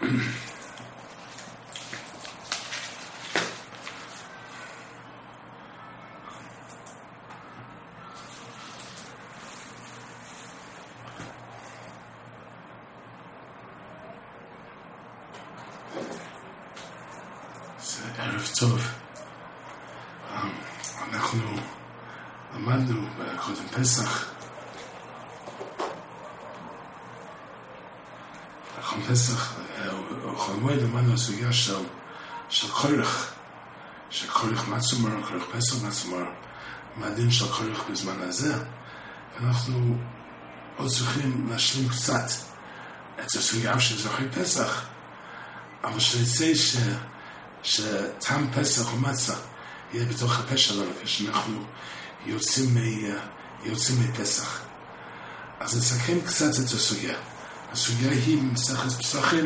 ערב טוב. אנחנו למדנו קודם פסח. קודם פסח, חול המועד למדנו הסוגיה של קורח. שקורח מצומר, קורח פסח מצומר, מה הדין של קורח בזמן הזה. ואנחנו עוד צריכים להשלים קצת את הסוגיה של זוכרי פסח. אבל שנצא שטעם פסח ומצה יהיה בתוך הפה שלנו כשאנחנו יוצאים מפסח. אז נסכם קצת את הסוגיה. הסוגיה היא במסכת פסחים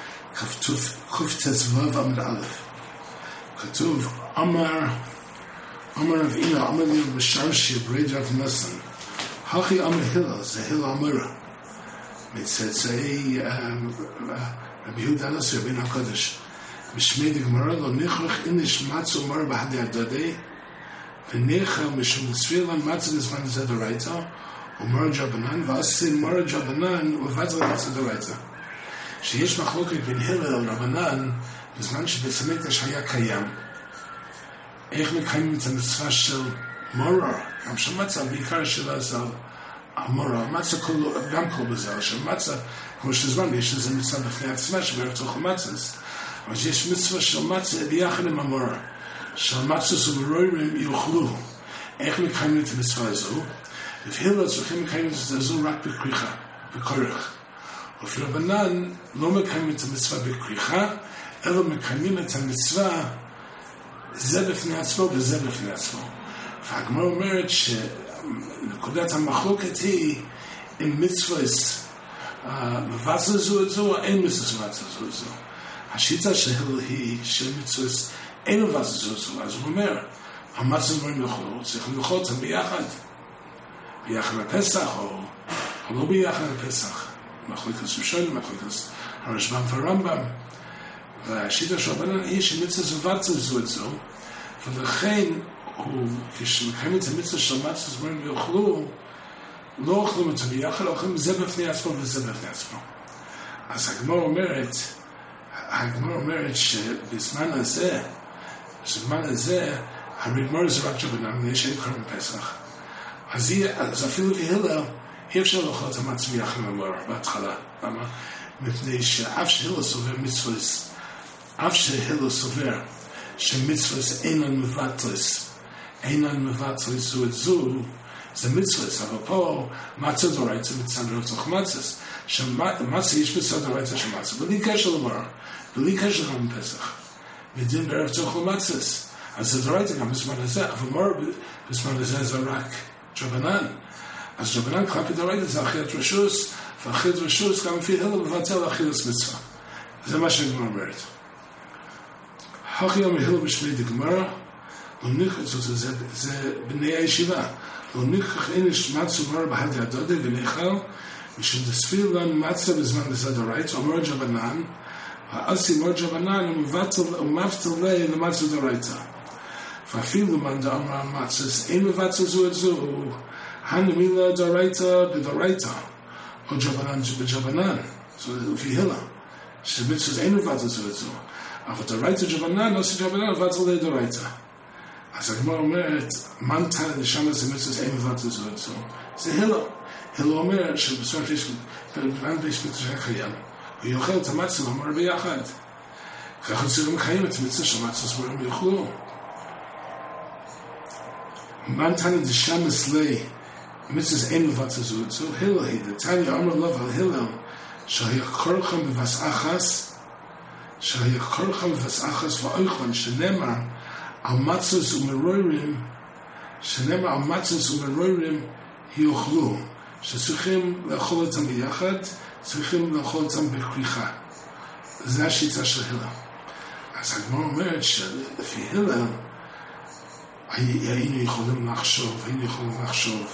קט"ו עמוד א'. כתוב אמר רבינו אמר לי בשרשי ברד רב נסן הכי אמר הלל, זה הלל אמרה מצאצאי רבי יהודה הנשיא רבינו הקודש. בשמי דגמרא לא נכרח איניש מצו מר בהדי הדדי וניחל משום ספילן מצו בזמן זה דורייתא ומר ג'בנן ועשי מר ג'בנן ובטל מצו דורייתא. שיש מחלוקת בין הלל לרבנן בזמן שבית המקדש היה קיים. איך מקיימים את המצווה של מורא, גם של מצה, בעיקר של המורא, מצה גם כל בזה, של מצה, כמו שזמן יש איזה מצווה בפני עצמה שבערב תוך המצס, אבל יש מצווה של מצה ביחד עם המורא, של מצס וברורים יאכלו. איך מקיימים את המצווה הזו? לפי הלל צריכים לקיים את הזו רק בכריכה, בכורח. ולפי רבנן לא מקיימים את המצווה בכריכה, אלא מקיימים את המצווה זה בפני עצמו וזה בפני עצמו. והגמרא אומרת שנקודת המחלוקת היא אם מצווה מבצע זו את זו, אין מצווה מבצע זו את זו. השיטה שלו היא שמצווה אין מבצע זו את זו. אז הוא אומר, המצווה דברים יאכלו, צריכים לאכול אותם ביחד לפסח או לא ביחד לפסח. מחלוקת ראשונים, מחלוקת הרשב"ם והרמב"ם. והשיטה של רבנן היא שמצווה מבצע זו את זו, ולכן כשמקיים את המצווה של מצווה דברים יאכלו, לא אוכלים את זה ביחד, אוכלים זה בפני עצמו וזה בפני עצמו. אז הגמרא אומרת שבזמן הזה, הרי גמרא זה רק ג'בנן, יש אין קוראים פסח. אז אפילו כהלל, אי אפשר לאכול את המצווה ביחד עם המורא בהתחלה. למה? מפני שאף שהלל סובר מצווה, אף שהלל סובר שמצווה אינן מבטלס זו את זו, זה מצווה, אבל פה מצה דורייתא מצווה בתוך מצס, שמצה יש מצווה דורייתא של מצה, בלי קשר למורא, בלי קשר גם בפסח, ודין בערב תוך מצס, אז זה דורייתא גם בזמן הזה, אבל מורא בזמן הזה זה רק ג'בנן, אז ג'בנן כלפי דורייתא זה אכילת רשוס, ואכילת רשוס גם לפי הלל מבטל אכילת מצווה. זה מה שהגמרא אומרת. הכי אמר הלל בשמי דגמרא, זה בני הישיבה. לא נכרח איניש מצו מר בהדי הדדי וניחל, משום דספילן מצה בזמן זה דורייתא, אמר ג'בנן, ועשי מר ג'בנן ומבטל לי למצה דורייתא. ואפילו מאן דאמר מצס אין מבצע זו את זו, הנמילה דורייתא בדורייתא, או ג'בנן בג'בנן, זה לפי הלל, שמצווה אין מבצע זו את זו. אבל דורייתא ג'בנן, עושה ג'בנן, מבטל לי דורייתא. אז הגמרא אומרת, מן תנא דשמא זה מצווה אין מבטע זו את זו. זה הלל. הלל אומר שבסופו של דבר בית מקדש קיים, הוא יאכל את המצה והמורא ביחד. ככה צריכים לקיים את המצווה של מצה ומורא יאכלו. מן תנא דשמא מצווה אין מבטע זו את זו, הלל היא. דתניא אמר לו על הלל, שהיה קורחם בבס אחס, ואויכון שנאמר על מצות ומרורים, יאכלו, שצריכים לאכול אותם ביחד, צריכים לאכול אותם בכריכה. זה השיטה של הלל. אז הגמרא אומרת שלפי הלל היינו יכולים לחשוב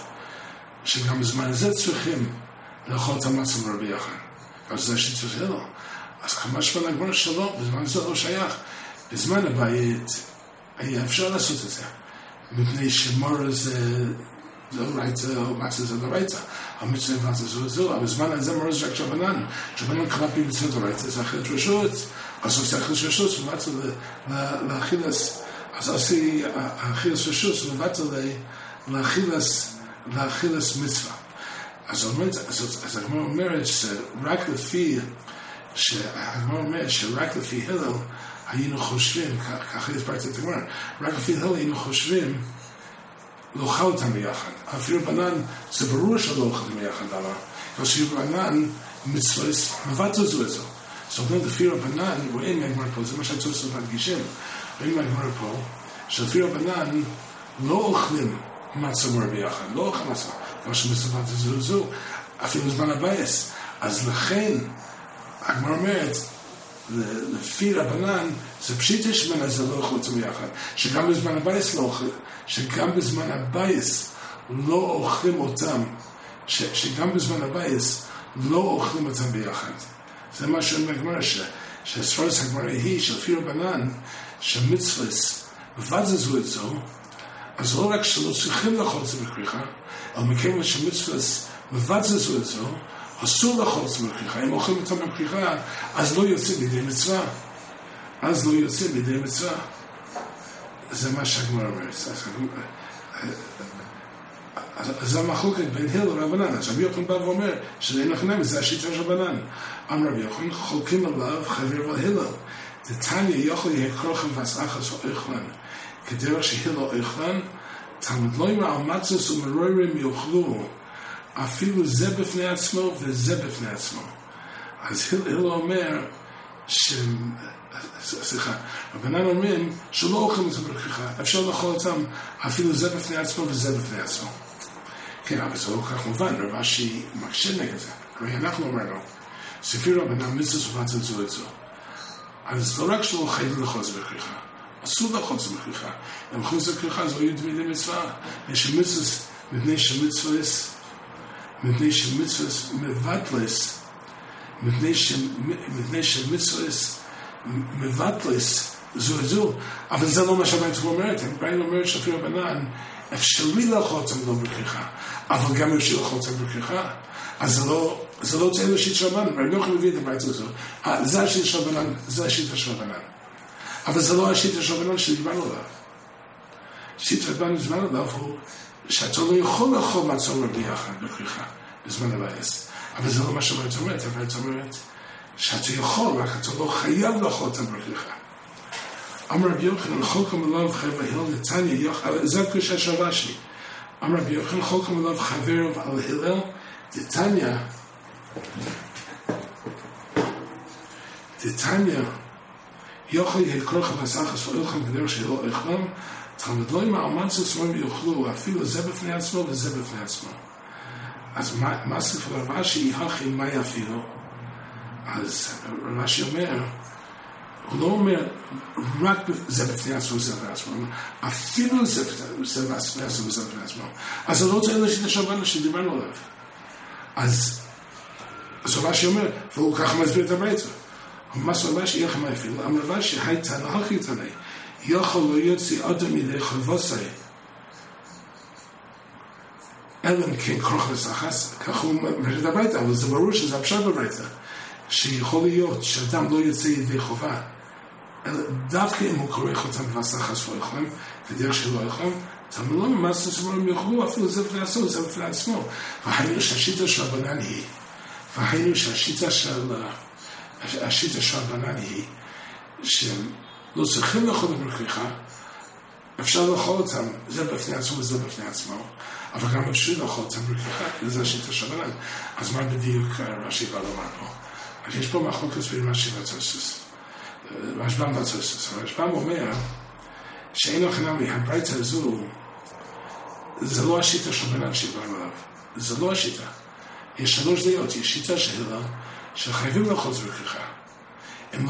שגם בזמן הזה צריכים לאכול את המצות ומרורים ביחד. אז זה השיטה של הלל. אז משמע לגמר שלא, בזמן זה לא שייך. בזמן הבית היה אפשר לעשות את זה. מפני שמור זה לא רייצה, או מצה זה לא רייצה. המצווה מצה זו, אבל בזמן הזה מור זה רק שבנן. שבנן קלפי מצוות רייצה, זה אכילת רשות. אז עושה אכילת רשות, ומצה לאכילס. אז עושה אכילת רשות, ומצה לאכילס מצווה. אז הגמרא אומרת שרק לפי, שרק לפי הלל היינו חושבים, ככה הסברתי את הגמרא, רק לפי הלל היינו חושבים לאכל אותם ביחד. אפילו בנן, זה ברור שלא אוכלים ביחד, למה? כי בנן מצווה מבטל זו את זו. זאת אומרת, לפי רבנן, רואים מהגמרא פה, זה מה שהתוספות מדגישים, רואים מהגמרא פה, שלפי רבנן לא אוכלים מצה מור ביחד, לא אוכלים מצה. כמו שמצוות זו, אפילו בזמן הבייס. אז לכן, הגמרא אומרת, לפי רבנן, זה פשיטה שמנה זה לא אוכלים אותם ביחד. שגם בזמן הבייס לא אוכלים, שגם בזמן הבייס לא אוכלים אותם, שגם בזמן הבייס לא אוכלים אותם ביחד. זה מה שאומר הגמרא, שהספרס הגמרא היא, שלפי רבנן, שמצווס מבזזו את זו, אז לא רק שלא צריכים לאכול את זה בכריכה, אבל מכיוון שמצווס מבזזו את זו, אסור לאכול את זה בכריכה. אם אוכלים אותם בכריכה, אז לא יוצאים בידי מצווה. זה מה שהגמרא אומרת. אז זה המחלוקת בין הלל לרבנן. אז רבי יוחנן בא ואומר שזה אין לכם, זה השיטה של רבנן. אמר רבי יוחנן, חולקים עליו חבר והלל. דתניא יכול יהיה כרוכם ואסאחס או איכלן. כדרך שהלל איכלן, תלמוד לא יראה על מצוס ומרורים יאכלו, אפילו זה בפני עצמו וזה בפני עצמו. אז הלל אומר רבנן אומרים שלא אוכלים אותם בכריכה, אפשר לאכול אותם אפילו זה בפני עצמו וזה בפני עצמו. כן, אבל זה לא כך מובן, רבשי מקשה נגד זה. הרי אנחנו אומרנו, ספרי רבנן מצוס ומצוס זו את זו. אז לא רק שלא חייבים לאכול את זה בכריכה, אסור לאכול את זה בכריכה. אם אוכלים את זה בכריכה, זה לא יהיו דמידי מצווה. מפני שמצווס מבטלס, מפני שמצווס מבטלס זו את זו. אבל זה לא מה שהבית אומרת. הבית אומרת שאפילו רבנן אפשרי לאכול אותם לא בכריכה, אבל גם אפשר לאכול אותם בכריכה. אז זה לא צריך לשיט של רבנן. רבי יוחנן מביא את הבית הזו. זה השיט של רבנן, זה השיט של רבנן. אבל זה לא השיט של רבנן שדיברנו עליו. השיט של רבנן שדיברנו עליו הוא שאתה לא יכול לאכול מצור ביחד בכריכה בזמן הבייס. אבל זה לא מה שהבית אומרת. הבית אומרת שאתה יכול, רק אתה לא חייב לאכול אותם בכריכה. אמר רבי יוחנן, חולקם עליו חבר הלל דתניא, זה הקדושה של רש"י. אמר רבי יוחנן, חולקם עליו חבר על הלל דתניא, יוכל יקרוך ואסאחס ואילכם כדרך שלא איכלם, תלמוד לא יאמר על מצוס מור יאכלו, אפילו זה בפני עצמו וזה בפני עצמו. אז מה ספר רש"י הכי מאי אפילו? אז רש"י אומר, הוא לא אומר רק זה בפני עצמו וזה בפני עצמו, אפילו זה בפני עצמו וזה בפני עצמו. אז זה לא צריך לשיטה של רבנן שדיברנו עליו. אז רש"י אומר, והוא ככה מסביר את הברייתא. מה רש"י יחד מה אפילו? אמר רש"י, הייתה נהכי תנאי, יכול לא יוציא אדם מידי חבוסי, אלא אם כן כרוך וסחס, כך הוא אומר את הברייתא, אבל זה ברור שזה הפשט בברייתא, שיכול להיות שאדם לא יוצא ידי חובה, אלא דווקא אם הוא כורך אותם וסחס ואיכלם, כדרך שלא איכלם, תלמוד לא ממש שהם יאכלו, אפילו זה בפני עצמו, זה בפני עצמו. והיינו שהשיטה של רבנן היא, השיטה של רבנן היא, שהם לא צריכים לאכול בכריכה, אפשר לאכול אותם, זה בפני עצמו וזה בפני עצמו, אבל גם אפשר לאכול אותם בכריכה, זה השיטה של רבנן. אז מה בדיוק רש"י בא לומר פה? אז יש פה מחלוקת בין רש"י והתוספות. רשב"ם והתוספות. רשב"ם אומר שאין הכנמי, הברייתא הזו, זה לא השיטה של רבנן שדיברנו עליו. זה לא השיטה. יש שלוש דעות. יש שיטה שחייבים לאכול את זה בכריכה. אם לא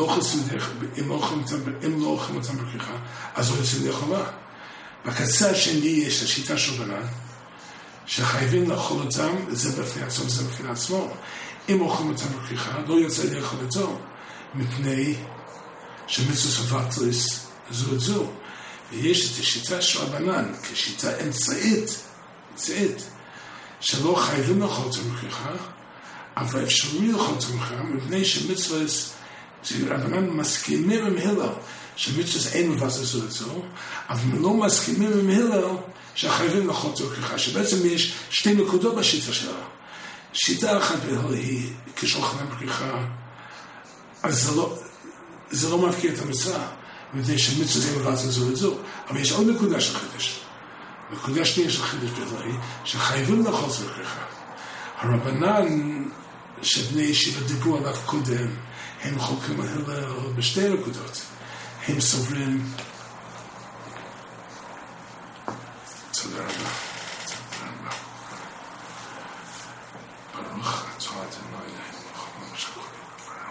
אוכלים אותם בכריכה, אז לא יוצאים לידי חובה. בקצה השני יש השיטה של רבנן, שחייבים לאכול אותם, זה בפני עצמו, זה בפני עצמו. אם אוכלים אותם בכריכה, לא יוצא לידי חובתו. מפני שמצוות מבטלת זו את זו. ויש את השיטה של רבנן כשיטה אמצעית, שלא חייבים לאכול תמר, אבל אפשרי לאכול תמר, מפני שמצוות, רבנן מסכימים עם הלל, שמצוות אין מבטלת זו את זו, אבל לא מסכימים עם הלל שחייבים לאכול תמר, שבעצם יש שתי נקודות בשיטה שלה. שיטה אחת בהלל היא כשאוכלים פריחה, אז זה לא מפקיר את המצווה, מפני שמצווה זה מבטלת זו את זו. אבל יש עוד נקודה של חידש. נקודה שנייה של חידש בהלל היא שחייבים לאכול פריחה. הרבנן שבני ישיבה דיברו עליו קודם, הם חולקים על הלל בשתי נקודות. הם סוברים. תודה רבה. ברוך אתה אדוני אלוהינו מלך העולם שהכל נברא.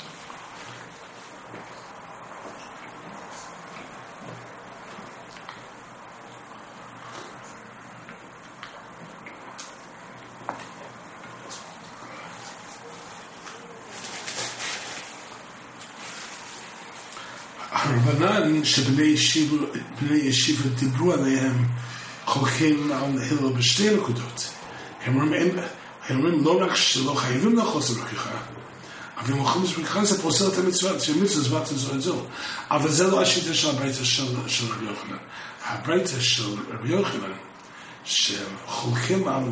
הרבנן שבני ישיבה דיברו עליהם חולקים על הלל בשתי נקודות. הם אומרים לא רק שלא חייבים לאכול פריחה, אבל אם אוכלים פריחה זה פוסל את המצווה, שמצווה זבת זו את זו. אבל זה לא השיטה של הברייתא של רבי יוחנן. הברייתא של רבי יוחנן שהם חולקים על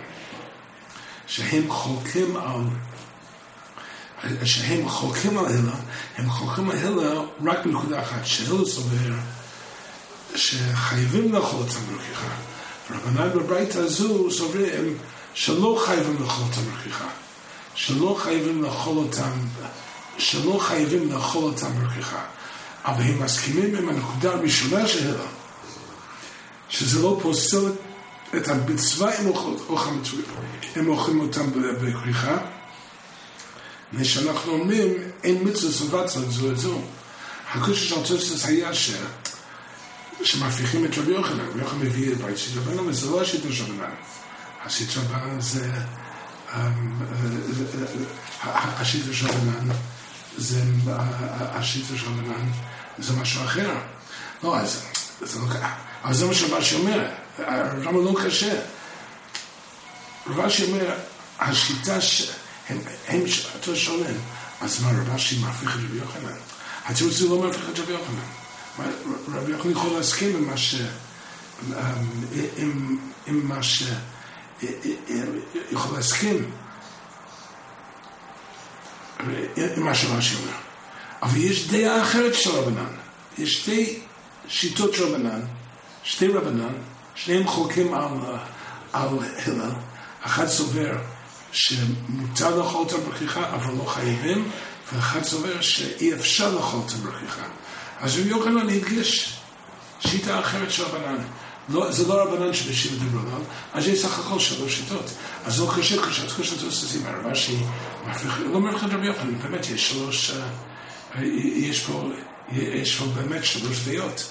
הלל, הם חולקים על הלל רק בנקודה אחת, שהלל סובר שחייבים לאכול את המרחיחה. רבנן בברייתא הזו סוברים שלא חייבים לאכול את המרחיחה, שלא חייבים לאכול את המרחיחה, אבל הם מסכימים עם הנקודה הראשונה של הלל, שזה לא פוסל את המצווה הם אוכלים אותם בכריכה, ושאנחנו אומרים אין מצווה מבטלת זו את זו. הקושי של תוספות היה שמהפכים את רבי יוחנן. רבי יוחנן מביא את בית של רבנן, וזה לא השיטה של רבנן. השיטה של רבנן זה השיטה של רבנן זה משהו אחר. לא, אז זה לא קשה. אבל זה מה שרבשי אומר. למה לא קשה? רבשי אומר, השיטה אתה שואלים, אז מה רבשי מהפך את רבי יוחנן? התירוץ זה לא מהפך את רבי יוחנן. רבי יוחנן יכול להסכים עם מה יכול להסכים עם מה שרבשי אומר. אבל יש דעה אחרת של רבנן. יש שתי שיטות של רבנן, שתי רבנן, שניהם חולקים על הלל. אחד סובר שמותר לאכול את הברכיחה, אבל לא חייבים, ואחד סובר שאי אפשר לאכול את הברכיחה. אז רבי יוחנן הדגיש שיטה אחרת של רבנן. זה לא רבנן שבשיבה דיברו עליו, אז יש סך הכל שלוש שיטות. אז לא קשה, תוספים, הרבשי לא מרחיק רבי יוחנן, באמת יש שלוש, יש פה באמת שלוש דעות.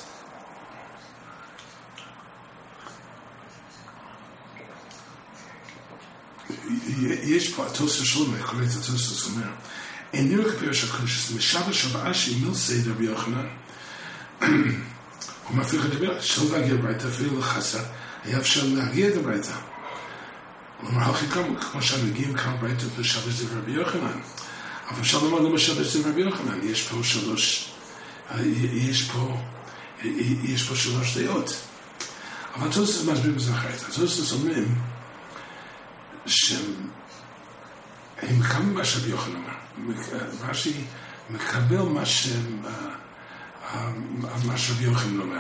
יש פה התוספות שלו, קורא את התוספות, אומר, אין נראה כפירוש הקודש, משבש של ואשי מילסי רבי יוחנן, הוא מפריך את הבירה, שלא להגיע הביתה, אפילו לחסה, היה אפשר להגיע את הביתה. הוא אומר, הכי כמו שמגיעים כמה ביתה משבש את רבי יוחנן, אבל אפשר לומר לא משבש את רבי יוחנן, יש פה שלוש דעות. אבל התוספות מסביר בזה אחרת. התוספות אומרים, שהם מקבלים מה שרבי יוחנן אומר. רש"י מקבל מה שרבי יוחנן אומר.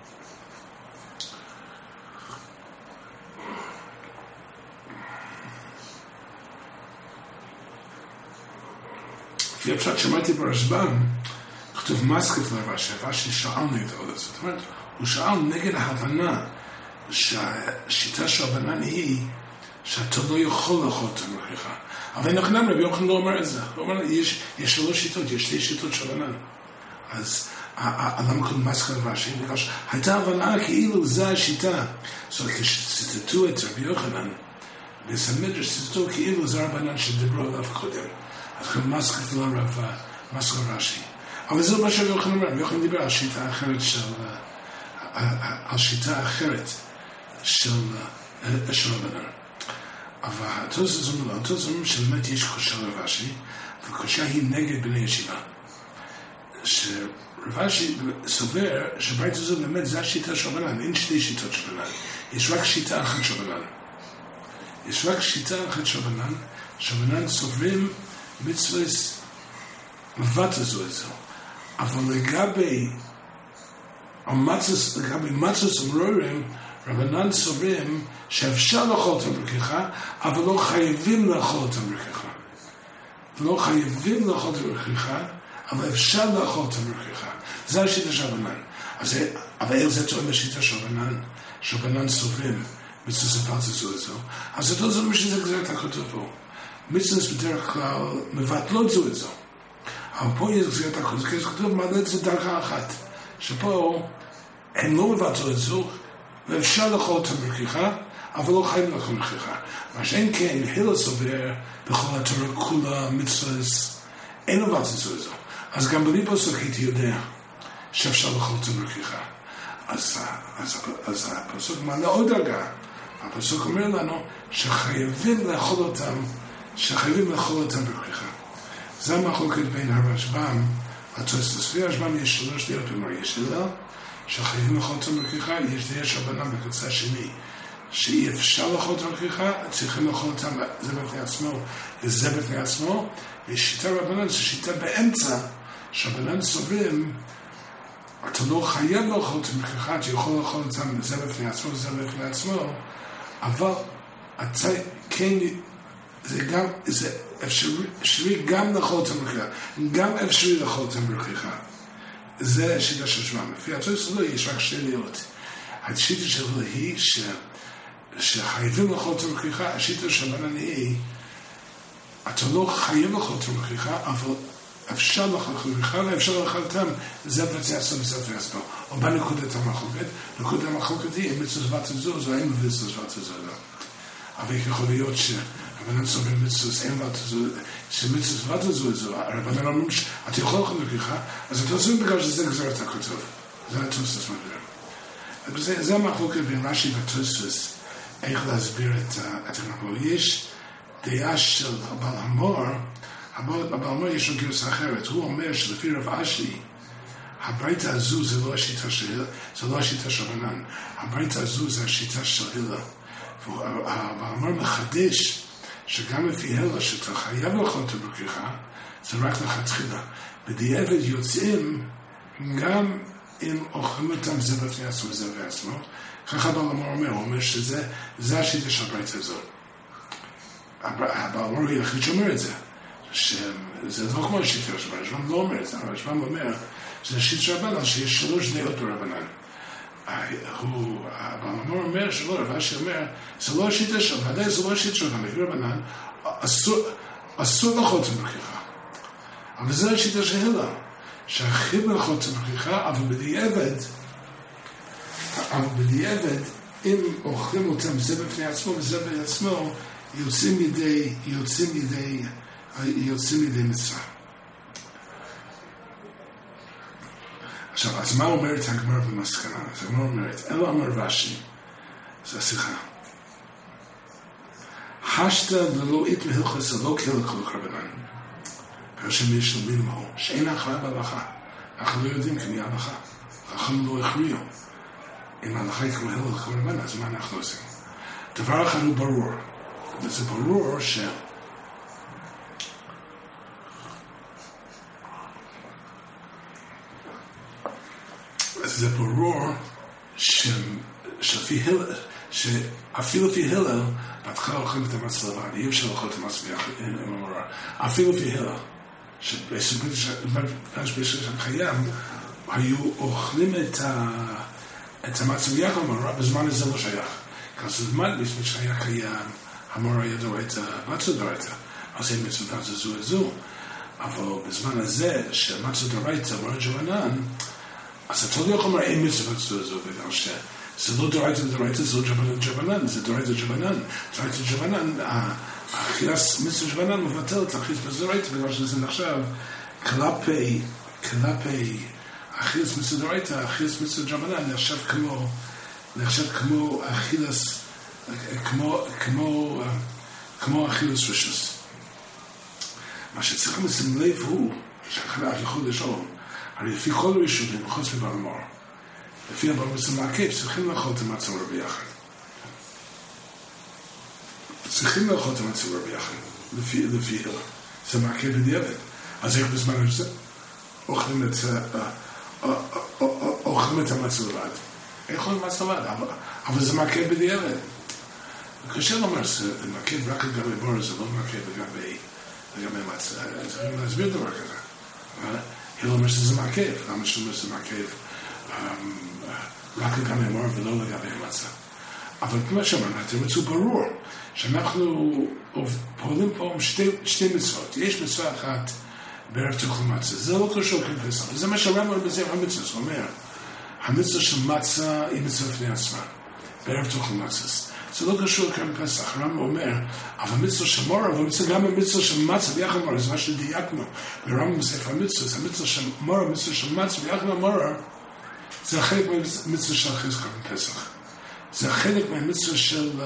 לפי הפשט שמעתי ברשב"ם, כתוב מסקף לרש"י, רש"י שאל נגדו לזה. זאת אומרת, הוא שאל נגד ההבנה שהשיטה של רבנן היא שאתה לא יכול לאכול את המרחיחה. אבל נכנם רבי יוחנן לא אומר את זה. הוא אומר, יש שלוש שיטות, יש שתי שיטות של רבנן. אז למה קוראים מסקה לרש"י? בגלל שהייתה הבנה כאילו זה השיטה. זאת אומרת, כשציטטו את רבי יוחנן, בסמדרש ציטטו כאילו זה רבנן שדיברו עליו קודם. אז קוראים מסקה לרב מסור רש"י. אבל זה לא מה שיוחנן אומר, יוחנן דיבר על שיטה אחרת של רבנן. אבל התוספות אומרים שבאמת יש קושיה לרש"י, והקושיה היא נגד בני ישיבה. שרש"י סובר שברייתא זו באמת זה השיטה של רבנן, אין שתי שיטות של רבנן, יש רק שיטה אחת של רבנן. יש רק שיטה אחת של רבנן, שרבנן סוברים מצוות מבטא זו את זו. אבל לגבי מצוות ומרורים, רבנן סוברים שאפשר לאכול אותם בכריכה, אבל לא חייבים לאכול אותם בכריכה. לא חייבים לאכול אותם בכריכה, אבל אפשר לאכול אותם בכריכה. זה השיטה של רבנן. אבל זה טוען בשיטה של רבנן, שרבנן סוברים מצוות מבטא זו את זו. אז אותו זה אומר שזה גזרת הכתוב פה. מצוות בדרך כלל מבטלות זו את זו. אבל פה יש גזרת הכתוב, כי כתוב מעלה את זה דרכה אחת. שפה הם לא מבטלות את זו, ואפשר לאכול אותם בכריכה, אבל לא חייבים לאכול בכריכה. מה שאין כן, הלל סובר בכל התורה כולה מצוות, אין מבטלות זו את זו. אז גם בלי פסוק הייתי יודע שאפשר לאכול אותם בכריכה. אז הפסוק מעלה עוד דרגה. הפסוק אומר לנו שחייבים לאכול אותם בכריכה. זה המחלוקת בין הרשב"ם לתוספות. ברשב"ם יש 3 דעות במורה. יש הלל שחייבים לאכול אותם בכריכה, יש דעה של רבנן בקצה השני שאי אפשר לאכול אותם בכריכה, צריכים לאכול אותם זה בפני עצמו וזה בפני עצמו. יש שיטה רבנן, זו שיטה באמצע שרבנן סוברים אתה לא חייב לאכול אותם בכריכה, אתה יכול לאכול אותם זה בפני עצמו וזה בפני עצמו, אבל אתה כן זה אפשרי גם לאכול אותם בכריכה, גם אפשרי לאכול אותם בכריכה. זה השיטה של רשב"ם. לפי התוספות יש רק 2 דעות. השיטה שלו היא שחייבים לאכול אותם בכריכה. השיטה של רבנן היא אתה לא חייב לאכול אותם בכריכה, אבל אפשר לאכול אותם בכריכה, ואפשר לאכול אותם זה בפני עצמו וזה בפני עצמו. או בנקודת המחלוקת, נקודת המחלוקת היא אם מצוות מבטא זו, זו אין מצוות מבטא זו לא. אבל יכול להיות רבנן סוברים מצוות אין מבטא זו, שמצוות מבטא זו, רבנן אומרים אתה יכול לאכול בכריכה, אז אתה עושים בגלל שזה גזרת הכתוב. זה התוספות מדבר. זה המחלוקת בין רש"י והתוספות, איך להסביר את המחלוקת. יש דעה של הבעל המור, הבעל המור יש לו גרסה אחרת. הוא אומר שלפי רב אשי, הברייתא הזו זה לא השיטה של רבנן. הברייתא הזו זה השיטה של הלל. והבעל המור מחדש שגם לפי הלל שאתה חייב לאכול אותו בכריכה, זה רק לכתחילה. בדיעבד יוצאים גם אם אוכלים אותם זה בפני עצמו וזה בפני עצמו. ככה הבעל המור אומר, הוא אומר שזה השיטה של הברייתא הזו. הבעל המור היחיד שאומר את זה. שזה לא כמו השיטה של רבנן, הרשב"ם לא אומר את זה, הרשב"ם אומר שזה השיטה של רבנן, שיש 3 דעות ברבנן. הבעל המור אומר שלא, רב אשי אומר, זה לא השיטה של רבנן, זה לא השיטה של רבנן, אסור לאכול אותם בכריכה. אבל זה השיטה של הלל, שהחייב לאכול אותם בכריכה, אבל בדיעבד, אם אוכלים אותם זה בפני עצמו וזה בפני עצמו, יוצאים ידי מצווה. עכשיו, אז מה אומרת הגמרא במסקנה? אז הגמרא אומרת, אלא אמר רש"י, זה השיחה. השתא ללא אית מהלכות, זה לא כהלכה רבנן. פרשם יש למילים הו, שאין הכרעה בהלכה. אנחנו לא יודעים כי מי ההלכה. חכמים לא הכריעו. אם ההלכה היא כמו הלכה רבנן, אז מה אנחנו עושים? דבר אחד הוא ברור. וזה ברור זה ברור שאפילו לפי הלל, בהתחלה אוכלים את המס לבן, אי אפשר לאכול את המס עם המורה. אפילו לפי הלל, שבשביל קיים, היו אוכלים את המס ביחד המורה, בזמן הזה לא שייך. כזמן בזמן שהיה קיים, המורה היה דורייתא, מצה דורייתא, אז אין מצוות זו את זו. אבל בזמן הזה, שמצה דורייתא, מורה ג'בנן, אז אתה לא יכול לומר אין מצוות זו, בגלל שזה לא דורייתא, זה לא ג'בנן, זה דורייתא ג'בנן. דורייתא ג'בנן, האכילת מצוות ג'בנן מבטלת להכניס בדורייתא, בגלל שזה נחשב כלפי אכילס מצווה דאורייתא, אכילס מצווה דרבנן נחשב כמו אכילס, כמו אכילס רשוס. מה שצריכים לשים לב הוא, שאחרי יכול לשאול, הרי לפי כל ראשונים, חוץ מברמור, לפי הברמור זה מעכב, צריכים לאכול את המצה מרור ביחד. צריכים לאכול את המצה מרור ביחד, לפי הלאה. זה מעכב בדיעבד. אז איך בזמן הזה? אוכלים את המצה לבד. איך אוכלים מצה לבד? אבל זה מעכב בדיעבד. קשה לומר, זה מעכב רק לגבי בור, זה לא מעכב לגבי מצה. צריכים להסביר דבר כזה. היא לא אומר שזה מעכב. למה שאומר שזה מעכב רק לגבי בור ולא לגבי מצה? אבל כמו שאמרנו, אתם מצאו ברור שאנחנו פועלים פה עם שתי מצוות. יש מצווה אחת בערב תאכל מצה. זה לא קשור כפסח. וזה מה שהרמב"ם בספר המצווה. הוא אומר, המצווה של מצה היא מצווה לפני עצמה. בערב תאכל מצה. זה לא קשור כפסח. הרמב"ם אומר, אבל המצווה של מורה, אבל גם המצווה של מצה ביחד מורה, זה מה שדייקנו. ברמב"ם בספר המצווה, המצווה של מורה, המצווה של מצה ביחד מורה, זה חלק מהמצווה של חזקה בפסח. זה חלק מהמצווה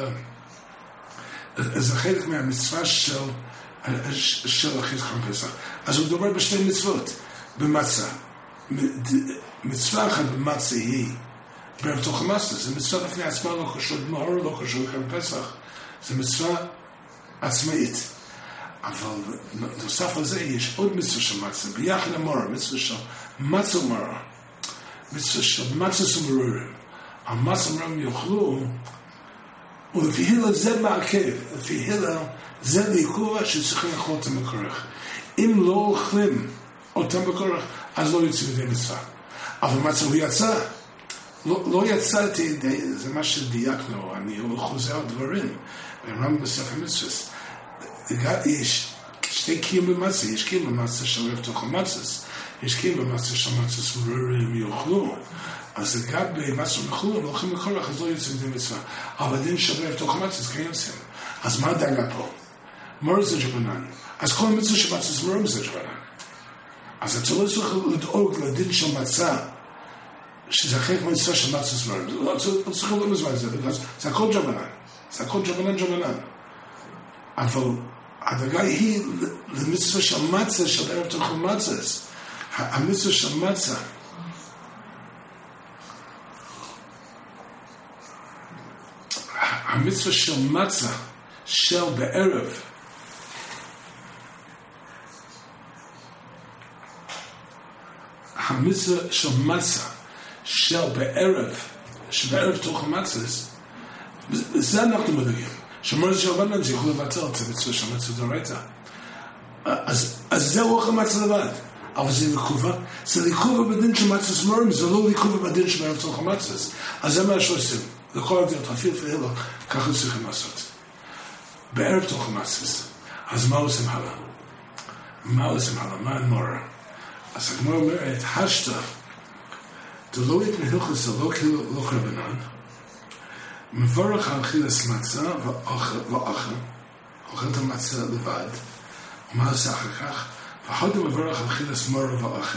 של החזקה בפסח. אז הוא מדבר בשתי מצוות במצה. מצווה אחת במצה היא בערב תאכל מצה. זה מצווה בפני עצמה, לא קשור במאור, לא קשור בפסח. זה מצווה עצמאית. אבל נוסף על זה יש עוד מצווה של מצה. ביחד המורה, מצווה של מצה ומורה. מצווה של מצה סומרורים. המצה ומורה יאכלו, ולפי הלל זה מעכב. לפי הלל זה לעיכוב שצריכים לאכול אותם בכורך. אם לא אוכלים אותם בכורך, אז לא יוצאים ידי מצווה. אבל מצה הוא יצא. לא יצאתי, זה מה שדייקנו, אני חוזר על דברים. ברמב"ם בספר המצווה. יש שתי קיים במצה, יש קיים במצה של ערב תאכל מצה, יש קיים במצה של מצה סמרורים יאכלו. אז לגבי מצה יאכלו, הם הולכים בכורך, אז לא יוצאים ידי מצווה. אבל דין של ערב תאכל מצה, זה כן יוצאים. אז מה הדאגה פה? מורה זה ג'בנן. אז כל מצווה של מצה סמרורים זה ג'בנן. אז אתה לא צריך לדאוג לדין של מצה, שזה חלק מהמצווה של מצה סמרורים. לא צריך לדאוג לזמן זה, בגלל זה הכל ג'בנן. זה הכל ג'בנן. אבל הדאגה היא למצווה של מצה, של ערב תאכל מצה. המצווה של מצה, המצווה של מצה, של בערב, המצווה של מצה, של בערב תאכל מצה, זה אנחנו מדברים. שמור זה שהרבנן זה יכול לבטל את המצווה של מצווה דאורייתא. אז זהו אוכל מצה לבד. אבל זה לקובה. זה לקובה בדין של מצה סמורים, זה לא לקובה בדין של ערב תאכל מצה. אז זה מה שעושים. לכל הדעות, אפילו פעילו, ככה צריכים לעשות. בערב תאכל מצה. אז מה עושים הלאה? מה הנמורה? אז הגמרא אומרת, השתא, דלוית מהלכות לא כרבנן, מברך על אכילת מצה ואוכל, אוכל את המצה לבד, ומה עושה אחר כך? ואחר מברך על אכילת מורה ואוכל,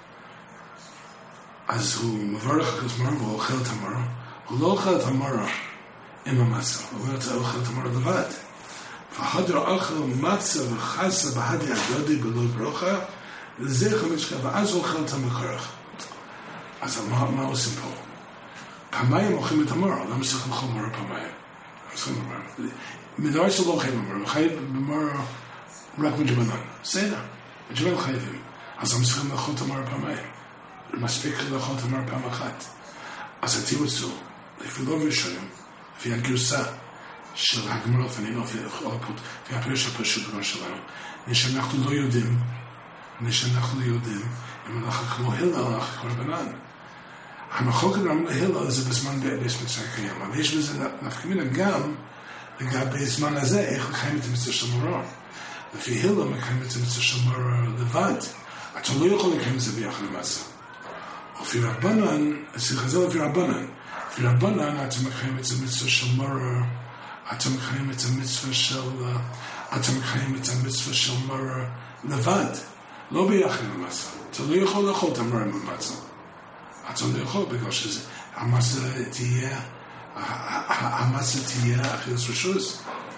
אז הוא מברך על אכילת מורה ואוכל את המורה, הוא לא אוכל את המורה עם המצה, הוא אוכל את המורה לבד. ואחר אוכל מצה וחסה בהדי הדודי בלא ברוכה, וזה חמשקה, ואז הוא אוכל את המקורך. אז מה עושים פה? פעמיים אוכלים את המורה, למה צריך לאכול מורה פעמיים? מדבר שלא אוכלים במורה, חייב במורה רק מג'בנן. בסדר, מג'בנן חייבים. אז הם צריכים לאכול את המורה פעמיים. מספיק לאכול את המורה פעם אחת. אז התירוצו, לפי לא ראשונים, לפי הגרסה של הגמרא לפנינו, לפי הפירוש הפשוט שלנו, שאנחנו לא יודעים, אם אנחנו כמו הלל, אנחנו כמו רבנן. המחלוקת ברמב"ם להלל זה בזמן מצווה קיים, אבל יש בזה נפקא מינה גם לגבי זמן הזה, איך לקיים את המצווה של מורה. לפי הלל מקיים את המצווה של מורה לבד. אתה לא יכול לקיים את זה ביחד למצה. לפי רבנן, זה לפי רבנן. לפי רבנן אתה מקיים את המצווה של מורה, אתה מקיים את המצווה של מורה לבד. לא ביחד עם המצה. אתה לא יכול לאכול את המורה עם המצה. אתה לא יכול בגלל שזה, המצה תהיה אכילס רשוס.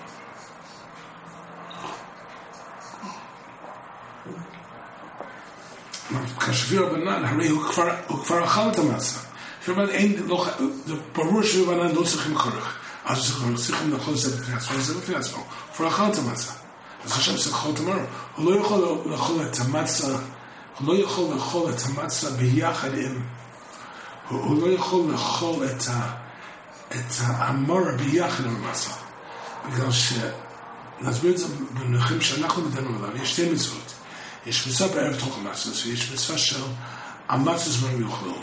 כשפיר רבנן, הרי הוא כבר אכל את המצה. פיר רבנן, ברור שפיר רבנן לא צריכים חורך. אז צריכים לאכול את זה בפני עצמו, זה בפני עצמו. הוא כבר אכל את המצה. אז עכשיו צריך לאכול את המורה. הוא לא יכול לאכול את המצה, הוא לא יכול לאכול את המצה ביחד עם, הוא לא יכול לאכול את המורה ביחד עם המצה. בגלל שנסביר את זה במונחים שאנחנו מדברים עליו, יש שתי מצוות. יש מצווה בערב תוך המצה, ויש מצווה של המצה זמן יאכלו.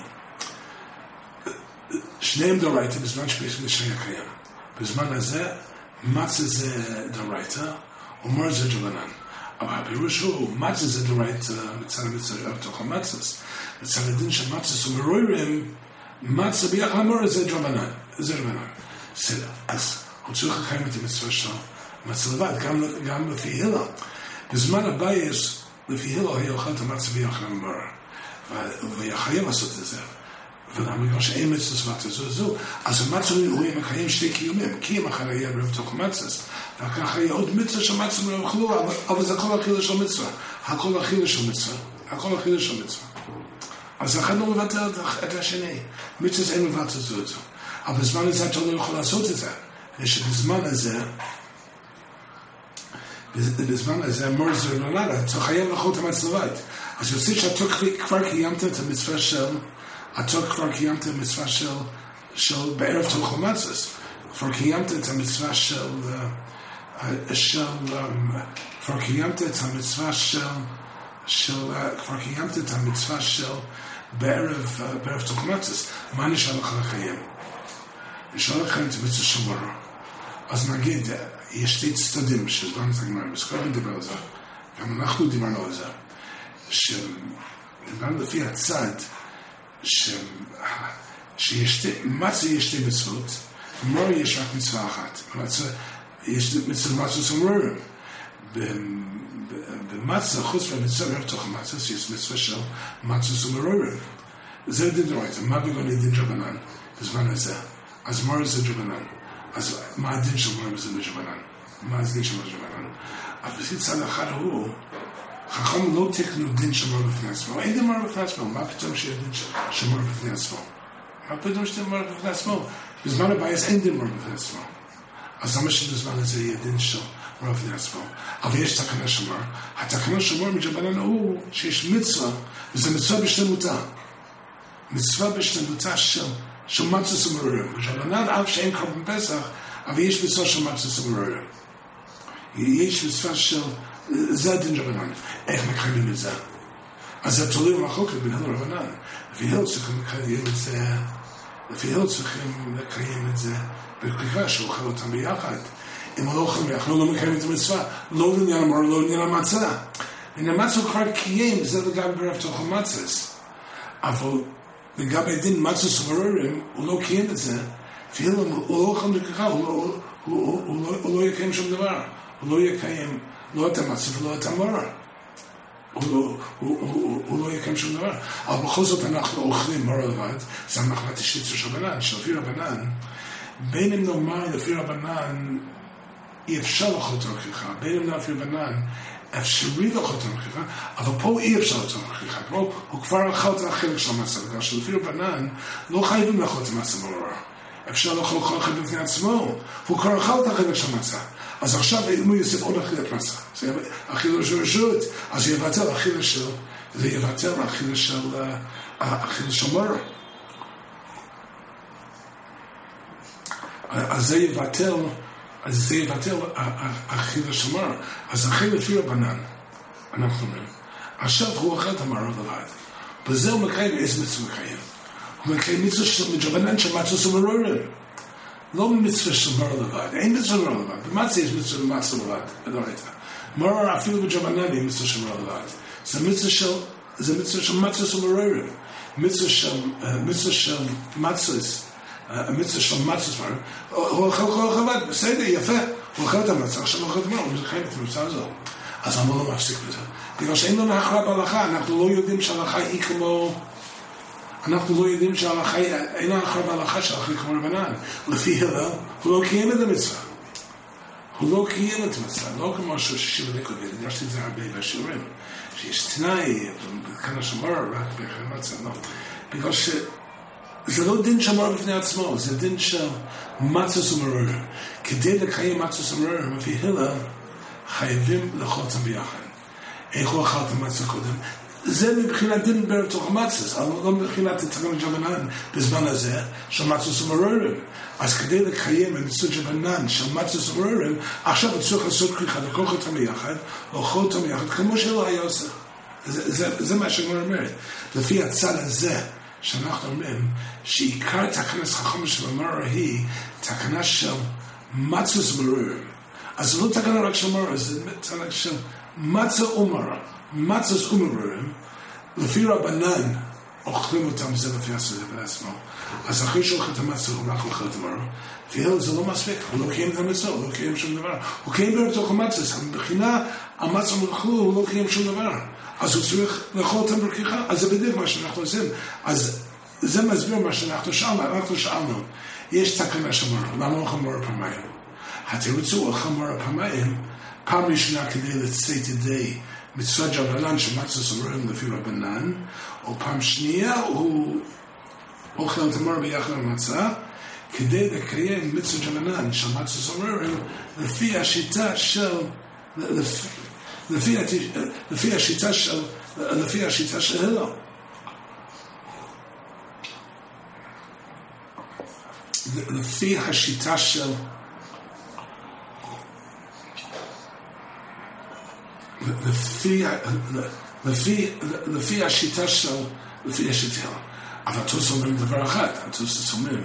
שניהם דורייתא בזמן שהיה קיים. בזמן הזה, מצה זה דורייתא, ומורה זה דרבנן. אבל הפירוש הוא, מצה זה דורייתא מצד המצווה בתוך המצה. מצד הדין של מצה ומרורים, מצה ביחד המורה זה דרבנן. זה דרבנן. בסדר. אז הוא צריך לקיים את המצווה של מצה לבד, גם לפי הילה. בזמן הבייס, לפי הילה היה אוכל את המצה ביחד המורה. ויחייב לעשות את זה. ולמה בגלל שאין מצווה סבטה זו. אז המצה הוא מקיים שתי קיומים. קיים אחר היה רב תוך מצס. ואחר כך היה עוד מצווה של מצה לא יאכלו, אבל זה הכל אכילה של מצווה. הכל אכילה של מצווה. הכל אכילה של מצווה. אז אחד לא מבטל את השני. מצווה אין מבטל זו. אבל בזמן הזה אתה לא יכול לעשות את זה. ושבזמן הזה, אמור זה לא נראה, אתה חייב לאכול את המצה לבד. אז יוצא שאתה כבר קיימת את המצווה אתה כבר קיימת את המצווה של בערב תוך המצס. כבר קיימת את המצווה כבר קיימת את המצווה של בערב תוך המצס. מה נשאר לך לקיים? נשאר לך את המצווה של מורה. אז נגיד, יש שתי צדדים שזמן את הגמרא, בסקרב נדבר על זה, גם אנחנו דיברנו על זה, שדיברנו לפי הצד, מצה יש שתי מצוות, מורה יש רק מצווה אחת. יש מצווה סומרורים. במצה, חוץ מהמצווה רב תוך המצה, יש מצווה של מצה סומרורים. זה דין דרבנן. מה בגלל דין דרבנן בזמן הזה? אז מורה זה דרבנן. אז מה הדין של מורה זה דרבנן? מה הדין של מורה דרבנן? אבל בסביב צד אחד הוא, חכם לא תקנו דין של מורה בפני עצמו. אין דין מורה בפני עצמו. מה פתאום שיהיה דין של מורה בפני עצמו? מה פתאום שיהיה מורה בפני עצמו? בזמן הבייס אין דין מורה בפני עצמו. אז למה שבזמן הזה יהיה דין של מורה בפני עצמו? אבל יש תקנה של מורה. התקנה של מורה מדרבנן הוא שיש מצווה, וזה מצווה בשלמותה. מצווה בשלמותה של מצה סומרורים. מדרבנן אף שאין קורבן פסח, אבל יש מצווה של מצה סומרורים. יש מצווה של זה הדין דרבנן. איך מקיימים את זה? אז זה תלוי במחלוקת בין הלל לרבנן. לפי הלל צריכים לקיים את זה בקליפה שאוכל אותם ביחד. אם לא אוכל ביחד, לא מקיים את המצווה. לא לעניין המורה, לא לעניין המצה. לעניין המצה הוא כבר קיים, זה לגבי בערב תוך המצס. אבל לגבי דין מצה סומרורים, הוא לא קיים את זה. לפי הלל הוא לא אוכל בקליפה, הוא לא יקיים שום דבר. הוא לא יקיים לא את המצה ולא את המורה. הוא לא יקיים שום דבר. אבל בכל זאת אנחנו אוכלים מורה לבד, זה המחלת אישית של רבנן, שלפי רבנן, בין אם נאמר לפי רבנן, אי אפשר לאכול את המכריחה, בין אם נאמר לפי רבנן, אפשרי לאכול את המכריחה, אבל פה אי אפשר לאכול את המכריחה, פה הוא כבר אכל את החלק של המצה, בגלל שלפי רבנן לא חייבים לאכול את המצה במורה. אפשר לאכול כל אחד בפני עצמו, הוא כבר אכל את החלק של המצה. אז עכשיו אם הוא יוסיף עוד אכילת מצה, זה אכילה של רשות, אז יבטל אכילה של, זה יבטל אכילה של מורה. אז זה יבטל אכילה של מורה. אז אכילה לפי רבנן, אנחנו אומרים, עכשיו הוא אכל את המורה לבד. בזה הוא מקיים איזה מצווה מקיים. הוא מקיים מצווה של מדרבנן של מצה סומרורים. לא מצווה של מורה לבד, אין מצווה של מורה לבד. במצה יש מצווה של מצה לבד, בדורייתא. מורה אפילו בדרבנן אין מצווה של מורה לבד. זה מצווה של מצה סומרורים. מצווה של מצס, מצווה של מצס מורה. הוא אוכל כל אחד, בסדר, יפה. הוא אוכל את המצה, עכשיו הוא אוכל את המורה, הוא מקיים את המצווה הזו. אז למה לא מפסיק בזה? בגלל שאין לנו הכרעה בהלכה, אנחנו לא יודעים שההלכה היא כמו... אנחנו לא יודעים שההלכה, אין לנו הכרעה בהלכה שההלכה היא כמו רבנן. לפי הלל, הוא לא קיים את המצווה. הוא לא קיים את המצווה, לא כמו ששיבה נקודה, יש לי את זה הרבה בשיעורים, שיש תנאי, כאן השמור, רק באחרי מצווה, לא. בגלל שזה לא דין שמור בפני עצמו, זה דין של מצווה ומרור. כדי לקיים מצווה ומרור, לפי הלל, חייבים לאכול אותם ביחד. איך הוא אכל את המצווה קודם? זה מבחינת דין בתוך המצווה, אבל לא מבחינת תקנות רבנן בזמן הזה, של מצווה ומרורים. אז כדי לקיים המצוות רבנן של מצווה ומרורים, עכשיו צריך לעשות כריכה, לקרוא אותם ביחד, לאכול אותם ביחד, כמו שלא היה עושה. זה מה שאני אומרת. לפי הצד הזה, שאנחנו אומרים, שעיקר תקנת חכם של המרור היא תקנה של מצווה ומרורים. אז זה לא תקנה רק של מרור, זה תקנה של מצווה ומרור. מצווה ומרורים, לפי רבנן, אוכלים אותם זה לפי הסדר בעצמו. אז אחרי שאוכל את המצווה, הוא רק אוכל את המרור. ואילו זה לא מספיק, הוא לא קיים את המצווה, הוא לא קיים שום דבר. הוא קיים בתוך המצווה, מבחינה המצווה מלאכלו, הוא לא קיים שום דבר. אז הוא צריך לאכול אותם בכריכה, אז זה בדיוק מה שאנחנו עושים. אז זה מסביר מה שאנחנו שאלנו. יש תקנה של מרור, למה אוכל מרור פעמיים? התירוץ הוא אוכל מרור פעמיים, פעם ראשונה כדי לצאת ידי מצוות רבנן שמצווה ומרורים לפי רבנן, או פעם שנייה הוא אוכל את המרור ביחד במצה, כדי לקיים מצוות רבנן של מצווה ומרורים לפי השיטה של לפי השיטה של הלל. לפי השיטה של לפי השיטה של אבל תוס אומרים דבר אחד, תוס אומרים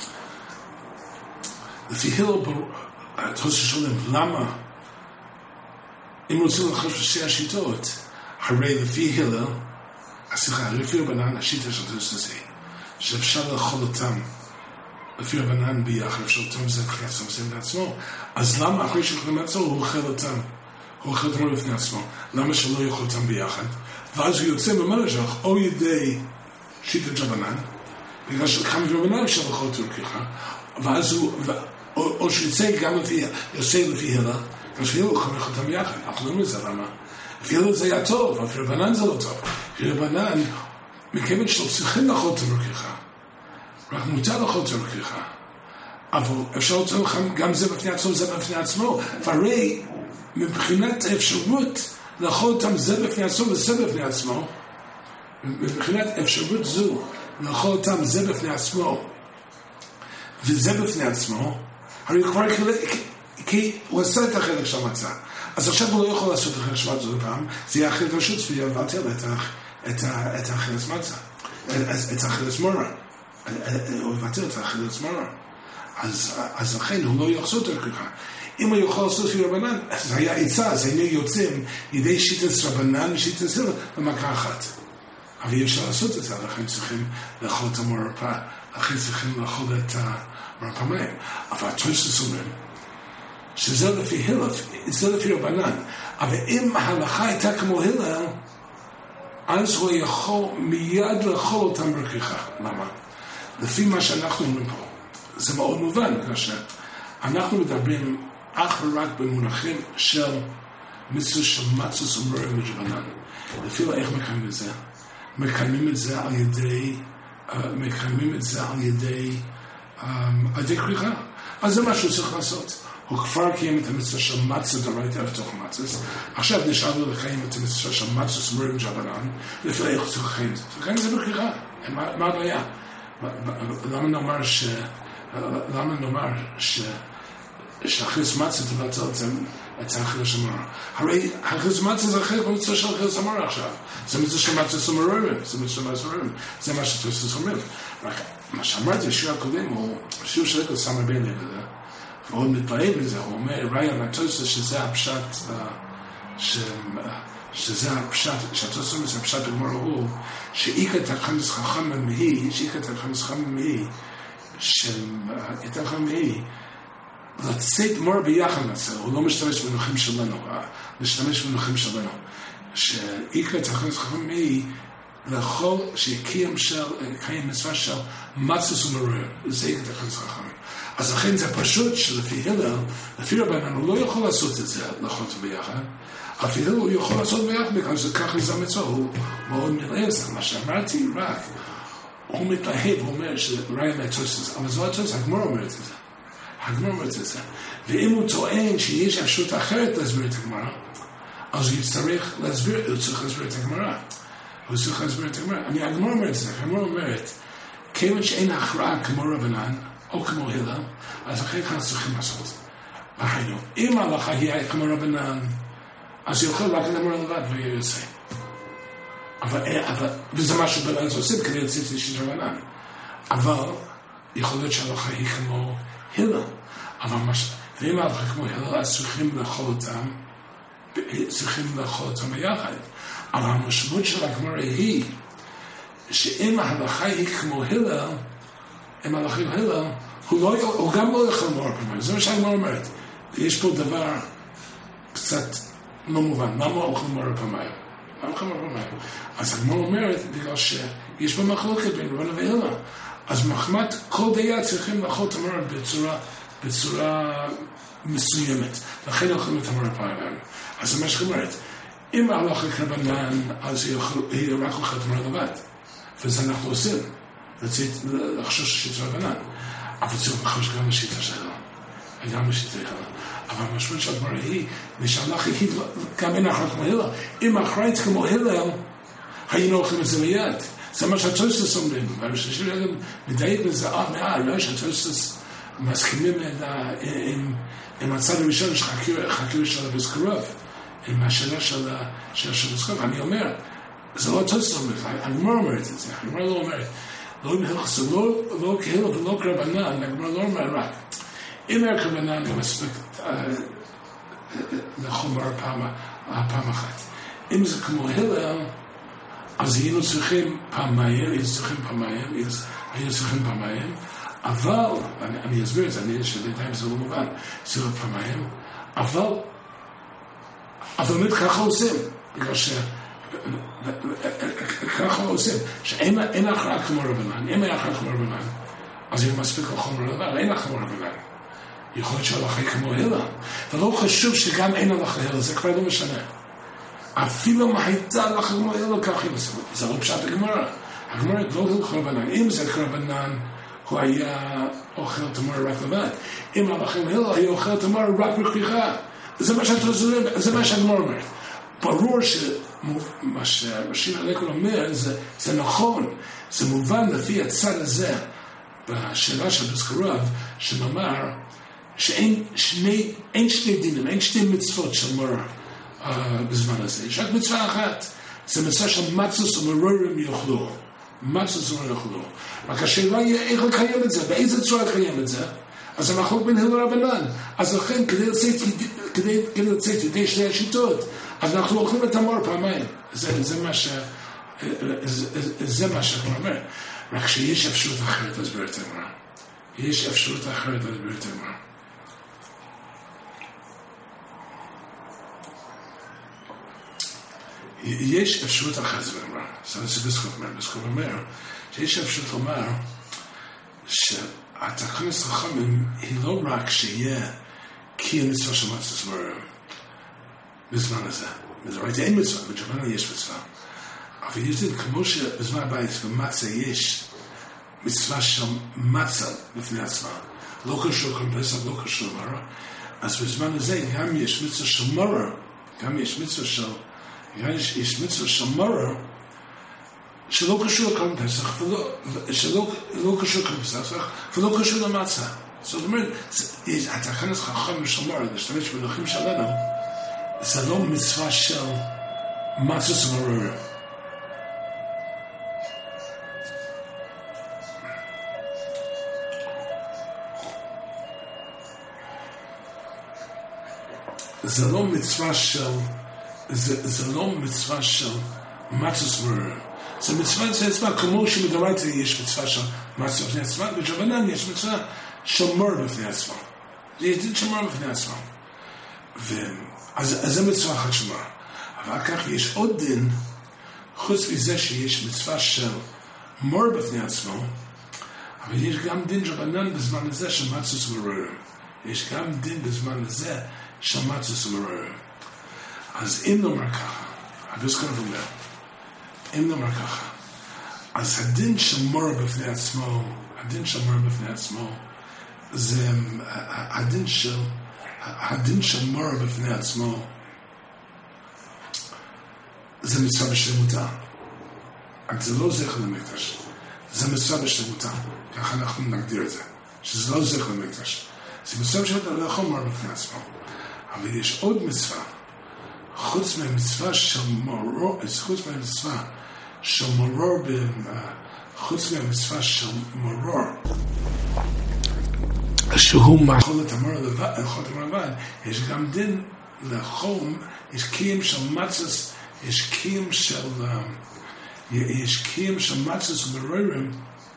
לפי הלל, תוס שואלים למה אם רוצים לחשוב שתי השיטות, הרי לפי הלל, לפי רבנן, השיטה של תוס הזה שאפשר לאכול אותם לפי רבנן ביחד, אפשר אותם זה כעצם זה בעצמו, אז למה אחרי שאוכלים בעצמו הוא אוכל אותם? הוא אוכל אותם לפני עצמו. למה שלא יאכל אותם ביחד? ואז הוא יוצא במרשך או ידי שיטת רבנן, בגלל שכמה רבנן אפשר לאכול אותו ככה, ואז הוא, או שיוצא גם לפי הלל, בגלל שהלל אוכל אותם ביחד. אנחנו לא מזה למה. לפי הלל זה היה טוב, אבל לפי רבנן זה לא טוב. לפי רבנן, מכיוון שלא צריכים לאכול אותם ככה. רק מותר לאכול אותם ככה. אבל אפשר אותם גם זה בפני עצמו, זה בפני עצמו. והרי מבחינת האפשרות לאכול אותם זה בפני עצמו וזה בפני עצמו, מבחינת אפשרות זו לאכול אותם זה בפני עצמו וזה בפני עצמו, הרי כבר כי הוא עשה את החלק של המצה, אז עכשיו הוא לא יכול לעשות את החלק של המצה פעם, זה יהיה החלק רשות ויבטל את החלק מצה, את החלק מורה, הוא יבטל את החלק מורה, אז לכן הוא לא יחזור יותר ככה. אם הוא יכול לעשות לפי רבנן, אז היה עצה, אז היינו יוצאים ידי שיטת רבנן ושיטת הלל במכה אחת. אבל אי אפשר לעשות את זה, לכן צריכים לאכול את המרור פעם, לכן צריכים לאכול את המרור פעמיים. אבל התוספות אומרים שזה לפי הלל, זה לפי רבנן. אבל אם ההלכה הייתה כמו הלל, אז הוא יכול מיד לאכול אותם בכריכה. למה? לפי מה שאנחנו אומרים פה, זה מאוד מובן, בגלל שאנחנו מדברים אך ורק במונחים של מצווה של מצווה ומרורים ורבנן. לפי איך מקיימים את זה? מקיימים את זה על ידי כריכה. אז זה מה שהוא צריך לעשות. הוא כבר קיים את המצווה של מצווה דרייתא בתוך המצווה. עכשיו נשאר לו לקיים את המצווה של מצווה ומרורים ורבנן. לפי איך הוא צריך לקיים את זה? לקיים את זה בכריכה. מה הבעיה? למה נאמר שהחילוס מצה תבטל את החילוס המרור? הרי החילוס מצה זה החילוס במצווה של החילוס המרור עכשיו. זה מצווה של מצווה ומרורים. זה מה שתוספות אומרים. רק מה שאמרתי בשיעור הקודם, הוא שיעור שלכם שם הרבה לב לזה. והוא מתפעל מזה, הוא אומר, ראי מהתוספות שזה הפשט, שהתוספות זה הפשט בגמרא הוא, שאיקה תקנת חכם ממהי, של יותר חכם מהי, לצאת מורה ביחד לצאת, הוא לא משתמש במונחים שלנו, משתמש במונחים שלנו. שעיקר תכנית חכמים היא לאכול שקיים מצווה של מצוס ומרור, זה עיקר תכנית חכמים. אז לכן זה פשוט שלפי הלל, לפי רבנן הוא לא יכול לעשות את זה, לאכול את זה ביחד, לפי הלל הוא יכול לעשות ביחד, בגלל שככה זה המצווה, הוא מאוד מלא זה, מה שאמרתי רק, הוא מתלהב, הוא אומר שראי מהתוספות, אבל זו התוספות, הגמרא אומרת את זה. הגמרא אומרת את זה. ואם הוא טוען שיש אפשרות אחרת להסביר את הגמרא, אז הוא צריך להסביר את הגמרא. הגמרא אומרת את זה, הגמרא אומרת, כיוון שאין הכרעה כמו רבנן, או כמו הלל, אז אחרי כאן צריכים לעשות. והיינו, אם ההלכה היא כמו רבנן, אז הוא יכול רק לדבר לבד ויהיה יוצא. וזה משהו בלעז עושים כדי לצאת לשית רבנן. אבל יכול להיות שההלכה היא כמו הלל. ואם ההלכה כמו הלל, אז צריכים לאכול אותם ביחד. אבל המשמעות של הגמרא היא שאם ההלכה היא כמו הלל, הוא גם לא יכול מורה פעמיים. זה מה שהגמרא אומרת. יש פה דבר קצת לא מובן. למה אוכל מורה פעמיים? אז הגמרא אומרת בגלל שיש בה מחלוקת בין רבנן והלל. אז מחמת כל דעה צריכים לאכול את המורה בצורה מסוימת. לכן אוכלים את המורה פעמיים. אז זה מה שאומרת. אם ההלכה כרבנן, אז היא רק אוכלת את המורה לבד. וזה אנחנו עושים. לחשוש לשיטה רבנן. אבל צריך לחשוש גם לשיטה שלה. גם לשיטה שלה. אבל המשמעות של הגמרא היא, ושהלכה היא גם אין הכרעה כמו הלל. אם הכרעה כמו הלל, היינו אוכלים את זה ליד. זה מה שהתוספות אומרים. והשלישי גם מדייק בזה מעל, שהתוספות מסכימים עם הצד הראשון של חקירה של הבזכרוב. עם השאלה של הבזכרוב. אני אומר, זה לא התוספות אומרים. הגמרא אומרת את זה. הגמרא לא אומרת. לא כהלל ולא כרבנן, הגמרא לא אומר רק. אם היה כרבנן, גם מספיק לחומר פעם אחת. אם זה כמו הלל, אז היינו צריכים פעמיים, אבל, אני אסביר את זה, אני שבינתיים זה לא מובן, צריך פעמיים, אבל באמת ככה עושים, בגלל ככה עושים, שאין הכרעה כמו רבנן, אם אין הכרעה כמו רבנן, אז יהיה מספיק לחומר לבן, אין הכרעה כמו רבנן. יכול להיות שההלכה היא כמו הלל, ולא חשוב שגם אין הלכה הלל, זה כבר לא משנה. אפילו מה הייתה הלכה כמו הלל, כך היא מסוים. זה לא פשט הגמרא. הגמרא לא הלכה רבנן. אם זה כרבנן, הוא היה אוכל את המורה רק לבד. אם הלכה כמו הלל, היה אוכל את המורה רק בכריכה. זה מה שהגמרא אומרת. ברור שמה שהראשי הלקול אומר, זה נכון. זה מובן לפי הצד הזה, בשאלה של בזכרוב, שנאמר, שאין שני דינים, אין שתי מצוות של מורה בזמן הזה. יש רק מצווה אחת. זה מצווה של מצוס ומרורים יאכלו. מצוס ומרורים יאכלו. רק השאלה היא איך לקיים את זה, באיזה צורה לקיים את זה. אז המחלוק בין הלל רבנן. אז לכן, כדי לצאת ידי שני השיטות, אז אנחנו אוכלים את המורה פעמיים. זה מה שאנחנו אומר. רק שיש אפשרות אחרת להסביר את הגמרא. יש אפשרות אחרת להסביר את הגמרא. יש אפשרות אחרת בגמרא. זה בזכות אומר שיש אפשרות לומר שהתקנת חכמים היא לא רק שיהיה כי המצווה של מצוות מרורים בזמן הזה. ראיתי אין מצווה, בג'בנה יש מצווה. אבל יש דין, כמו שבזמן הבית במצה יש מצווה של מצה בפני עצמה, לא קשור כמפסח, לא קשור מרה, אז בזמן הזה גם יש מצווה של מרה, גם יש מצווה של מרה, שלא קשור כמפסח, שלא קשור כמפסח, ולא קשור למצה. זאת אומרת, התקנת חכמים של מרה, להשתמש בדרכים שלנו, זה לא מצווה של מצה ומרה. זה לא מצווה של מצוס מרור. זה מצווה עצמה, כמו שמדברתי יש מצווה של מצווה בפני עצמה, בג'בנן יש מצווה של מרור בפני עצמה. יש דין של מורה בפני עצמו. אז זה מצווה אחת של מורה. אבל כך יש עוד דין, חוץ מזה שיש מצווה של מורה בפני עצמו, אבל יש גם דין רבנן בזמן הזה של מצוות ומרורים. יש גם דין בזמן הזה של מצוות ומרורים. אז אם נאמר ככה, הביסקרוב אומר, אם נאמר ככה, אז הדין של מורה בפני עצמו, זה הדין של מורה בפני עצמו, זה מצווה בשלמותה. רק זה לא זכר למקדש. זה מצווה בשלמותה. ככה אנחנו נגדיר את זה. שזה לא זכר למקדש. זה מצווה בשלמותה, לא יכול מורה בפני עצמו. אבל יש עוד מצווה. חוץ מהמצווה של מורור, שהוא מאכול את המורה לבד, יש גם דין לחום, יש קיים של מצס, יש קיים של מצס ומרורים,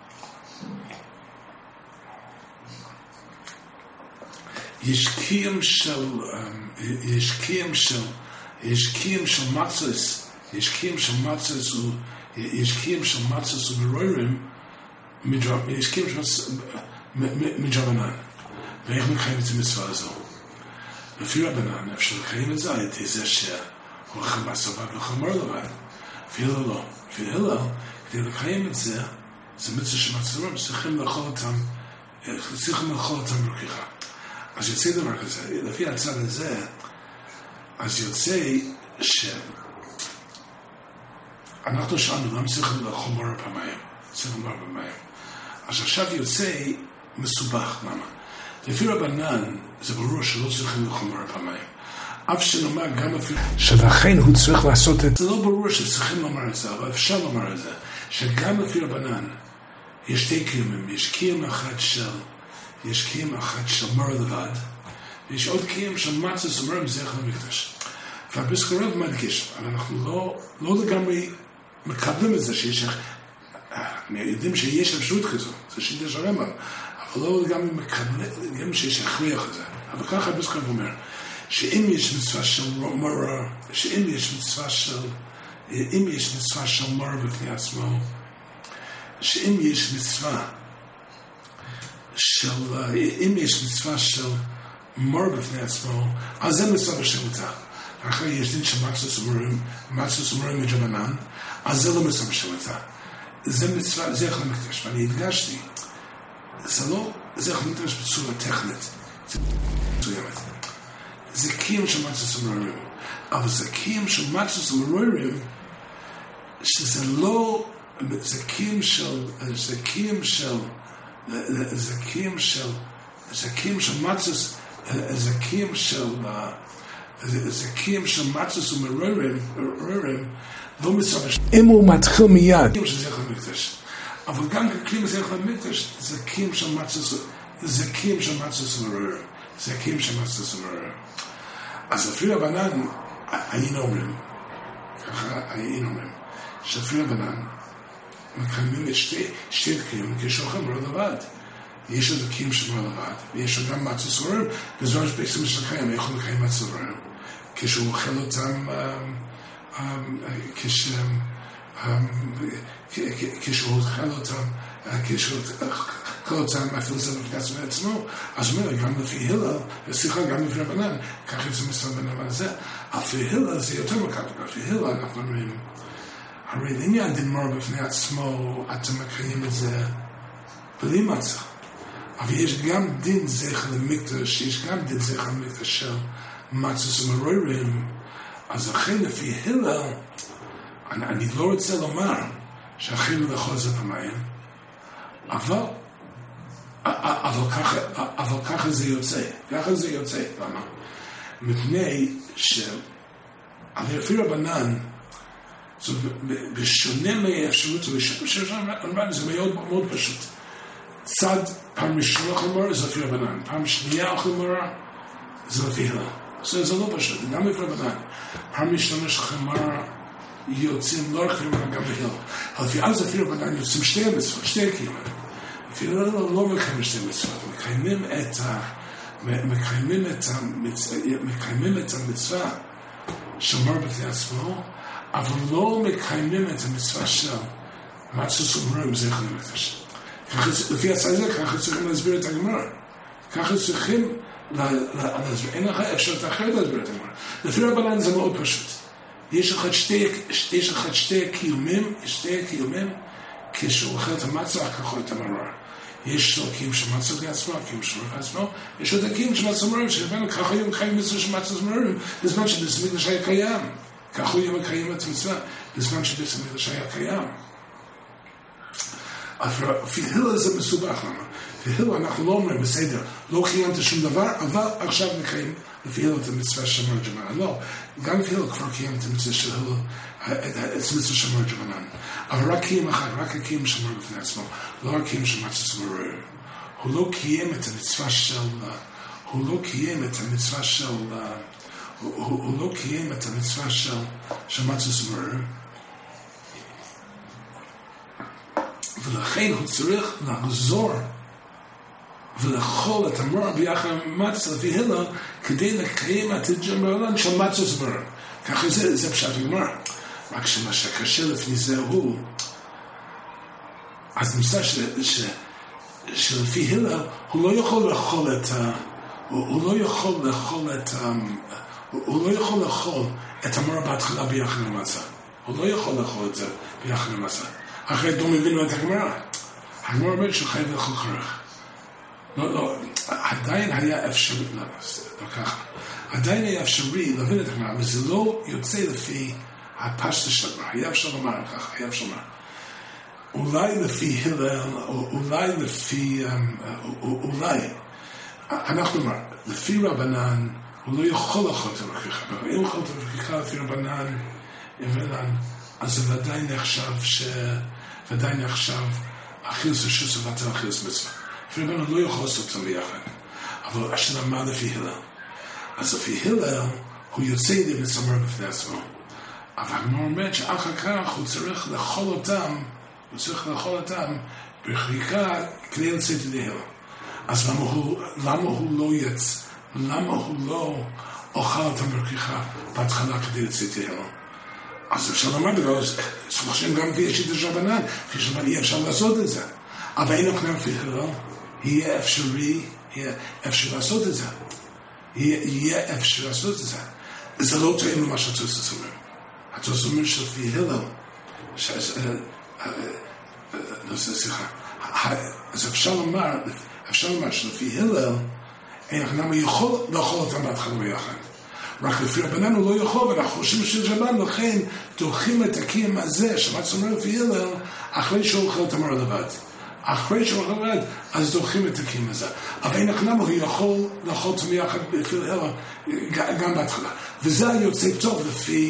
יש קיים של מצס ומרורים, יש קיים מדרבנן. ואיך מקיים את המצווה הזו? לפי רבנן, אפשר לקיים את זה על ידי זה שהולכים בסבב ולחמור לבד. לפי הלל לא. לפי הלל, כדי לקיים את זה, זה מצווה של מצווה ומרורים, צריכים לאכול אותם בכריכה. אז יוצא דבר כזה, לפי הצד הזה, אז יוצא אנחנו שאלנו, למה צריכים לאכול מורה פעמיים? אז עכשיו יוצא מסובך, למה? לפי רבנן, זה ברור שלא צריכים לאכול מורה פעמיים. אף שנאמר גם אפילו שלכן הוא צריך לעשות את זה. לא ברור שצריכים לומר את זה, אבל אפשר לומר את זה, שגם לפי רבנן, יש שתי קיומים, יש קיום אחד של מורה לבד, ויש עוד קיום של מצס ומרורים זכר למקדש. והביסקרוב מדגיש, אבל אנחנו לא לגמרי מקבלים את זה שיש, יודעים שיש אפשרות כזו, זה שיטה של הרמב"ם, אבל לא לגמרי מקבלים, גם שיש הכריח את זה. אבל ככה הביסקרוב אומר, שאם יש מצווה של מורה, אם יש מצווה של מורה בפני עצמו, שאם יש מצווה של מורה בפני עצמו, אז זה מצווה בשלמותה. אחרי יש דין של מצוות ומרורים מדרבנן, אז זה לא מצווה בשלמותה. זה מצווה, זה זכר למקדש. ואני הדגשתי, זה לא זכר למקדש בצורה טכנית, זה מצוימת. זה קיום של מצוות ומרורים. אבל זה קיום של מצוות ומרורים, שזה לא, זה קים של מצוס ומרורים, לא מצווה. אם הוא מתחיל מיד, קים של זכר למקדש. אבל גם קים של זכר למקדש, זה קים של מצוס ומרורים. זה קים של מצוס ומרורים. אז לפי רבנן, היינו אומרים, שלפי רבנן, מקיימים את שתי קיום כשאוכלים מורה לבד. יש עוד קיום של מורה לבד, ויש עוד גם מצוות ומרורים, בזמן שבעצם יש לקיים, יכול לקיים מצוות ומרורים. כשהוא אוכל אותם, כשהוא אוכל אותם, אפילו זה בפני עצמו, אז אומר, גם לפי הלל, גם לפי רבנן, ככה זה מסתכל בנאמן הזה, לפי הלל זה יותר מקבל, לפי הלל אנחנו אומרים, הרי לעניין דין מורה בפני עצמו, אתם מקיימים את זה בלי מצה. אבל יש גם דין זכר למקדש, של מצוות ומרורים. אז אחרי לפי הלל, אני לא רוצה לומר שאחרי לאכול זה פעמיים, אבל ככה זה יוצא. למה? מפני לפי רבנן, בשונה מהאפשרות, זה מאוד פשוט. צד פעם ראשונה אוכל מורה זה לפי רבנן, פעם שנייה אוכל מורה זה לפי הלל. זה לא פשוט, גם לפי רבנן. פעם ראשונה אוכל מורה יוצאים לא רק לפי רבנן, גם בהלל. אבל לפי אז לפי רבנן יוצאים שתי מצוות, שתי קיום. לפי הלל לא מקיימים שתי מצוות, מקיימים את מקיימים את המצווה של מור בפני עצמו, אבל לא מקיימים את המצווה של מצוס ומרורים זכר לנפש. לפי הצעה הזה, ככה צריכים להסביר את הגמרא. ככה צריכים להסביר. אין לך אפשרות אחרת להסביר את הגמרא. לפי רבנן זה מאוד פשוט. יש לך שתי קיומים, כשהוא אוכל את המצה, ככה את המרור. יש לו קיום של מצה לעצמו, קיום של מרור לעצמו, יש לו את הקיום של מצה ומרורים, שבנו ככה יום חיים מצווה של מצה ומרורים, בזמן שבית המקדש היה קיים. ככה יום מקיים את המצווה, בזמן שבית המקדש היה קיים. לפי הלל זה מסובך לנו. לפי הלל אנחנו לא אומרים, בסדר, לא קיימת שום דבר, אבל עכשיו נקיים לפי הלל את המצווה של מור ג'בנן. לא, גם לפי הלל כבר קיים את המצווה של הלל, את המצווה של מור ג'בנן. אבל רק קיים אחד, רק הקיים של מור בפני עצמו, לא רק קיים של מצווה של מור. הוא לא קיים את המצווה של, הוא לא קיים את המצווה של, הוא לא קיים את המצווה של מצווה של מור. ולכן הוא צריך לחזור ולאכול את המרור ביחד עם מצה לפי הלל כדי לקיים את הג'מרלן של מצה סברר. ככה זה פשט הגמרא. רק שמה שקשה לפני זה הוא, אז נמצא שלפי הלל הוא לא יכול לאכול את המרור בהתחלה ביחד עם מצה. הוא לא יכול לאכול את זה ביחד עם מצה. אחרי לא מבינו את הגמרא. הגמרא אומרת שהוא חייב לאכול כרך. לא, עדיין היה אפשרי, לא ככה. עדיין היה אפשרי להבין את הגמרא, אבל זה לא יוצא לפי הפשטה של הגמרא. היה אפשר לומר ככה, היה אפשר לומר. אולי לפי הלל, אולי, אנחנו אומר, לפי רבנן, הוא לא יכול לאכול את המרכיכה, אבל אם אוכל את המרכיכה לפי רבנן, אז זה ודאי נחשב אכילס רשות ובטל אכילס מצווה. לפי רבנן לא יכול לעשות אותם ביחד. אבל השאלה מה לפי הלל? אז לפי הלל הוא יוצא ידי מצמר בפני עצמו. אבל הגמרא אומרת שאחר כך הוא צריך לאכול אותם בחריקה כדי לצאת ידי הלל. אז למה הוא לא אוכל אותם ברכיכה בהתחלה כדי לצאת ידי הלל? אז אפשר לומר דבר, חושבים גם לפי השיטה של רבנן, לפי שרבנן יהיה אפשר לעשות את זה. אבל אין לכם לפי הלל, יהיה אפשר לעשות את זה. יהיה אפשר לעשות את זה. זה לא תואם למה שהתוספות אומר. התוספות אומר שלפי הלל, אז אפשר לומר שלפי הלל, אין לכם יכול לאכול אותם בהתחלה ביחד. רק לפי רבנן הוא לא יכול, ואנחנו חושבים של רבנן, לכן דוחים את הקים הזה, שמצא אומר לפי הלל, אחרי שהוא אוכל את המרור לבד. אחרי שהוא אוכל לבד, אז דוחים את הקים הזה. אבל אין הכנם, הוא יכול לאכול אותם יחד לפי הלל, גם בהתחלה. וזה יוצא טוב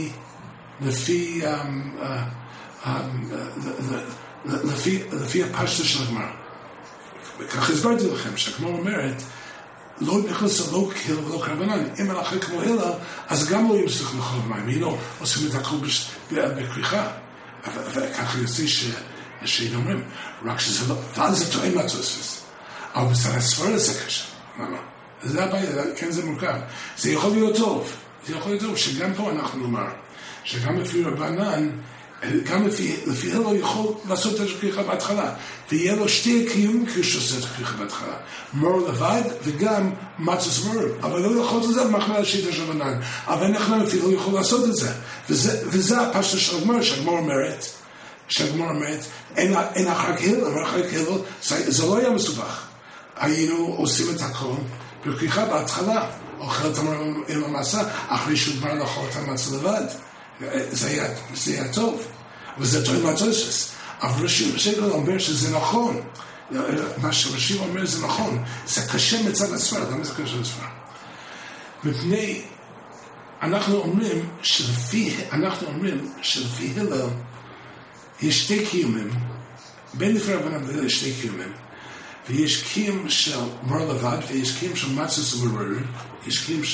לפי הפשטה של הגמרא. וכך הסברתי לכם, שהגמרא אומרת, לא נכנס לא קהילה ולא קרבנן. אם אנחנו כמו הלל, אז גם לא ימשיך לאכול מים. היא לא עושים את הכל בכריכה. וככה יוצא שאין אומרים. רק שזה לא, ואז זה טועם מהתוספות. אבל בסדר, הספרד זה קשה. למה? זה הבעיה, כן זה מורכב. זה יכול להיות טוב. זה יכול להיות טוב שגם פה אנחנו נאמר, שגם לפי רבנן, גם לפי הלל הוא יכול לעשות את הכריכה בהתחלה, ויהיה לו שתי קיום כשעושה את הכריכה בהתחלה, מור לבד וגם מצוס מור, אבל לא יכול לעשות את זה במחנה השיטה של רבנן, אבל אנחנו לפי הלל יכול לעשות את זה, וזה הפשטה של הגמרא, שהגמרא אומרת, אין אחר כהלל, אבל אחר כהלל, זה לא היה מסובך, היינו עושים את הכל בכריכה בהתחלה, אוכל את המור עם המסה, אחרי שהוא גמר לאכול את המצה לבד, זה היה טוב, וזה טוב מהתוספות. אבל רש"י אומר שזה נכון. מה שרש"י אומר זה נכון. זה קשה מצד הספרד. למה זה קשה לספרד? מפני, אנחנו אומרים שלפי הלל יש שתי קיומים, בין לפי רבנן יש שתי קיומים, ויש קיום של מור לבד, ויש קיום של מצוס ומרור, יש קיום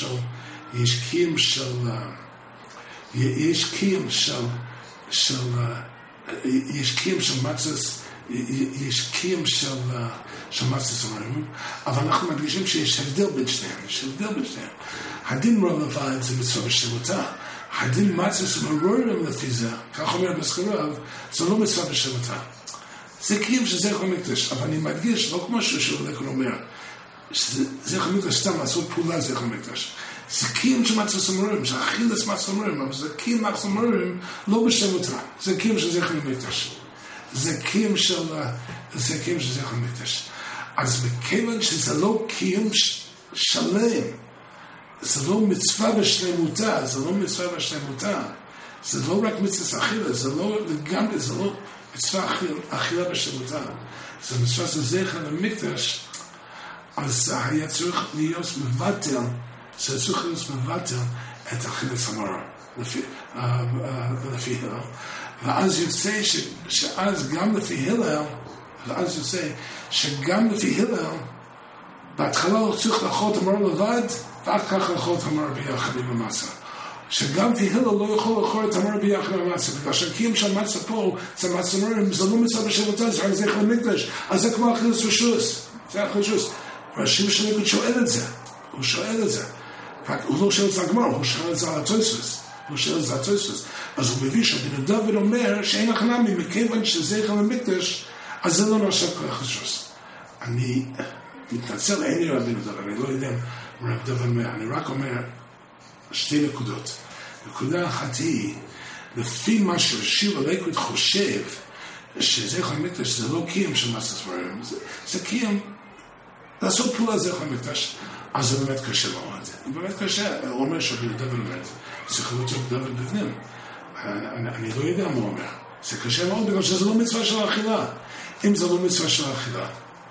של מצוס יש קיים של מצה סמרים, אבל אנחנו מדגישים שיש הבדל בין שניהם, הדין מר לבד זה מצווה בשלמותה, הדין מצה סמרים לפי זה, כך אומר בסקרב, זה לא מצווה בשלמותה. זה קיים של זכר המקדש, אבל אני מדגיש, לא כמו שהולך אומר, זכר המקדש סתם לעשות פעולה זכר המקדש. זה קיים של מצה סמרים, זה אכילס מצה סמרים, אבל זה קיים מצה סמרים לא בשלמותה, זה קיים של זכר המקדש. זה קיים של זכר המקדש. אז מכיוון שזה לא קיים שלם, זה לא מצווה בשלמותה, זה לא רק מצווה אכילה, זה לא לגמרי, זה לא מצווה אכילה בשלמותה, זה מצווה של זכר המקדש, אז זה היה צריך להיות מבטל, את אכילת המרה, לפי הלל. ואז יוצא שגם לפי הלל, בהתחלה הוא צריך לאכול את המרה לבד, ואחר כך לאכול את המרה ביחד עם המצה. שגם לפי הלל לא יכול לאכול את המרה ביחד עם המצה, בגלל שהקיים של המצה פה, זה מצה מרים, זה לא מצווה בשלמותה, זה רק זכר המקדש, אז זה כמו אכילת רשוס, זה אכילת רשוס. והשם שלנו שואל את זה, הוא לא שואל את זה הגמרא, הוא שואל את זה על התוספות, אז הוא מביא שבן דוד אומר שאין הכנה מכיוון שזכר המקדש, אז זה לא נעשה כל החשוס. אני מתנצל, אין לי רבי דוד, אני לא יודע רבי דוד אומר, אני רק אומר שתי נקודות. נקודה אחת היא, לפי מה ששיר הליקוד חושב, שזכר המקדש זה לא קיים של מצה סמרים, זה קיים לעשות פעולה זכר המקדש, אז זה באמת קשה מאוד. זה באמת קשה, הוא אומר שבן דוד אומר, צריך להיות רבי דוד בפנים. אני לא יודע מה הוא אומר. זה קשה מאוד בגלל שזה לא מצווה של האכילה. אם זה לא מצווה של האכילה.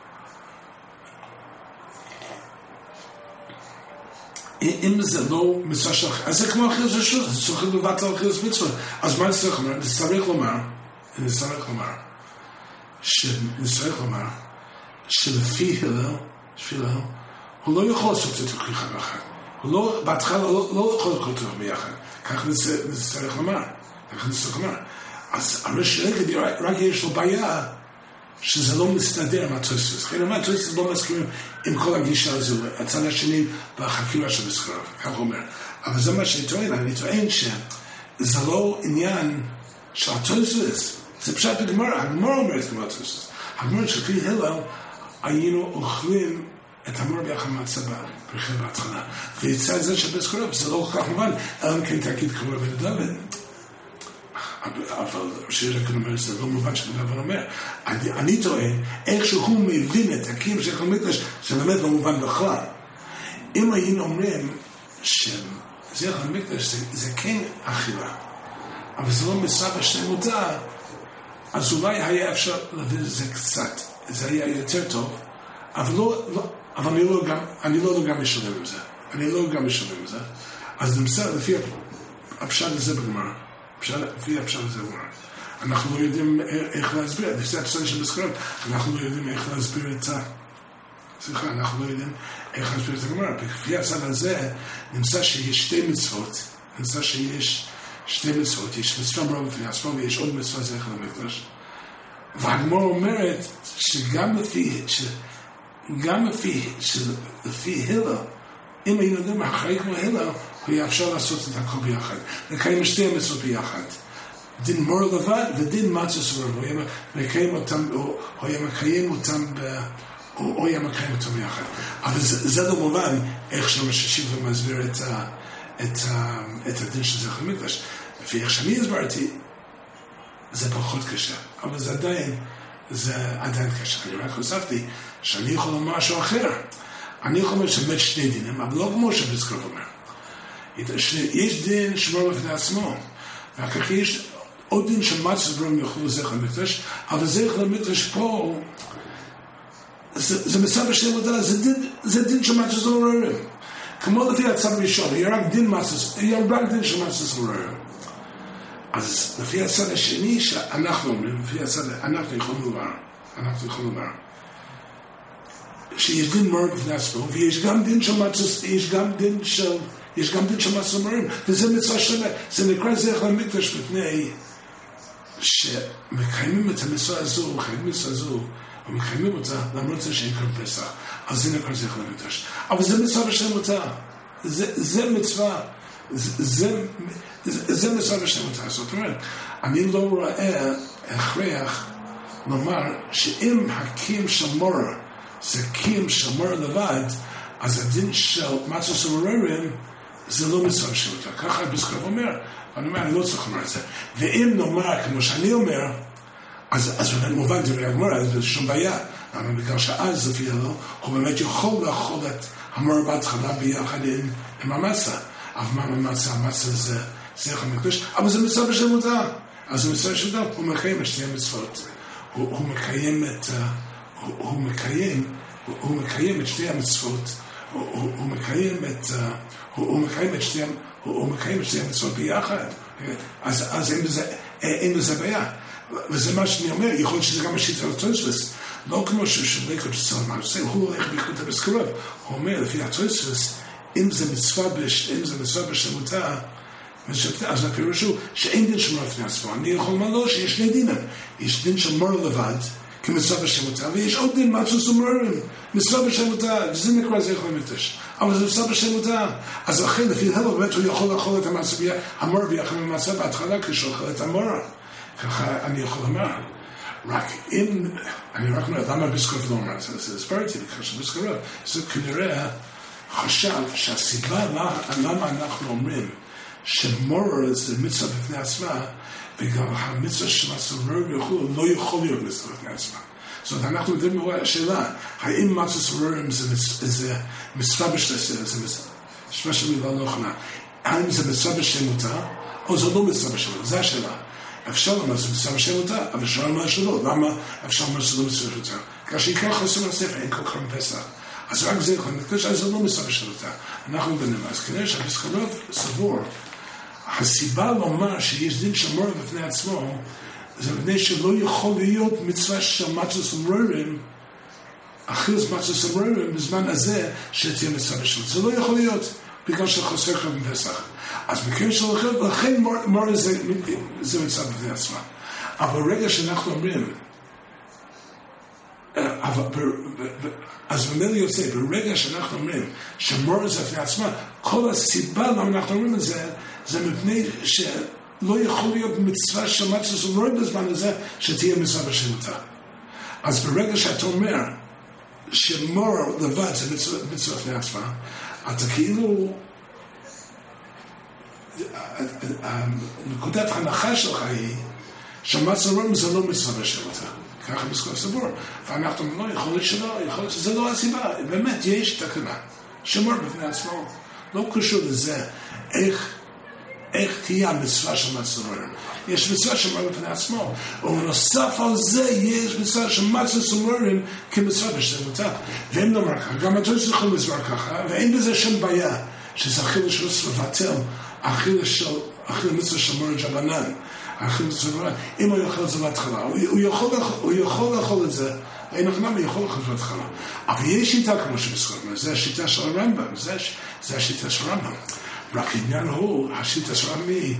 אם זה לא מצווה של האכילה, אז זה כמו אכילת רשות, זה צריך לבטל אכילת מצווה. אז מה נצטרך לומר? נצטרך לומר, שלפי הלל, הוא לא יכול לעשות את הכריכה ביחד. בהתחלה לא יכול לקרוא אותו ביחד. כך נצטרך לומר. אז הראש רגד רק יש לו בעיה שזה לא מסתדר עם התוספות. התוספות לא מסכימים עם כל הגישה הזו. הצד השני בחקירה של הסקרב. כך הוא אומר. אבל זה מה שאני טוען. אני טוען שזה לא עניין של התוספות. זה פשוט בגמרא. הגמרא אומרת כמו התוספות. הגמרא שלפי הלל היינו אוכלים את המרה ביחד מהצבא, פריחה בהתחלה. ויצא את זה שבסקרב, זה לא כל כך מובן, אלא אם כן תגיד כמו רבי דוד. אבל שירק אומר, זה לא מובן שבן דוד אומר. אני טוען, איך שהוא מבין את הקים של המקדש, זה באמת לא מובן בכלל. אם היינו אומרים שזכר המקדש זה כן אכילה, אבל זה לא מצווה בשלמותה, אז אולי היה אפשר להבין את זה קצת. זה היה יותר טוב, אבל אני לא גם משלם עם זה. אז נמצא לפי הפשט הזה בגמרא. אנחנו לא יודעים איך להסביר, לפי הצד של בסקרב, אנחנו לא יודעים איך להסביר את הגמרא. לפי הצד הזה נמצא שיש שתי מצוות, יש מצווה מרה בפני עצמו ויש עוד מצווה זכר המקדש. והגמרא אומרת שגם לפי הלל, אם היינו יודעים אחרי כמו הלל, הוא יאפשר לעשות את הכל ביחד. לקיים שתי המצוות ביחד. דין מורה לבד ודין מצה סמרים. הוא היה מקיים אותם ביחד. אבל זה לא מובן איך שמששיב ומסביר את הדין של זכר המקדש. לפי איך שאני הסברתי, זה פחות קשה. אבל זה עדיין קשה. אני רק הוספתי שאני יכול לומר משהו אחר. אני יכול לומר שבאמת שני דינים, אבל לא כמו שבסקרב אומר. יש דין שמור בפני עצמו, ואחר כך יש עוד דין שמצה סמרים יאכלו זכר המקדש, אבל זכר המקדש פה, זה מצווה בשלמותה, זה דין שמצה סמרים. כמו לפי הצו הראשון, יהיה רק דין שמצה סמרים. אז לפי הצד השני שאנחנו אומרים, אנחנו יכולים לומר, שיש דין מורה בפני עצמו, ויש גם דין של מצה, יש גם דין של מצה סמרים, וזה מצווה שלמה, זה נקרא זכר המקדש בפני שמקיימים את המצווה הזו, ומקיימים אותה למרות זה שאין קורבן פסח. אז זה נקרא זכר למקדש. אבל זה מצווה בשלמותה. זה מצווה. זה מצווה בשלמותה. זאת אומרת, אני לא רואה הכרח לומר שאם הקים של מורה זה קים של מורה לבד, אז הדין של מצווה סמוררים זה לא מצווה בשלמותה. ככה בסקרב אומר, אני לא צריך לומר את זה. ואם נאמר כמו שאני אומר, אז מובן דברי הגמרא, אז בשום בעיה. אבל בגלל שאז לפי אלו, הוא באמת יכול לאכול את המורה בהתחלה ביחד עם המצה. אבל מה המצה זה זכר למקדש, אבל זה מצווה בשלמותה. אז זה מצווה בשלמותה, הוא מקיים את שתי המצוות. הוא מקיים את שתי המצוות. הוא מקיים את שתי המצוות ביחד. אז אין בזה בעיה. וזה מה שאני אומר, יכול להיות שזה גם השיטה לתוספות. לא כמו שבליקות שצריך מה עושה, הוא הולך בליקות הבסקרוב. הוא אומר, לפי התוספות, אם זה מצווה בשלמותה, אז הפירוש הוא שאין דין של מורה לפני עצמו. אני יכול לומר לו שיש שני דינים. יש דין של מורה לבד, כמצווה בשלמותה, ויש עוד דין מצווה סמוררים, מצווה בשלמותה, וזה נקרא זכר למקדש. אבל זה מצווה בשלמותה. אז אחרי, לפי הלו, באמת הוא יכול לאכול את המורה ביחד עם המצווה בהתחלה, כשהוא אוכל את המורה. ככה אני יכול לומר. אני רק אומר, למה בסקרוב לא אומר? זה הסברתי, בגלל שבסקרוב, זה כנראה חשב שהסיבה למה אנחנו אומרים שמורה זה מצווה בפני עצמה, בגלל המצווה של הסמוררים לא יכול להיות מצווה בפני עצמה. זאת אומרת, אנחנו יודעים שאלה, האם מצווה סמוררים זה מצווה בשלמותה, זה מצווה שמילה לא נכונה, האם זה מצווה בשלמותה, או זה לא מצווה בשלמותה, זה השאלה. אפשר לומר זה מצווה בשלמותה, אבל אפשר לומר שלא. למה אפשר לומר שזה לא מצווה בשלמותה? כאשר עיקר חסר מהספר, אין כל קורבן פסח. אז רק זה יכול להיות, אז זה לא מצווה בשלמותה. אנחנו בנים, אז כנראה שהבסקרוב סבור, הסיבה לומר שיש דין של מורה בפני עצמו, זה מפני שלא יכול להיות מצווה של מצווה סמוררים, אכילת מצווה סמוררים בזמן הזה שתהיה מצווה בשלמותה. זה לא יכול להיות, בגלל שחסר קורבן פסח. אז מכיוון שלכם, לכן מורה זה מצווה בפני עצמה. אבל רגע שאנחנו אומרים, אז במילא יוצא, ברגע שאנחנו אומרים שמורה זה בפני עצמה, כל הסיבה למה אנחנו אומרים את זה, זה מפני שלא יכול להיות מצווה של מצווה סמוררים בזמן הזה, שתהיה מצווה בשלמותה. אז ברגע שאתה אומר שמורה לבד זה מצווה בפני עצמה, אתה כאילו נקודת ההנחה שלך היא שמצווה סמוררים זה לא מצווה בשלמותה. ככה בסקרוב סבור. ואנחנו לא, יכול להיות שלא, יכול להיות שזה לא הסיבה. באמת, יש תקנה. שמור בפני עצמו. לא קשור לזה איך תהיה המצווה של מצווה סמוררים. יש מצווה שמור בפני עצמו. ובנוסף על זה, יש מצווה של מצווה סמוררים כמצווה בשלמותה. ואם לא אומר ככה, גם אתה יכול לסבור ככה, ואין בזה שם בעיה, שזה אכילה של לבטל, אכילה מצווה של מורה ג'בנן. אם הוא יכול את זה בהתחלה, הוא יכול לאכול את זה, אין נכנע, הוא יכול לאכול את זה בהתחלה. אבל יש שיטה כמו שבסקרוב, זה השיטה של הרמב"ם, זה השיטה של הרמב"ם. רק עניין הוא, השיטה של הרמב"ם היא,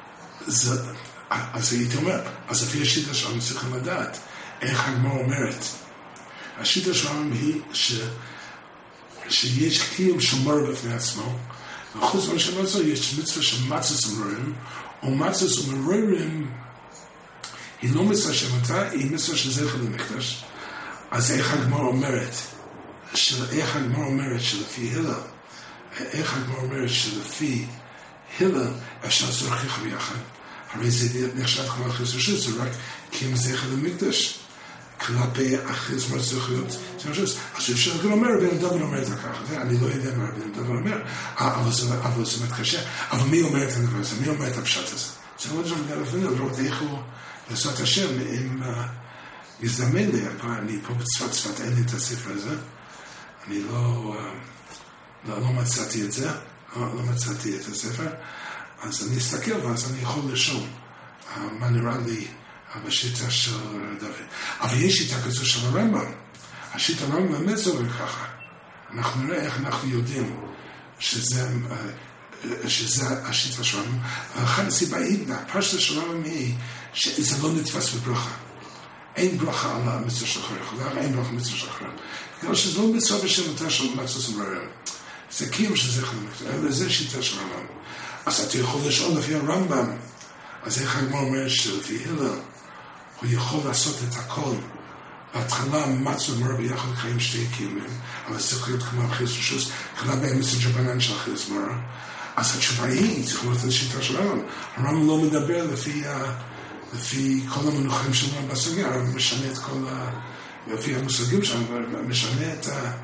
אז הייתי אומר, אז לפי השיטה של הרמב"ם צריכים לדעת, איך הגמרא אומרת. השיטה של הרמב"ם היא שיש קיום של מורה בפני עצמו, וחוץ מהשאלה הזו יש מצווה של מצווה סמוררים, ומצווה סמוררים היא לא מצווה שמתה, היא מצווה של זכר למקדש. אז איך הגמרא אומרת שלפי הלל, איך הגמרא אומרת שלפי הלל אפשר לצורך ביחד, הרי זה נחשב כמו אכילת רשות, זה רק כי הם זכר למקדש. כלפי אכילת מרצחיות, אז אפשר גם אומר, בן דוד אומר את זה ככה, אני לא יודע מה בן דוד אומר, אבל זה מתקשה, אבל מי אומר את הדבר הזה? מי אומר את הפשט הזה? זה לא דברים גדולים, לראות איך הוא, לעשות השם, אם יזדמן לי, אני פה בצפת, אין לי את הספר הזה, אני לא מצאתי את זה, לא מצאתי את הספר, אז אני אסתכל ואז אני יכול לשאול, מה נראה לי, בשיטה של דוד. אבל יש שיטה כזו של הרמב"ם. השיטה הרמב"ם באמת זה אומר ככה. אנחנו נראה איך אנחנו יודעים שזה השיטה של הרמב"ם. ואחת הסיבה היא, הפשטה של הרמב"ם היא שזה לא נתפס בברכה. אין ברכה על המצווה של חריך, אין ברכה מצווה של חריך. בגלל שזה לא מצווה בשמתה של מצווה סמררים. זה קיום שזה חלק, וזה שיטה של רמב"ם. אז אתה יכול לשאול לפי הרמב"ם, אז איך הגמרא אומר שלפי הלל, הוא יכול לעשות את הכל. בהתחלה מצווה מראה ביחד קיים שתי קיומים, אבל זה צריך להיות כמו אחיס רשוס, כלל באמצע ג'בנן של אחיס מראה. אז התשובה היא, צריך לראות את השיטה של הרמב"ם. הרמב"ם לא מדבר לפי כל המנוחים שלנו בסוגיה, הרמב"ם משנה את כל לפי המושגים שלנו, משנה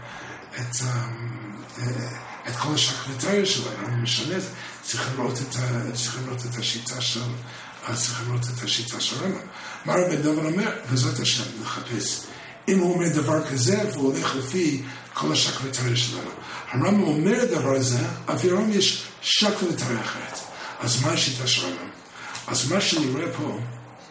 את כל השקוויטריה שלנו, הרמב"ם משנה את זה. צריך לראות את השיטה של הרמב"ם. מה רבי דוד אומר? וזאת השם, לחפש. אם הוא אומר דבר כזה, והוא הולך לפי כל השקוויטריה שלנו. הרמב"ם אומר דבר הזה, אבל הרמב"ם יש שקוויטריה אחרת. אז מה השיטה של הרמב"ם? אז מה שאני רואה פה,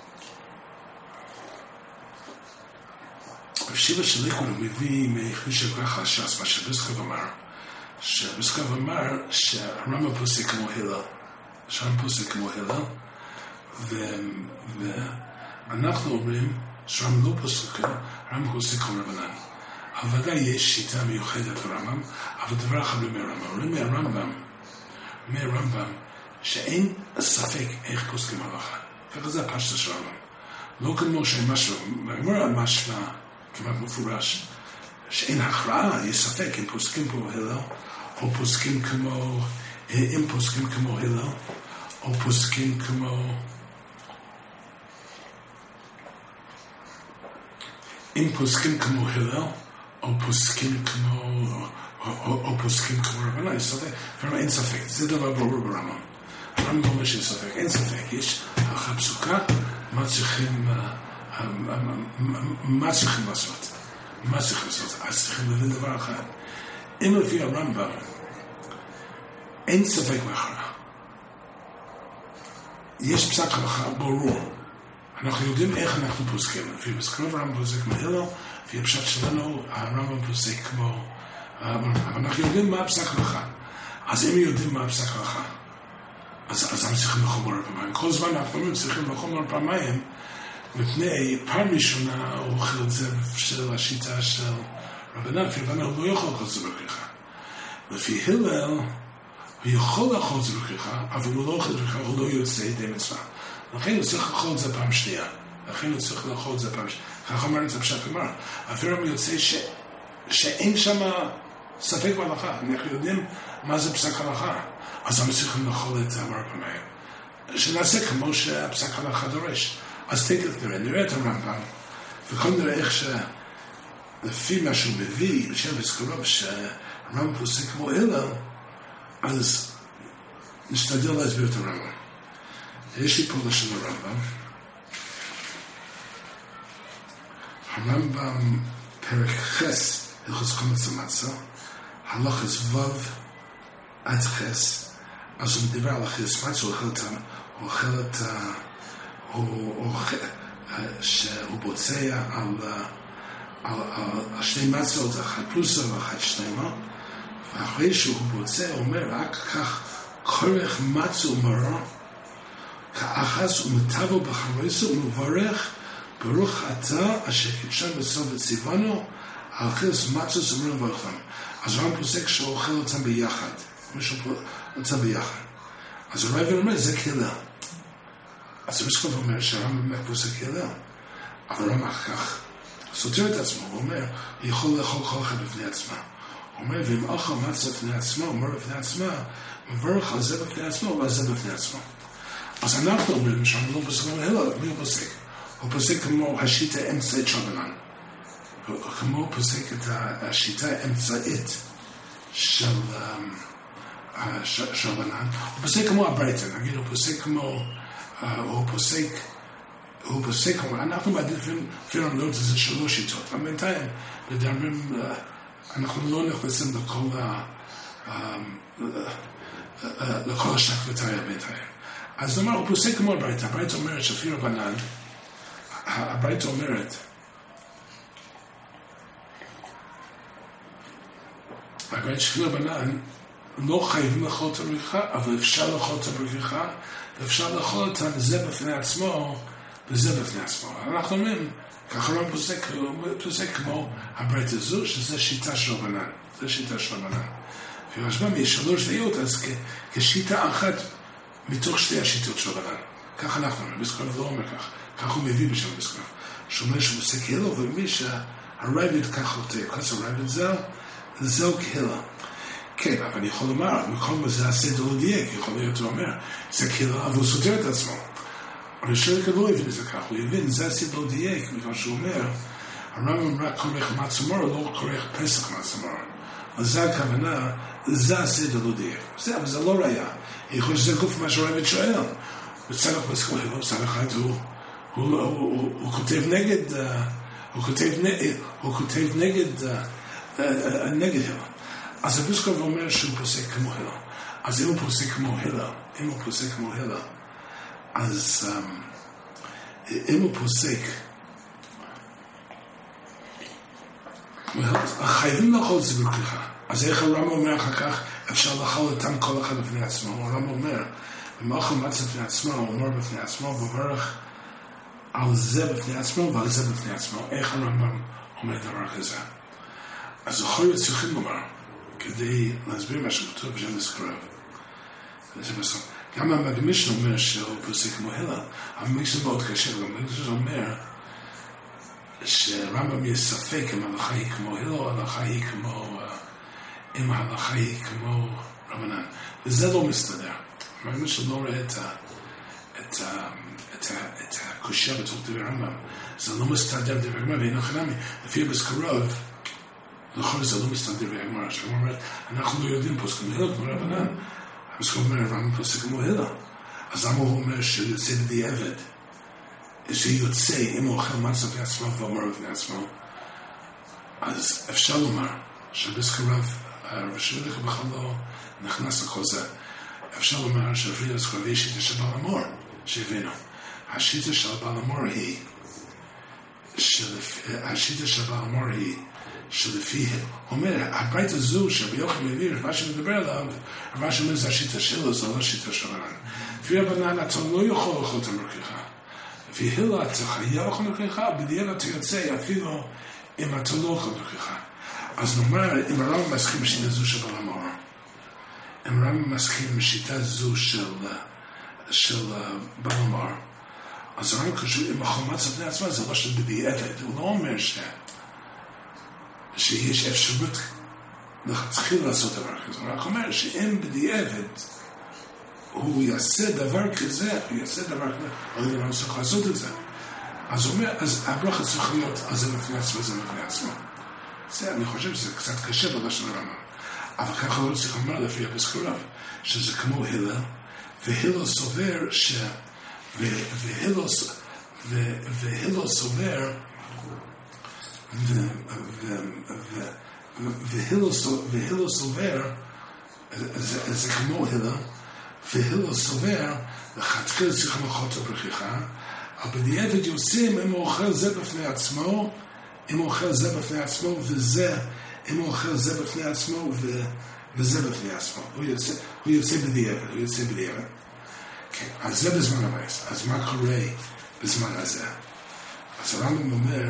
בשיבה של ליקון הוא מביא מחישב ככה ש"ס, מה שבסקוב אמר, שהרמב"ם פוסק כמו הלל. שהרמב"ם פוסק כמו הלל, ואנחנו אומרים שהרמב"ם לא פוסק, הרמב"ם פוסק כמו רבנן. אבל ודאי יש שיטה מיוחדת ברמב"ם, אבל דבר אחד מהרמב"ם, שאין ספק איך פוסקים הלכה. ככה זה הפשטה של הרמב"ם. לא כמו משמע כמעט מפורש, שאין הכרעה, יש ספק אם פוסקים פה הלל, או פוסקים כמו, אם פוסקים כמו הלל, או פוסקים כמו, אם פוסקים כמו הלל, או פוסקים כמו רבנן, יש ספק, אין ספק, זה דבר ברור ברמב"ם. הרמב"ם אומר שיש ספק, אין ספק, יש הלכה פסוקה, מה צריכים לעשות? אז צריכים להבין דבר אחד. אם לפי הרמב"ם, אין ספק בהכרעה. יש פסק הלכה ברור. אנחנו יודעים איך אנחנו פוסקים. לפי פסקרוב הרמב"ם פוסק כמו הלל, לפי הפשט שלנו, הרמב"ם פוסק כמו... אבל אנחנו יודעים מה הפסק הלכה. אז אם יודעים מה הפסק הלכה, אז הם צריכים לחומר פעמיים. כל זמן אנחנו אומרים צריכים לחומר פעמיים, מפני פעם ראשונה הוא אוכל את זה של השיטה של רבנן, לפי רבנן הוא לא יכול לאכול את זה ברכיחה. לפי הלל, הוא יכול לאכול את זה ברכיחה, אבל הוא לא אוכל את זה ברכיחה, הוא לא יוצא ידי מצווה. לכן הוא צריך לאכול את זה פעם שנייה. כך אמר את זה פשט גמרא. אפילו יוצא שאין שם ספק בהלכה. אנחנו יודעים מה זה פסק הלכה. אז הם צריכים לאכול את זה אמר פעמיים. שנעשה כמו שהפסק הלכה דורש. אז נראה את הרמב"ם, וכל נראה איך שלפי מה שהוא מביא, בשם וסקרוב, שהרמב"ם פוסק כמו הלל, אז נשתדל להסביר את הרמב"ם. יש לי פה לשון הרמב"ם. הרמב"ם פרק חס, הלכות חמץ ומצה, הלכות ו' עד חס, אז הוא מדבר על החס מצה, הוא אוכל את שהוא בוצע על שני מצות, אחת פלוסה ואחת שלמה, ואחרי שהוא בוצע הוא אומר רק כך כורך מצו מרא כאחס ומטבו בחרסו ומברך ברוך אתה אשר קידשנו בסוף וציוונו על חס מצו סמרנו וברכם. אז הרמב"ם פוסק שהוא אוכל אותם ביחד, אז הרב אומר זה קהילה. אז הרב אומר שהרמב"ם פוסק הלל, אבל הרמב"ם כך סותר את עצמו, הוא אומר, הוא יכול לאכול כל אחד בפני עצמה. הוא אומר, ואם אוכל מצה בפני עצמו, אומר בפני עצמה, מברך על זה בפני עצמו ועל זה בפני עצמו. אז אנחנו אומרים שהרמב"ם לא פוסק כמו הלל, מי הוא פוסק? הוא פוסק כמו השיטה האמצעית של רבנן. כמו הוא פוסק את השיטה האמצעית של רבנן. הוא פוסק כמו הברייתא, נגיד, הוא פוסק כמו... הוא פוסק, אנחנו מעדיפים, אפילו לא זה שלוש שיטות, אבל בינתיים, לדברים, אנחנו לא נכנסים לכל השקוויטריה בינתיים. אז נאמר, הוא פוסק כמו הברייתא, הברייתא אומרת שאפילו רבנן, הברייתא אומרת, הברייתא שאפילו רבנן, לא חייבים לאכול את הברכיחה, אבל אפשר לאכול את הברכיחה, ואפשר לאכול אותה, זה בפני עצמו, וזה בפני עצמו. אנחנו אומרים, ככה הרמב"ם פוסק כמו הברית הזו, שזה שיטה של רבנן. זה שיטה של רבנן. ברשב"ם יש 3 דעות, אז כשיטה אחת מתוך 2 השיטות של רבנן. ככה אנחנו אומרים, ביסקרוב לא אומר כך. כך הוא מביא בשם ביסקרוב. שאומר שהוא פוסק הילו, ומי שהרייבד כך כותב. ככה הרייבד זהו כהילה. כן, אבל אני יכול לומר, מקום זה הסדר לא דייק, יכול להיות הוא אומר, זה כהילה, אבל הוא סותר את עצמו. אבל השלק לא הבין את זה כך, הוא הבין, זה הסדר לא דייק, בגלל שהוא אומר, הרמב"ם רק כורך מצמור, לא כורך פסח מצמור. אז זה הכוונה, זה הסדר לא דייק. אבל זה לא ראיה. אני חושב שזה גוף מה שהרייבד שואל. בצד אחד הוא כותב נגד, הוא כותב נגד הילה. אז הביסקרוב אומר שהוא פוסק כמו הילה. אז אם הוא פוסק כמו הילה, אז אם הוא פוסק חייבים לאכול את זה בכריכה. אז איך הרמב"ם אומר אחר כך אפשר לאכול אותם כל אחד בפני עצמו? הרמב"ם אומר, במאכל מצה בפני עצמו, הוא אומר בפני עצמו, בברך על זה בפני עצמו ועל זה בפני עצמו. איך הרמב"ם אומר דבר כזה? אז יכול להיות צריכים לומר, כדי להסביר מה שכתוב בשם ביסקרוב. גם המגמיש אומר שהוא פוסק כמו הילה. המגמיש זה מאוד קשה, המגמיש אומר שרמב"ם יש ספק אם ההלכה היא כמו הילה או ההלכה היא כמו אם ההלכה היא כמו רבנן. וזה לא מסתדר. המגמיש לא רואה את הקושיה בתוך דברי רמב"ם. זה לא מסתדר דברי רמב"ם, ואינו חינמי. לפי ביסקרוב, נכון, זה לא מסתדר דברי הגמרא. שהגמרא אומרת, אנחנו לא יודעים פוסק כמו הילה, כמו רבנן. ביסקרוב אומר, רמב"ם פוסק כמו הילה. אז למה הוא אומר שיוצא בדיעבד? שיוצא, אם הוא אוכל מצה בעצמו ואומר בפני עצמו, אז אפשר לומר שביסקרוב, הרש"י בכלל לא נכנס לכל זה. אפשר לומר שהפריד ביסקרוב יש שיטה של בעל המור, שהבינו. השיטה של בעל המור היא, שלפי, אומר, הברית הזו שרבי יוחנן מביא, מה שמדבר עליו, מה שאומר זה השיטה שלו, זה לא השיטה של רבנן. לפי רבנן אתה לא יכול לאכול את המרכיכה. לפי הילה אתה חייב לאכול מרכיכה, בדיעבד אתה יוצא אפילו אם אתה לא אוכל מרכיכה. אז נאמר, אם הרמב"ם מסכים בשיטה זו של בעל המור, אם הרמב"ם מסכים בשיטה זו של בעל המור, אז הרמב"ם קשור עם החומצה בני עצמה, זה לא של בדיעבד. הוא לא אומר שיש אפשרות להתחיל לעשות דבר כזה. הוא רק אומר שאם בדיעבד הוא יעשה דבר כזה, אבל הוא לא צריך לעשות את זה. אז הוא אומר, אז הברכה צריך להיות, אז זה בפני עצמו, זה בפני עצמו. זה, אני חושב שזה קצת קשה בלשון הרמב"ם. אבל ככה לא צריך לומר לפי הביסקרוב, שזה כמו הילה, והילה סובר והילה סובר, והילה סובר, זה כמו הילה, והילה סובר, לכתחילה צריך לאכול את הברכיכה, אבל בדיעבד יוצאים אם הוא אוכל זה בפני עצמו, אם הוא אוכל זה בפני עצמו, וזה, אם הוא אוכל זה בפני עצמו, וזה בפני עצמו. הוא יוצא בדיעבד, כן, אז זה בזמן הבייס. אז מה קורה בזמן הזה? אז הרמב"ם אומר,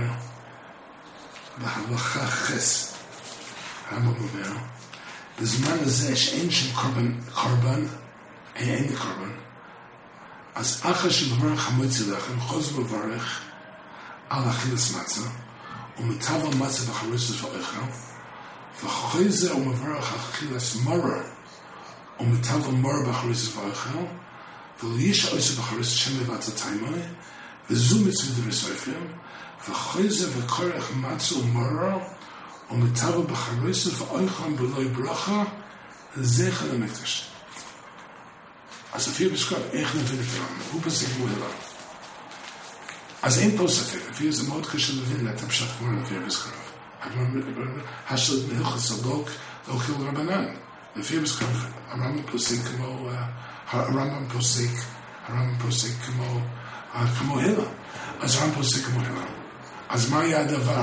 בהלכה חס, הרמב"ם אומר, בזמן הזה שאין שם קורבן, אין קורבן, אז אחר שמברך חמוצי לכם, חוזר מברך על אכילת מצה, ומטבל מצה בחריצות ואוכל, ואחרי זה הוא מברך על אכילת מרה, ומטבל מרה בחריצות ואוכל, ולא יש עושה בחריצות שם לבד התימוני, וזו מצוות דברי סופרים, ואחרי זה וקורח מצה ומרה, ומטבל בחריצות ואוכל בלוי ברכה, זכר למקדש. אז לפי ביסקרוב, איך נבין את הרמב"ם? הוא פוסק כמו הילה. אז אין פה ספק, לפי זה מאוד קשה להבין את הפשט כמו לפי ביסקרוב. השלט מהלכות סדוק, לא כאילו רבנן. לפי ביסקרוב, הרמב"ם פוסק כמו, הרמב"ם פוסק כמו הילה. אז הרמב"ם פוסק כמו הילה. אז מה היה הדבר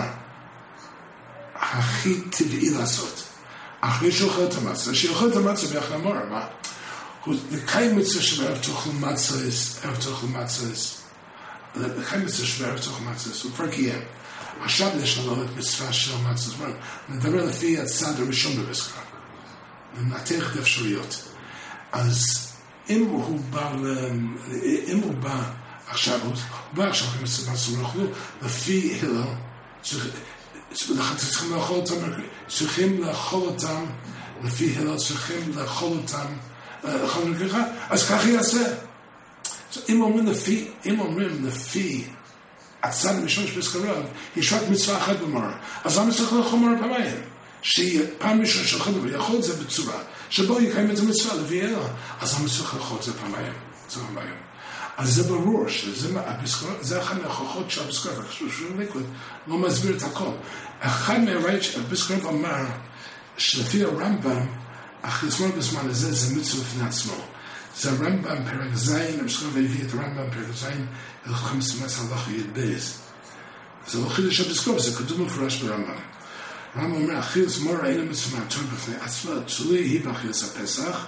הכי טבעי לעשות? אחרי שאוכל את המצה, שאוכל את המצה ביחד המורה, מה? לקיים מצווה שבערב תאכל מצה, לכן מצווה שווה בתוך מצווה, הוא כבר קיים. עכשיו יש לנו את מצווה של מצווה, נדבר לפי הצד הראשון בבסקרה, ננתח את האפשרויות. אז אם הוא בא עכשיו, הוא בא עכשיו לפי הלל, צריכים לאכול אותם, לפי הלל צריכים לאכול אותם, אז כך יעשה. אם אומרים לפי הצד הראשון שבסקרה, יש רק מצווה אחת במראה, אז למה צריך לאכול מראה פעמיים? שפעם ראשונה של חלק ויכול את זה בצורה שבו יקיים את המצווה לפי הלל, אז למה צריך לאכול את זה פעמיים? אז זה ברור שזה אחד מההוכחות של הבסקרה, לא מסביר את הכל. אחד מהראית שהבסקרה אמר שלפי הרמב"ם, החזמור בזמן הזה זה מצווה לפני עצמו. זה הרמב"ם פרק זין, הבסקרה והביא את הרמב"ם פרק זין, הלכם סמס הלך וידבז. זה לא חידוש הבסקרה, זה כתוב מפורש ברמב"ם. הרמב"ם אומר, אכילס מורה אין המצווה מהתור בפני עצמה, תלוי היא באכילס הפסח,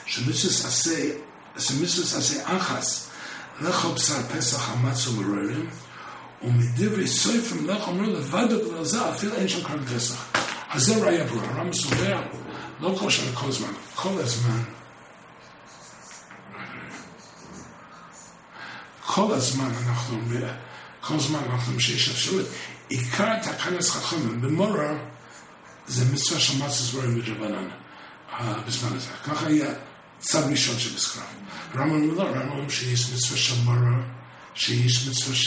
שמצווה עשה אחס, לאכול בשר פסח המצו מרורים, ומדברי סופרים לאכול אומר לבדו בגלל זה, אפילו אין שם קרב פסח. אז זה ראיה ברור, הרמב"ם סובר, לא כל שנה, כל הזמן, כל הזמן אנחנו שיש אפשרות. עיקר תקנת חכמים במורה, זה מצווה של מצווה זבורים בדרבנן, בזמן הזה. ככה היה צד ראשון שבסקרה. רמב"ם שיש מצווה של מורה, שיש מצווה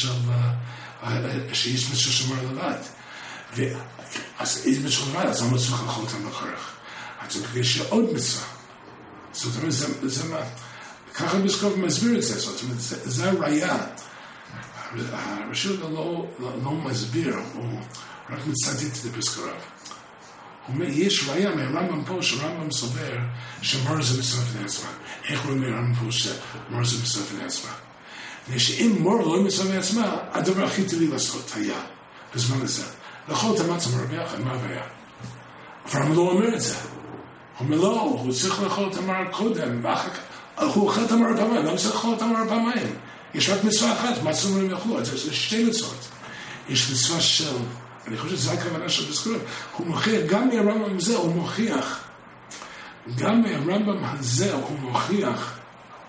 של מורה לבד. אז איזה מצווה לבד, אז למה צריך לאכול אותם בכרך? אז זה בגלל שעוד מצווה. זאת אומרת, זה מה... ככה בסקרה מסביר את זה, זאת אומרת, זה הראייה. הרשות לא מסביר, הוא רק מצטט את זה בסקרה. הוא אומר, יש ראייה מהרמב"ם פה, שרמב"ם סובר שמורה זה מצווה לפני עצמה. איך רואים מהרמב"ם פה שמורה זה מצווה לפני עצמה? שאם מורה לא מצווה לפני עצמה, הדבר הכי טבעי לעשות היה, בזמן הזה. לאכול את המצווה מורה ביחד, מה הבעיה? הרמב"ם לא אומר את זה. הוא אומר, לא, הוא צריך לאכול את המורה קודם, ואחר כך, הוא אוכל את המורה פעמיים, למה צריך לאכול את המורה פעמיים? יש רק מצווה אחת, מצווה מורים יאכלו, אז יש שתי מצוות. יש מצווה של, אני חושב שזו הכוונה של בסקרה, הוא מוכיח, גם מהרמב"ם הזה הוא מוכיח, גם מהרמב"ם הזה הוא מוכיח,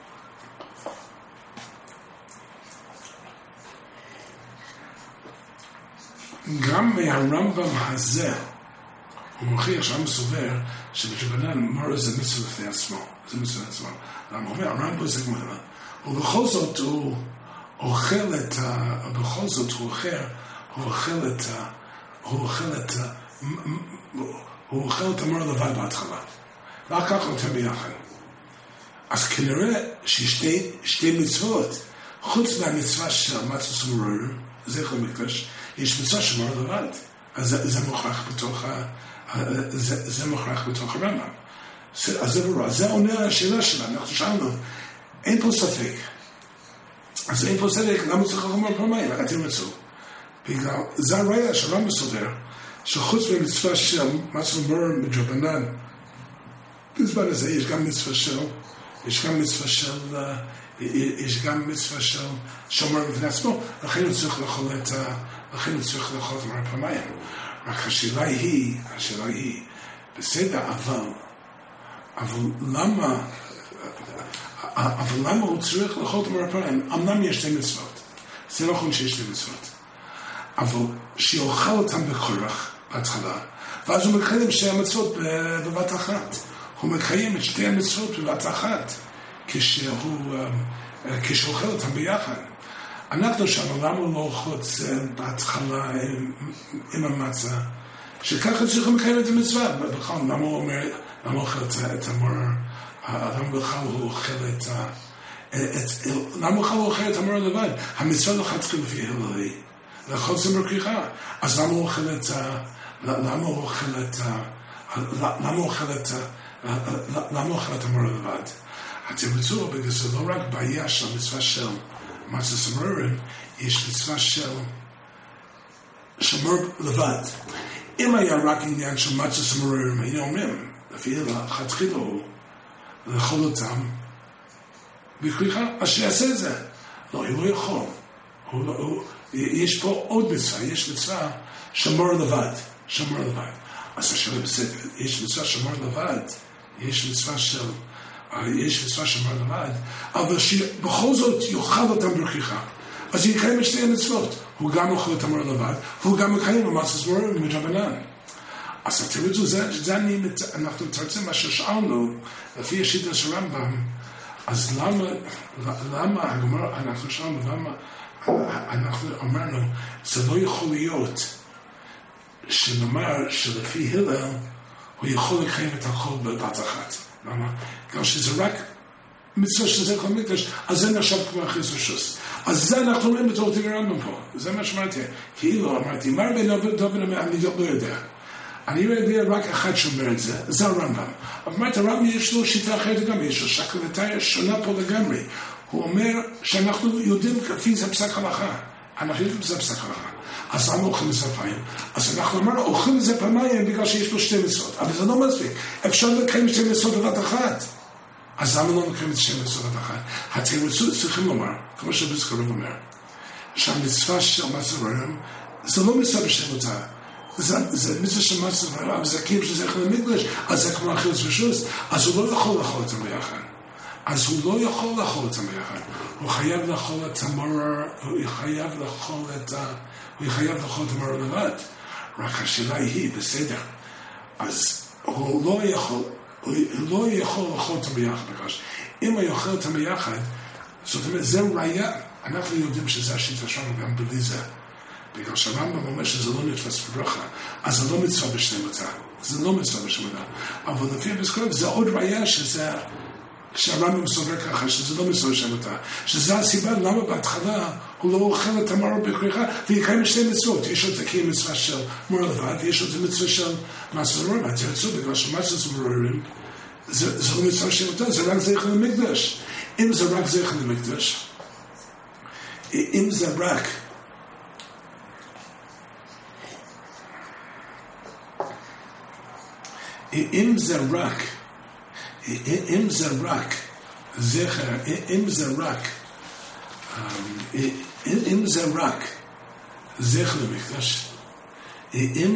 גם מהרמב"ם הזה הוא מוכיח שהרמב"ם סובר שבדרבנן מורה זה מצווה לפני עצמו, זה מצווה לפני עצמו. למה הוא אומר, הרמב"ם זה גמרא, ובכל זאת הוא אוכל את בכל זאת הוא אוכל את המורה לבד בהתחלה. ואחר כך נותן ביחד. אז כנראה ששתי מצוות, חוץ מהמצווה של מצווה סמורר, זכר מקדש, יש מצווה של מורה לבד. אז זה מוכרח בתוך הרמב"ם. אז זה ברור. זה עונה על השאלה שלה. אנחנו שאלנו, אין פה ספק. אז אין פה ספק, למה צריך לומר פעמיים? אתם רצו. בגלל, זה הראיה שהרמב"ם סובר, שחוץ מהמצווה של מצווה מורה מדרבנן, בזמן הזה יש גם מצווה של שומר בפני עצמו, לכן הוא צריך לאכול את המורה פעמיים. רק השאלה היא, בסדר, אבל למה הוא צריך לאכול את המורה פעמיים? אמנם יש שתי מצוות, זה לא נכון שיש שתי מצוות, אבל שיאכל אותם בכורח בהתחלה, ואז הוא מקיים שתי המצוות בבת אחת. הוא מקיים את שתי המצוות בבת אחת, כשהוא אוכל אותם ביחד. אנחנו שאלנו למה הוא לא אוכל בהתחלה עם המצה, שככה צריכים לקיים את המצווה. בכלל, למה הוא אוכל את המורה? למה בכלל הוא אוכל את המורה לבד? המצווה לא חד תחיל לפי הללי, לאכול צמר כריכה. אז למה הוא אוכל את המורה לבד? אתם רצו, בגלל זה לא רק בעיה של המצווה של מצווה סמוררים, יש מצווה של מורה לבד. אם היה רק עניין של מצווה סמוררים, היינו אומרים, לפי חד תחיל הוא לאכול אותם בכריכה, אז שיעשה את זה. לא, הוא לא יכול. יש פה עוד מצווה, יש מצווה שמור לבד. אז השאלה בסדר, יש מצווה שמור לבד, יש מצווה שמור לבד, אבל שבכל זאת יאכל אותם ברכיחה. אז יקיים את שתי המצוות. הוא גם אוכל את המור לבד, והוא גם מקיים במצוות מורים מדרבנן. אז התירוץ זה אנחנו מתרצים מה ששאלנו, לפי השיטה של רמב"ם, אז למה אנחנו שאלנו, למה אנחנו אמרנו, זה לא יכול להיות שנאמר שלפי הלל, הוא יכול לקיים את הכל בבת אחת. למה? בגלל שזה רק מצווה שזה כל מקדש, אז זה נחשב כמו אחיז רשוס. אז זה אנחנו אומרים בתור דברי רמב"ם פה. זה מה שאמרתי. כאילו אמרתי, מה רבי דוד אומר, אני לא יודע. אני יודע רק אחד שאומר את זה, זה הרמב"ם. אבל אמרת, הרמב"ם יש לו שיטה אחרת גם, יש לו שקלתיה שונה פה לגמרי. הוא אומר שאנחנו יודעים כפי זה פסק הלכה. אנחנו יודעים שזה פסק הלכה. אז למה אוכלים את זה פעמים? אז אנחנו אמרנו, אוכלים את זה פעמיים בגלל שיש פה שתי מצוות. אבל זה לא מספיק. אפשר לקיים שתי מצוות בבת אחת. אז למה לא מקיים את שתי מצוות בבת אחת? התירוצות צריכים לומר, כמו שבזכרוב אומר, שהמצווה של מצוות מורים, זה לא מצווה בשלמותה. זה מצווה של מצוות מורים, אבל זה כאילו שזה יכול למקדש, אז זה כמו אכילת רשוס, אז הוא לא יכול לאכול אותם ביחד. הוא חייב לאכול את המורר, הוא חייב לאכול את המורר לבד. רק השאלה היא, בסדר, אז הוא לא יכול לאכול אותם ביחד. אם הוא יאכל אותם ביחד, זאת אומרת, זה ראיה. אנחנו יודעים שזה השיטה שלנו גם בלי זה. בגלל שהרמב"ם אומר שזה לא נתפס בברכה, אז זה לא מצווה בשלמותה. אבל לפי הפסקאות, זה עוד ראיה שזה... כשהרמב"ם סובר ככה, שזה לא מצווה בשלמותה, שזה הסיבה למה בהתחלה הוא לא אוכל את המורר בכריכה, ויקיים שתי מצוות. יש עוד תקים מצווה של מורר לבד, ויש עוד מצווה של מצוות מורר. תרצו, בגלל שמצוות מוררים, זה לא מצווה בשלמותה, זה רק זכר למקדש. אם זה רק זכר למקדש, אם זה רק אם זה רק זכר, אם זה רק זכר למקדש, אם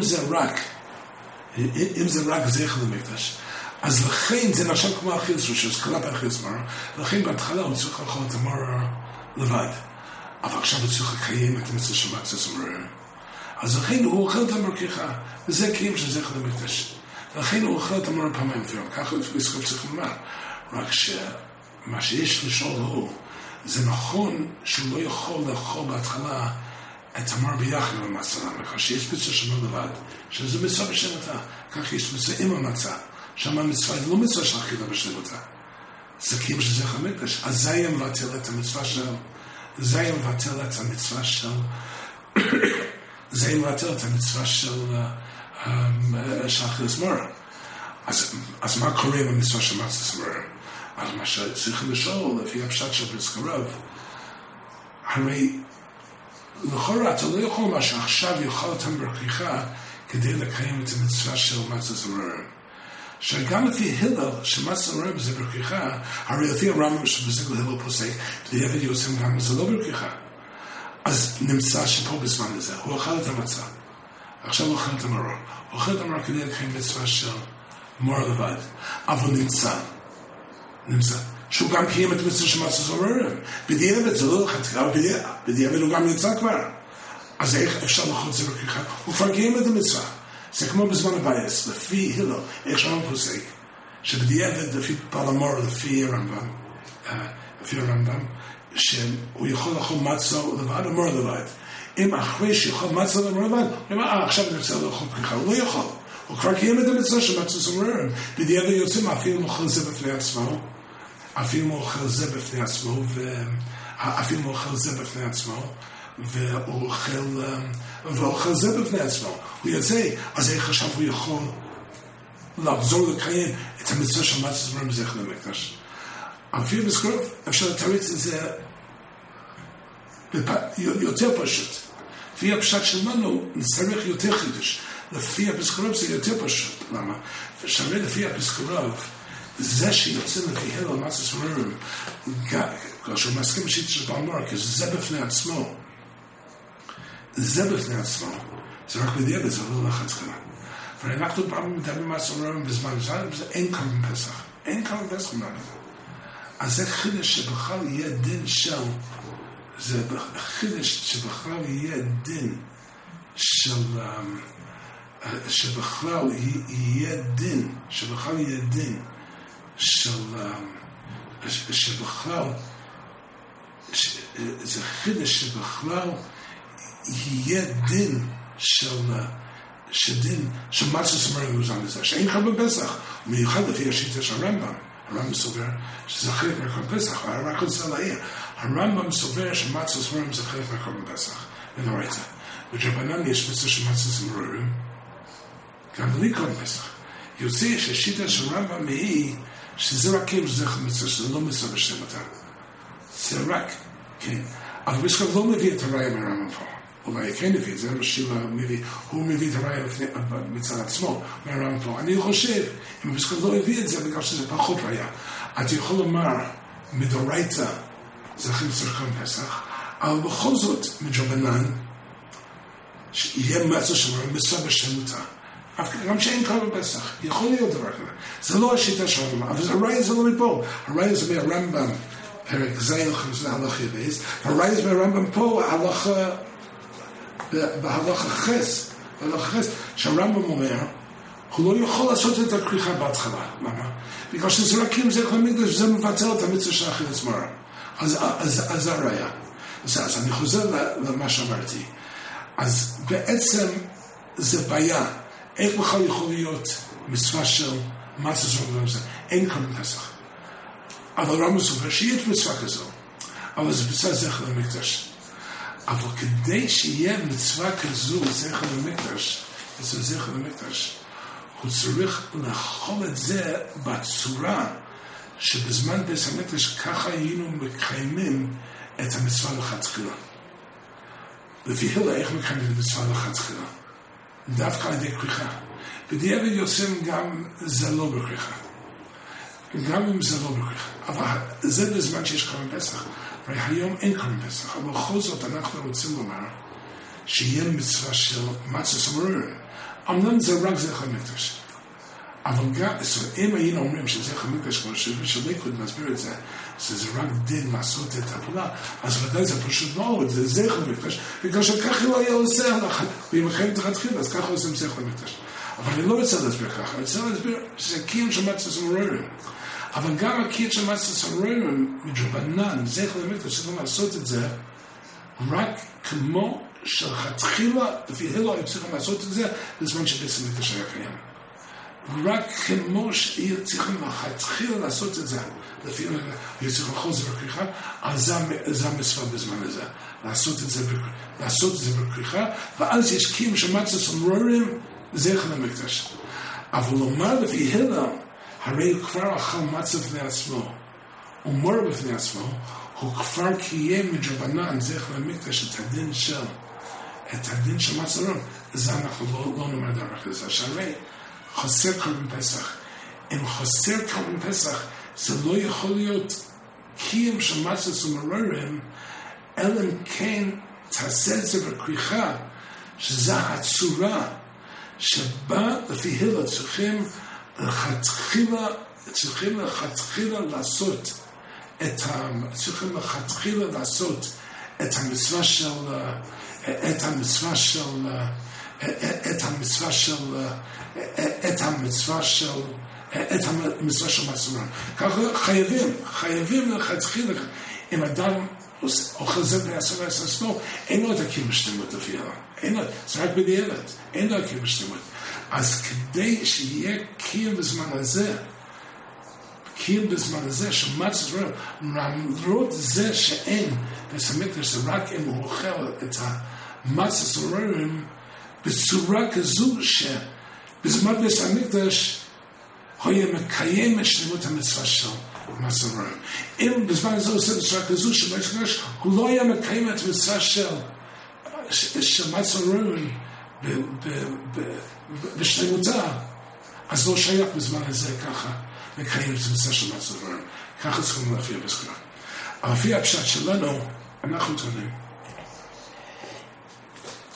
זה רק זכר למקדש, אז לכן זה נחשב כמו אכילת רשוס, כלפי אכילת מורר. לכן בהתחלה הוא צריך לאכול את המורר לבד, אבל עכשיו הוא צריך לקיים את המצווה של מצוות מורר. אז לכן הוא אוכל את המרכיחה, וזה קיים של זכר למקדש. לכן הוא אוכל את המורר פעמיים לפעמים, ככה לפסקות צריך לומר. רק שמה שיש לשאול הוא, זה נכון שהוא לא יכול לאכול בהתחלה את המורר ביחד עם המצה, מכך שיש מצווה שלו לבד, שזה מצווה בשלמותה, כך יש מצווה עם המצה, שם המצווה היא לא מצווה של אכילה בשלמותה, זה קיים של זכר למקדש, אז זה היה מבטל את המצווה של, זה היה מבטל את המצווה של, זה היה מבטל את המצווה של אכילת מורר. אז מה קורה עם המצווה של מצוות מורר? אז מה שצריך לשאול, לפי הפשט של בזכרוב, הרי לכאורה אתה לא יכול מה שעכשיו יאכל אותם בכריכה כדי לקיים את המצווה של מצוות מורר. שגם לפי הלל שמצוות מורר זה בכריכה, הרי לפי הרמב"ם שבזכר הלל פוסק, בדיעבד יוצאים גם זה לא בכריכה. אז נמצא שפה בזמן הזה, הוא אכל את המצה. עכשיו הוא אוכל את המורר. הוא אוכל את המורר כדי לקיים מצווה של מורר לבד. אבל נמצא שהוא גם קיים את המצווה של מצוות מורר. בדיעבד זה לא חתיכה, בדיעבד הוא גם נמצא כבר. אז איך אפשר לאכול את זה בכריכה? הוא כבר קיים את המצווה. זה כמו בזמן הבייס, לפי הלל, איך שהרמב"ם פוסק, שבדיעבד לפי בעל המורר, לפי הרמב"ם, שהוא יכול לאכול מצה לבד או מורר לבד. אם אחרי שיכול מצה למורר לבד, הוא אומר, עכשיו אני רוצה לאכול בכריכה, הוא לא יכול. הוא כבר קיים את המצווה של מצוות מורר. בדיעבד יוצאים, אפילו אוכל זה בפני עצמו, אפילו אוכל זה בפני עצמו, והוא אוכל זה בפני עצמו. הוא יוצא, אז איך עכשיו הוא יכול לחזור לקיים את המצווה של מצוות מורר בזכר למקדש. אפילו בזכרוב אפשר לתרץ את זה יותר פשוט. לפי הפשט שלנו נצטרך יותר חידוש. לפי הפסקרוב זה יותר פשוט. למה? ושמי לפי הפסקרוב, זה שיוצא לפי הלל מצוות מורר, כאשר הוא מסכים בשיטה של בעל מורר, כי זה בפני עצמו, זה בפני עצמו, זה רק בדיעבד, זה לא לכתחילה. ואנחנו פעם מדברים מהסוררים בזמן זמן, אין קורבן פסח. אין קורבן פסח מלאגד. אז זה חידש שבכלל יהיה דין של, זה חידש שבכלל יהיה דין של, שבכלל יהיה דין של, שבכלל, זה חידש שבכלל יהיה דין שדין שמצווה סמרים מוזן לזה, שאין קורבן פסח, מיוחד לפי השיטה של הרמב"ם. הרמב"ם סובר שזה חלק מהקורבן פסח, רק רוצה להעיר, הרמב"ם סובר שמצווה סמרים זה חלק מהקורבן פסח, ונוראית. בדרבנן יש מצווה של מצווה סמרים, גם בלי קורבן פסח. יוצא שהשיטה של הרמב"ם היא שזה רק כאילו זכר מצווה, שזה לא מצווה בשלמותה. זה רק, כן. אבל בסך לא מביא את הראיה מהרמב"ם פה. אולי כן מביא, זה מה שילה מביא, הוא מביא את הראיה מצד עצמו, מהרמב"ם פה. אני חושב, אם בסך לא הביא את זה, בגלל שזה פחות ראיה. אתה יכול לומר, מדורייתא, זה הכי מצורכם פסח, אבל בכל זאת, מדרבנן, שיהיה מצווה שמרים מצווה בשלמותה. גם שאין קורבן פסח, יכול להיות דבר כזה. זה לא השיטה של הרמב"ם, אבל הראיה זה לא מפה. הראיה זה מהרמב"ם, פרק זין, הלכה בייס, הראיה זה מהרמב"ם פה, בהלכה חס, שהרמב"ם אומר, הוא לא יכול לעשות את הכריכה בהתחלה. למה? בגלל שזה רק אם זה יכול להגיד, שזה מבטל את המצווה של אכילת מרק. אז זה הראיה. אז אני חוזר למה שאמרתי. אז בעצם זה בעיה. איך בכלל יכול להיות מצווה של מצווה של אין קורבן פסח. אבל הרמב"ם סובר שיש מצווה כזו. אבל זה מצווה זכר למקדש. אבל כדי שיהיה מצווה כזו זכר למקדש, הוא צריך לאכול את זה בצורה שבזמן בית המקדש ככה היינו מקיימים את המצווה לכתחילה. לפי הלכה, איך מקיימים את המצווה לכתחילה? דווקא על ידי כריכה. בדיעבד יוצאים גם זה לא בכריכה. גם אם זה לא בכריכה. אבל זה בזמן שיש קורבן פסח. הרי היום אין קורבן פסח. אבל בכל זאת אנחנו רוצים לומר שיהיה מצווה של מצווה סמרים. אמנם זה רק זכר מקדש. אבל גם, אם היינו אומרים שזכר מקדש, כמו שליקוד מסביר את זה, שזה רק דין לעשות את הפעולה, אז ודאי זה פשוט מאוד, זה זכר מקדש, בגלל שככה לא היה עושה הלכה, ואם אחרים תתחיל, אז ככה עושים זכר מקדש. אבל אני לא רוצה להסביר ככה, אני רוצה להסביר שזה קיום של מצווה סמרים. אבל גם הקיום של מצווה סמרים, מדרבנן, זכר מקדש, צריך לעשות את זה, רק כמו שתחילה, לפי הלכה, הם צריכים לעשות את זה, בזמן שבית המקדש היה קיים. רק כמו שיהיה צריכים להתחיל לעשות את זה, לפי יהיה צריך לאכול זה בכריכה, אז זה המצווה בזמן הזה, לעשות את זה בכריכה, ואז יש קיום שמצווה סמרים זכר למקדש. אבל לומר לפי הלכה, הרי הוא כבר אכל מצווה בפני עצמו, אומר בפני עצמו, הוא כבר קיים מדרבנן זכר למקדש את הדין של מצווה, זה אנחנו לא נאמר דבר כזה, שהרי חסר קורבן פסח. אם חסר קורבן פסח, זה לא יכול להיות קיום של מצווה סמרים, אלא אם כן תעשה את זה בכריכה, שזה הצורה שבה לפי הלכה צריכים לכתחילה לעשות את המצווה של מצווה. ככה חייבים לכתחילה, אם אדם אוכל זה בעצמו, אין לו את הקיום בשלמות לפי הלכה. זה רק בדיעבד, אין לו הקיום בשלמות. אז כדי שיהיה קיום בזמן הזה, שמצווה, למרות זה שאין, בית המקדש זה רק אם הוא אוכל את המצווה בצורה כזו שבזמן בית המקדש הוא יהיה מקיים את שלמות המצווה של מצווה. אם בזמן הזה הוא עושה בצורה כזו שבית המקדש הוא לא היה מקיים את המצווה של מצווה בשלמותה, אז לא שייך בזמן הזה ככה לקיים את המצווה של מצווה. ככה צריכים להופיע בסכנה. אבל לפי הפשט שלנו, אנחנו טוענים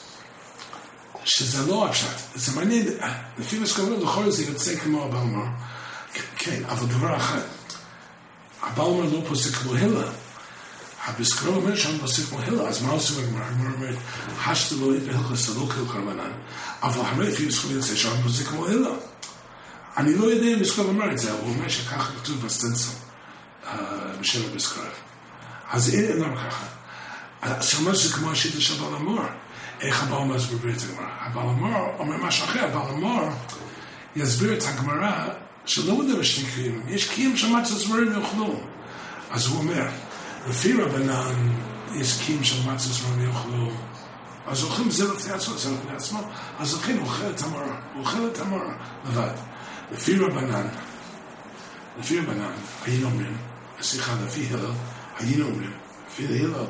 שזה לא הפשט. זה מעניין, לפי מסקנות לכל זה יוצא כמו הבלמור. כן, אבל דבר אחד, הבלמור לא פוסק כמו הילה. הבסקרוב אומר שם פוסק כמו הילה, אז מה עושים הגמרא? הגמרא אומרת, השת לא בהלכס לא כל קרבנן, אבל הרי לפי מסקנות יוצא שם פוסק כמו הילה. אני לא יודע אם בסקרוב אומר את זה, אבל הוא אומר שככה כתוב בסטנצל, בשם הבסקרוב. אז אין למה ככה. אז הוא אומר שזה כמו השיטה של הבלמור. איך הבלמור מסביר את הגמרא? הבלמור אומר משהו אחר, הבלמור יסביר את הגמרא שלא מדבר שני קיים, יש קיים שמצות זמרים יאכלו. אז הוא אומר, לפי רבנן יש קיים שמצות זמרים יאכלו, אז אוכלים זה לפני עצמו, זה לפני עצמו, אז אוכלים, אוכל את המורה, אוכל את המורה לבד. לפי רבנן, היינו אומרים, סליחה, לפי הלל, היינו אומרים, לפי הלל,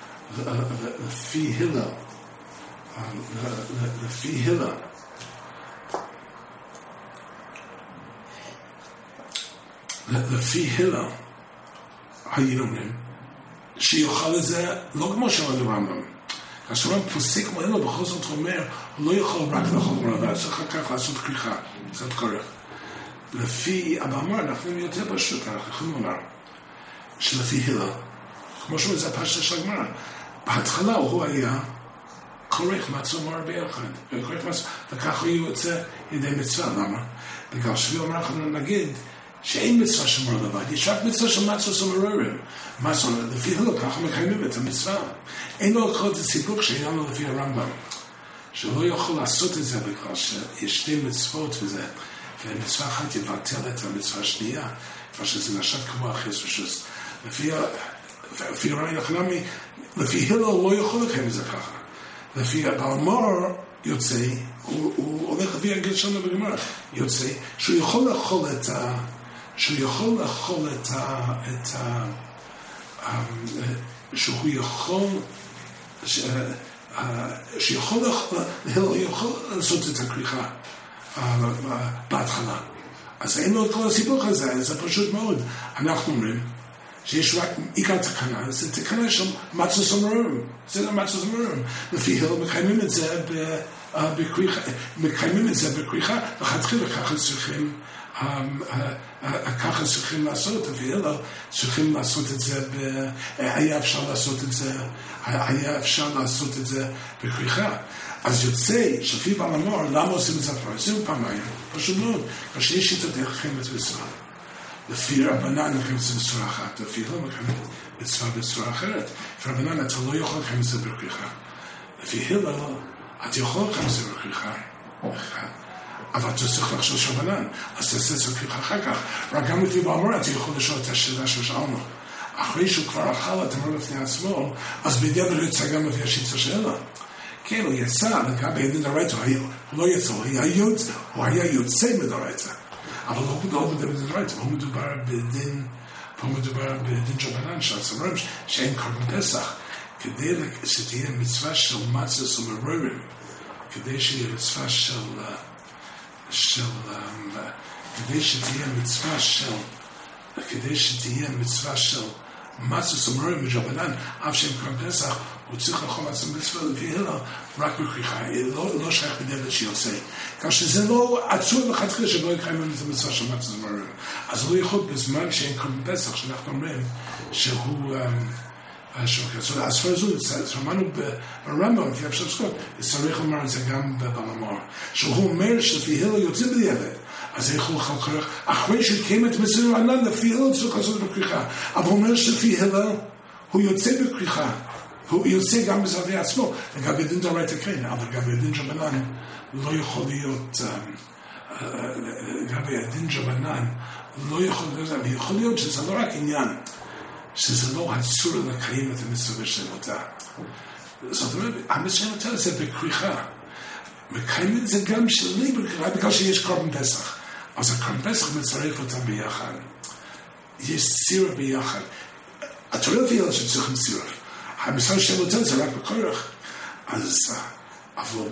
לפי הלל, היינו אומרים, שיוכל את זה לא כמו שאומר לרמב"ם. כאשר רמב"ם פוסק כמו הלל, בכל זאת הוא אומר, הוא לא יכול רק לאכול מרבה, אז אחר כך לעשות כריכה, זה קורה. לפי הבאמר, אנחנו יותר פשוט, אנחנו יכולים לומר, שלפי הלל, כמו שאומר, זה הפשט של הגמרא. בהתחלה הוא היה כורך מצווה מר ביחד, וכך הוא יוצא ידי מצווה. למה? בגלל שהוא אומר, אנחנו נגיד שאין מצווה של מר לבד, יש רק מצווה של מצווה סומרורים. לפי הלל, ככה מקיימים את המצווה. אין לו לקרוא את הסיפוק שהיה לו לפי הרמב"ם, שלא יכול לעשות את זה בגלל שיש שתי מצוות וזה, ומצווה אחת יבטל את המצווה השנייה, כבר שזה נשת כמו החס ושוס. לפי רעי נחלמי, לפי הלל לא יכול לקיים את זה ככה. לפי הבלמור יוצא, הוא הולך לפי הגיל שלנו בגמרא, יוצא, שהוא יכול לאכול שהוא יכול לעשות את הכריכה בהתחלה. אז אין לו את כל הסיפור הזה, זה פשוט מאוד. אנחנו אומרים שיש רק עיקר תקנה, זה תקנה של מצווה סומרורים. זה לא מצווה סומרורים. לפי הלל מקיימים את זה בכריכה, וחתחילה ככה צריכים לעשות, לפי הלל צריכים לעשות את זה, היה אפשר לעשות את זה בכריכה. אז יוצא שלפי בלמור, למה עושים את זה כבר? עושים פעמיים, פשוט מאוד, כאשר יש שיטת דרכים את מצווה. לפי רבנן מקיים את זה בצורה אחת, לפי הלל מקיים מצווה בצורה אחרת. לפי רבנן אתה לא יכול לקיים את זה בכריכה. לפי הלל אתה יכול לקיים את זה בכריכה, אבל אתה צריך לחשוב של רבנן, אז תעשה את זה בכריכה אחר כך. רק גם לפי בלמור אתה יכול לשאול את השאלה של שאלנו. אחרי שהוא כבר אכל את המור לפני עצמו, אז בדיוק יצא גם לפי השיטה שאלה. כן, הוא יצא, לגבי הדין דרייתא, הוא לא יצא, הוא היה יוצא מדרייתא. אבל לא מדבר בדין דרייתא, הוא מדובר בדין שבנן, שאומרים שאין קורבן פסח, כדי שתהיה מצווה של מצווה סומרורים, כדי שתהיה מצווה כדי שתהיה מצווה של מצווה סומרורים מג'בנן, אף שהם קורבן פסח, הוא צריך לאכול עצמו מצווה לפי הלל רק בכריכה, לא שייך בדלת שיוצא. כך שזה לא עצור לכתחילה שלא יקיים את המצווה של מצווה סומרורים. אז הוא יכול בזמן שאין קורבן פסח, שאנחנו אומרים שהוא אז פרזו, שמענו ברמב"ם, לפי הפשטות, צריך לומר את זה גם בבלמור, שהוא אומר שלפי הלל יוצא בדיעבד, אז איך הוא יכול לקרוא, אחרי שקיים את מצווה רענן, לפי הלל צריך לעשות בכריכה, אבל הוא אומר שלפי הלל הוא יוצא בכריכה, הוא יוצא גם בזוויה עצמו, לגבי דין דרייתא כן, אבל לגבי דין שבנן לא יכול להיות, לגבי הדין שבנן לא יכול להיות, ויכול להיות שזה לא רק עניין, שזה לא עצור לקיים את המצווה של אותה. זאת אומרת, המצווה של אותה זה בכריכה. מקיים את זה גם שלי בכריכה, בגלל שיש קורבן פסח. אז הקורבן פסח מצרף אותם ביחד. יש סירוף ביחד. אתה לא לפי אלה שצריכים סירוף. המצווה של אותה זה רק בכורח. אז, אבל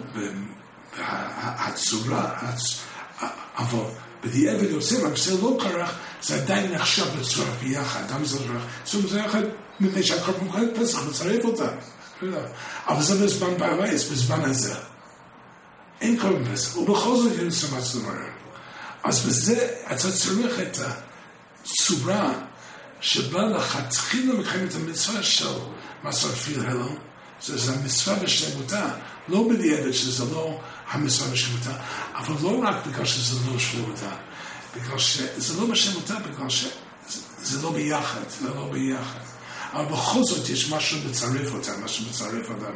הצורה, אבל בדיעבד יוצא, אבל זה לא כרך, זה עדיין נחשב בצורה ביחד, אדם זה כרך. זאת אומרת, זה יחד, מפני שהקורבן פסח מצרף אותם. אבל זה בזמן בערייס, בזמן הזה. אין קורבן פסח, ובכל זאת יש מצה למראה. אז בזה אתה צריך את הצורה שבה לכתחילה מקיים את המצווה של מצה אפילו הלל, זה המצווה בשלמותה, לא בדיעבד שזה לא המצווה בשלמותה, אבל לא רק בגלל שזה לא שלמותה, בגלל שזה לא בשלמותה, בגלל שזה לא ביחד, זה לא ביחד. אבל בכל זאת יש משהו מצרף אותם, משהו מצרף אותם.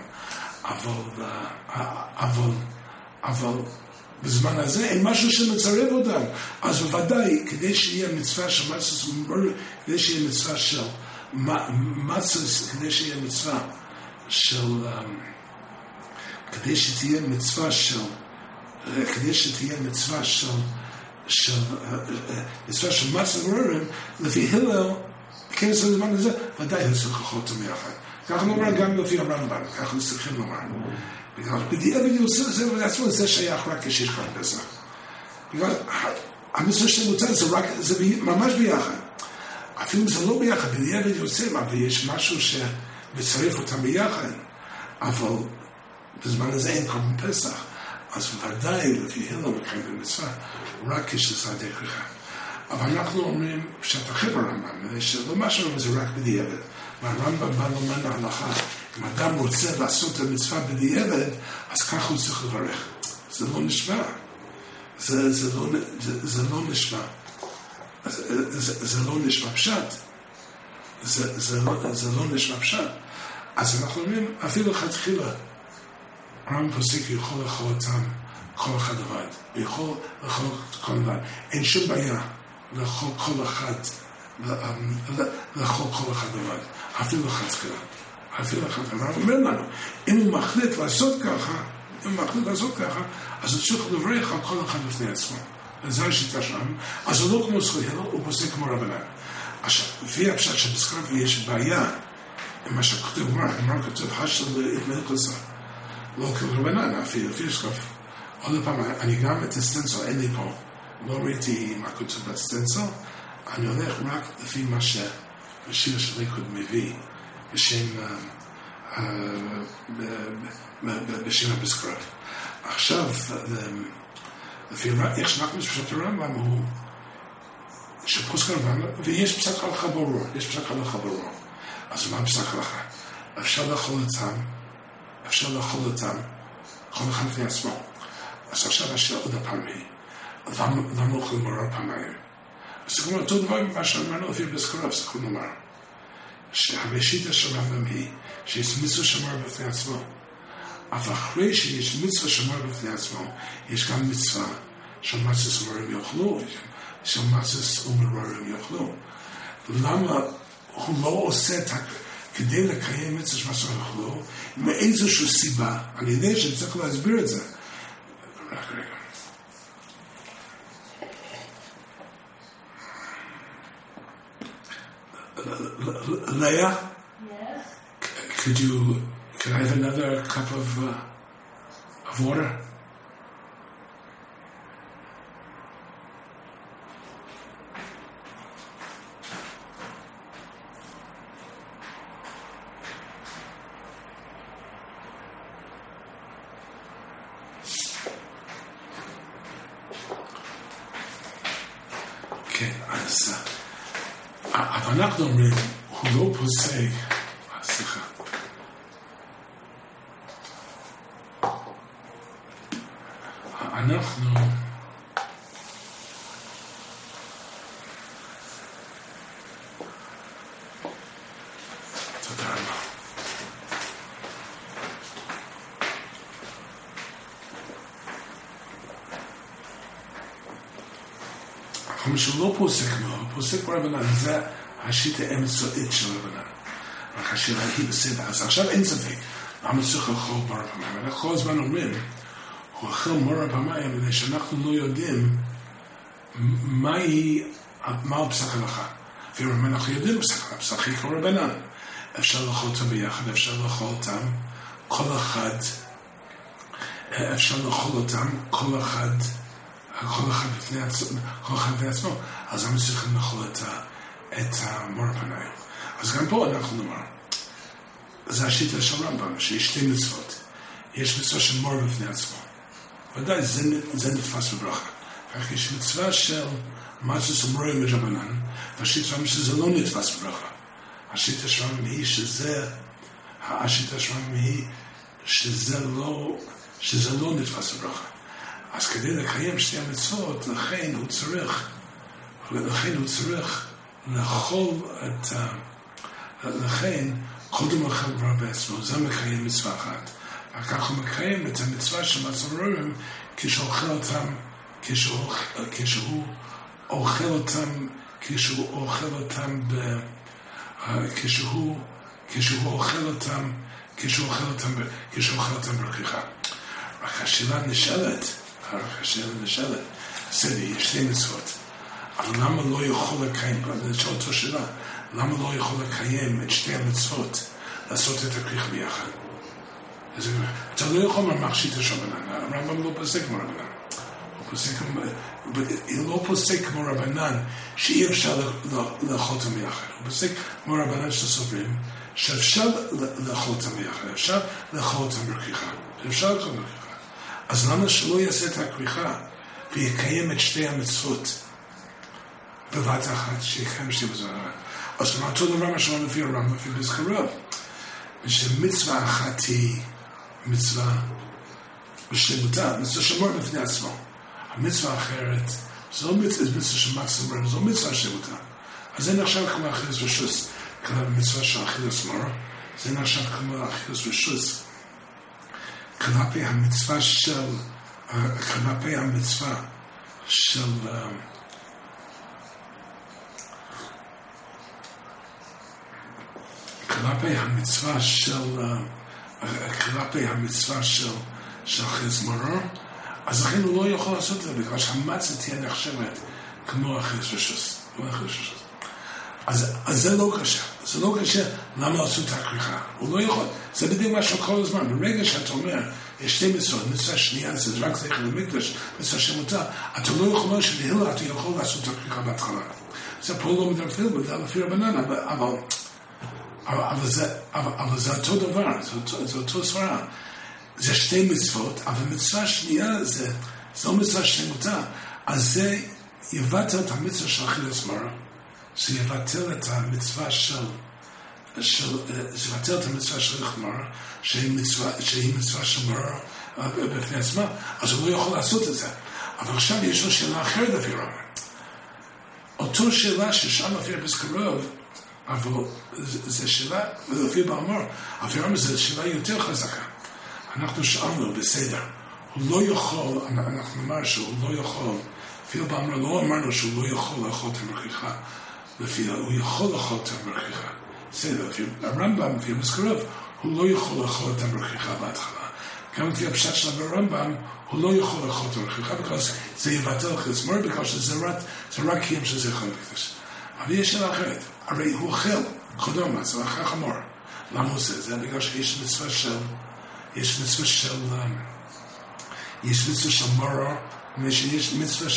אבל בזמן הזה אין משהו שמצרף אותם. אז בוודאי, כדי שיהיה מצווה של מצוס, כדי שיהיה מצווה של מצוס, כדי שיהיה מצווה של, כדי שתהיה מצווה של מצוס ומררים, לפי הלל, כנס לזמן הזה, ודאי צריך לחוות אותם יחד. ככה נאמר גם לפי הרמב"ם, ככה צריכים לומר. בגלל בדיעבד יוסף זה ולעצמו, זה שייך רק כשיש כבר פסח. בגלל המצווה של מותר זה ממש ביחד. אפילו אם זה לא ביחד, בדיעבד יוסף, אבל יש משהו שמצרף אותם ביחד. אבל בזמן הזה אין כבר פסח. אז ודאי לפי הלל מקיים במצווה, רק כשזה הדרך. אבל אנחנו אומרים שאתה אחר ברמב"ם, שלא מה שאומרים זה רק בדיעבד. והרמב"ם בא לומר להלכה, אם אדם רוצה לעשות את המצווה בדיעבד, אז כך הוא צריך לברך. זה לא נשמע. זה לא נשמע. זה לא נשמע פשט. זה לא נשמע פשט. אז אנחנו אומרים, אפילו חתחילה, הרמב"ם פוסק יכול לאכול אותם כל אחד לבד. יכול לאכול כל לבד. אין שום בעיה לאכול כל אחד לבד. אפילו חתחילה. הרמב"ם אומר לנו, אם הוא מחליט לעשות ככה, אז הוא צריך לברך על כל אחד לפני עצמו. זו השיטה שלנו. אז הוא לא כמו זכות הלל, הוא פוסק כמו רבנן. עכשיו, לפי הפשט שבזכרת יש בעיה, עם מה שכתוב, אמר כתוב, חשת להתמלך לזה. לא כרבנן, אפילו זכרת. עוד פעם, אני גם את הסטנצל, אין לי פה. לא ראיתי מה כתוב בסטנצל, אני הולך רק לפי מה שהשיר של ליכוד מביא, בשם הבזכרת. עכשיו, לפי איך שאנחנו פשוט הרמב"ם הוא שפוסק הרמב"ם, ויש פסק הלכה ברור. אז מה פסק הלכה? אפשר לאכול אותם, כל אחד לפני עצמו. אז עכשיו השאלה עוד הפעם היא, למה אוכלים מרור פעמיים? אז זה כמו אותו דבר ממה שאמרנו לפי בזכרת, זה כמו לומר, שהשיטה של הרמב"ם היא, שיש מצווה שמר בפני עצמו. אבל אחרי שיש מצווה שמר בפני עצמו, יש גם מצווה של מצוס ומררים יאכלו, של מצוס ומררים יאכלו. למה הוא לא עושה כדי לקיים מצווה של מצוס יאכלו, מאיזושהי סיבה? אני יודע שאני צריך להסביר את זה. רק רגע. Leah? Yes. Could I have another cup of water? כן, אז אבל אנחנו אומרים, הוא לא פוסק, סליחה. אנחנו תודה רבה. אבל שהוא לא פוסק מאוד, פוסק ברבנן, זה השיטה אמצעית של רבנן. רק השאלה היא בסדר. אז עכשיו אין ספק, למה צריך לאכול מרור פעמיים? אנחנו כל הזמן אומרים, הוא אוכל מרור פעמיים, כדי שאנחנו לא יודעים מהו פסק הלכה. ואם אנחנו יודעים פסק הלכה, פסק היא כמו רבנן. אפשר לאכול אותם ביחד, אפשר לאכול אותם כל אחד, כל אחד בפני עצמו, אז אנחנו צריכים לאכול את המרור פעמיים. אז גם פה אנחנו נאמר, זה השיטה של רמב"ם, שיש שתי מצוות. יש מצווה של מרור בפני עצמו, ודאי, זה נתפס בברכה. כך יש מצווה של מצוות אמוראים מדרבנן, והשיטה שלנו שזה לא נתפס בברכה. השיטה שלנו היא שזה לא נתפס בברכה. אז כדי לקיים שתי המצוות, לכן הוא צריך לאכול לכן קודם אוכל כבר בעצמו, זה מקיים מצווה אחת. וכך הוא מקיים את המצווה של מצוות אמוראים כשהוא אוכל אותם בכריכה. רק השאלה נשאלת, בסדר, יש שתי מצוות, אבל למה לא יכול לקיים, זה אותו שאלה, למה לא יכול לקיים את שתי המצוות, לעשות את הכריכה ביחד? אתה לא יכול לומר שיטה של רבנן, הרמב"ם לא פוסק כמו רבנן. הוא לא פוסק כמו רבנן שאי אפשר לאכול אותם ביחד. הוא פוסק כמו רבנן שסוברים שאפשר לאכול אותם ביחד, אפשר לאכול אותם בכריכה. אז למה שלא יעשה את הכריכה ויקיים את שתי המצוות בבת אחת, שיקיים שתי מצוות אחת? אז מה אותו דבר מה שלא לפי הרמב"ם, לפי בזכרוב, שמצווה אחת היא מצווה בשלמותה, מצווה שמור בפני עצמו. המצווה האחרת, זו מצווה של מצווה אמוראים, זו מצווה שלמותה. אז זה נחשב כמו אכילס רשוס, כמו מצווה של אכילס מור, זה נחשב כמו אכילס רשוס. כלפי המצווה של אכילס מור, אז לכן הוא לא יכול לעשות את זה, בגלל שהמצה תהיה נחשבת כמו אכילס רשוס. אז זה לא קשה. זה לא קשה למה לעשות את הכריכה. הוא לא יכול. זה בדיוק מה שכל הזמן. ברגע שאתה אומר, יש שתי מצוות, מצווה שנייה, זה רק זכר למקדש, מצווה שמותה, אתה לא יכול שבהילה, אתה יכול לעשות את הכריכה בהתחלה. זה פה לא מדרפיל, בגלל לפי רבנן, אבל זה אותו דבר, זה אותו סברה. זה שתי מצוות, אבל מצווה שנייה זה לא מצווה שמותה, אז זה יבטל את המצווה של אכילס מור, שיבטל את המצווה של חמור, שהיא מצווה של מור בפני עצמה, אז הוא לא יכול לעשות את זה. אבל עכשיו יש לו שאלה אחרת לפי רמב"ם. אותו שאלה ששם לפי בזכרוב, אבל זו שאלה, לפי באמור, לפי רמב"ם זו שאלה יותר חזקה. אנחנו שאלנו בסדר, הוא לא יכול, אנחנו אמר שהוא לא יכול, אפילו באמור לא אמרנו שהוא לא יכול לאכול את המכריכה, הוא יכול לאכול את המכריכה. בסדר, הרמב"ם, לפי בזכרוב, הוא לא יכול לאכול את המכריכה בהתחלה. גם לפי הפשט של הרמב"ם, הוא לא יכול לאכול את המכריכה, בגלל זה יבטל אכילס מור, בגלל שזה רק קיים שזה יכול לקדש. אבל יש שאלה אחרת, הרי הוא אוכל, קודם, זה אוכל חמור. למה הוא עושה? זה בגלל שיש מצווה של מורר, שיש מצווה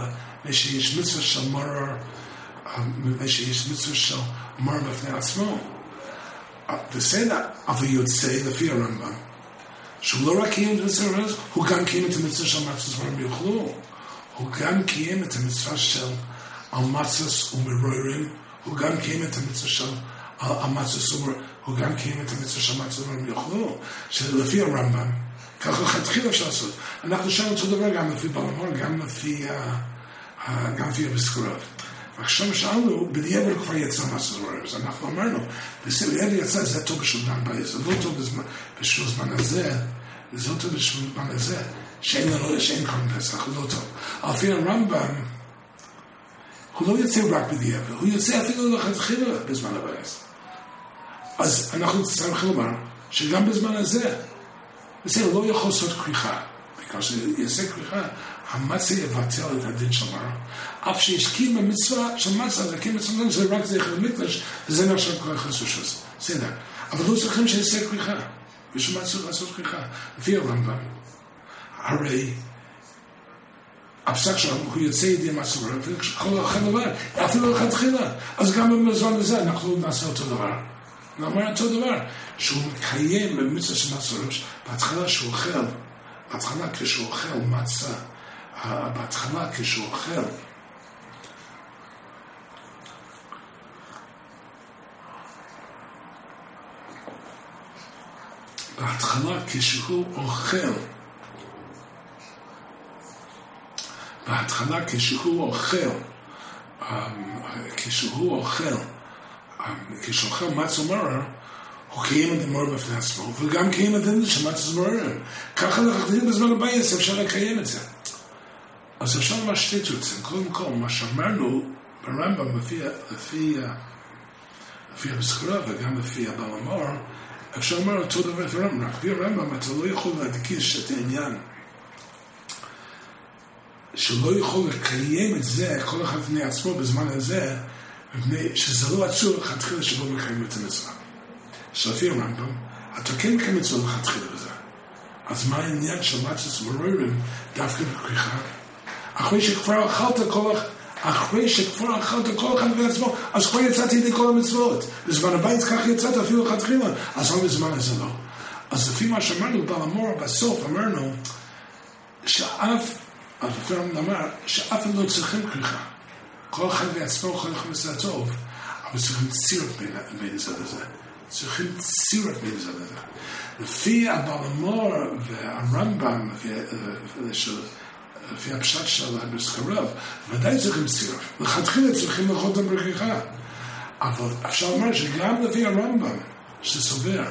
של מורר בפני עצמו. בסדר, אבל יוצא לפי הרמב"ם, שהוא לא רק קיים את המצווה, הוא גם קיים את המצווה של מצווה מורר ויאכלו. הוא גם קיים את המצווה של על מצווה ומרורים, הוא גם קיים את המצווה של על מצווה ומרורים, הוא גם קיים את המצווה של מצווה ומרורים ויאכלו. שלפי הרמב"ם, ככה חתחיל אפשר לעשות. אנחנו שם אותו דבר גם לפי בלמור, גם לפי הבזכרוב. ועכשיו שאלנו, בדיעבד כבר יצא מצווה ומרורים, אז אנחנו אמרנו, בדיעבד יצא, זה טוב בשביל זמן בעיה, זה לא טוב בשביל זמן הזה, זה לא טוב בשביל זמן הזה, שאין כאן פסח, לא טוב. לפי הרמב"ם, הוא לא יוצא רק בדיעבד, הוא יוצא אפילו לחתחילה בזמן הבעיה. אז אנחנו צריכים לומר, שגם בזמן הזה, בסדר, לא יכול לעשות כריכה, בגלל שיעשה כריכה, המצה יבטל את הדין של מראה, אף שהשכים במצווה של מצה, להקים מצווה, זה רק זכר למקדש, וזה נחשב כל אכילס רשוס. בסדר. אבל לא צריכים שיעשה כריכה, ושמה צריך לעשות כריכה. לפי הרמב"ם, הרי הפסק שלנו, הוא יוצא ידי מצווה, כל אחד דבר, אפילו אחד תחילה. אז גם בזמן הזה אנחנו נעשה אותו דבר. נאמר אותו דבר, שהוא מקיים במצווה של מצווה, בהתחלה שהוא אוכל בהתחלה כשהוא אוכל מצה, בהתחלה כשהוא אוכל, כשהוא אוכל מצה מרר, הוא קיים את המרר בפני עצמו, וגם קיים את זה שמצה מרר. ככה לכתחילה בזמן הבייס אפשר לקיים את זה. אז אפשר לומר שתי תירוצים. קודם כל, מה שאמרנו ברמב"ם לפי הבזכורה וגם לפי הבעל המאור, אפשר לומר אותו דבר ברמב"ם. רק לפי הרמב"ם אתה לא יכול להדגיש את העניין שלא יכול לקיים את זה כל אחד לפני עצמו בזמן הזה, שזה לא עצור לכתחילה שבו מקיים את המצווה. שלפי הרמב"ם, אתה כן מקיים את זה לכתחילה בזה. אז מה העניין של מצות מרורים דווקא בכריכה? אחרי שכבר אכלת כל אחד בעצמו, אז כבר יצאתי ידי כל המצוות. בזמן הבית כך יצאת אפילו לכתחילה, אז לא בזמן הזה לא. אז לפי מה שאמרנו בעל המאור, בסוף אמרנו שאף לא צריכים כריכה. כל אחד בעצמו, כל אחד בעצמו טוב, אבל צריכים צירות בין זה לזה. צריכים צירות בין זה לזה. לפי הבעל המאור והרמב"ם, לפי הפשט של הבזכורה, ודאי צריכים צירות. לכתחילה צריכים לאכול אותם בכריכה. אבל אפשר לומר שגם לפי הרמב"ם שסובר,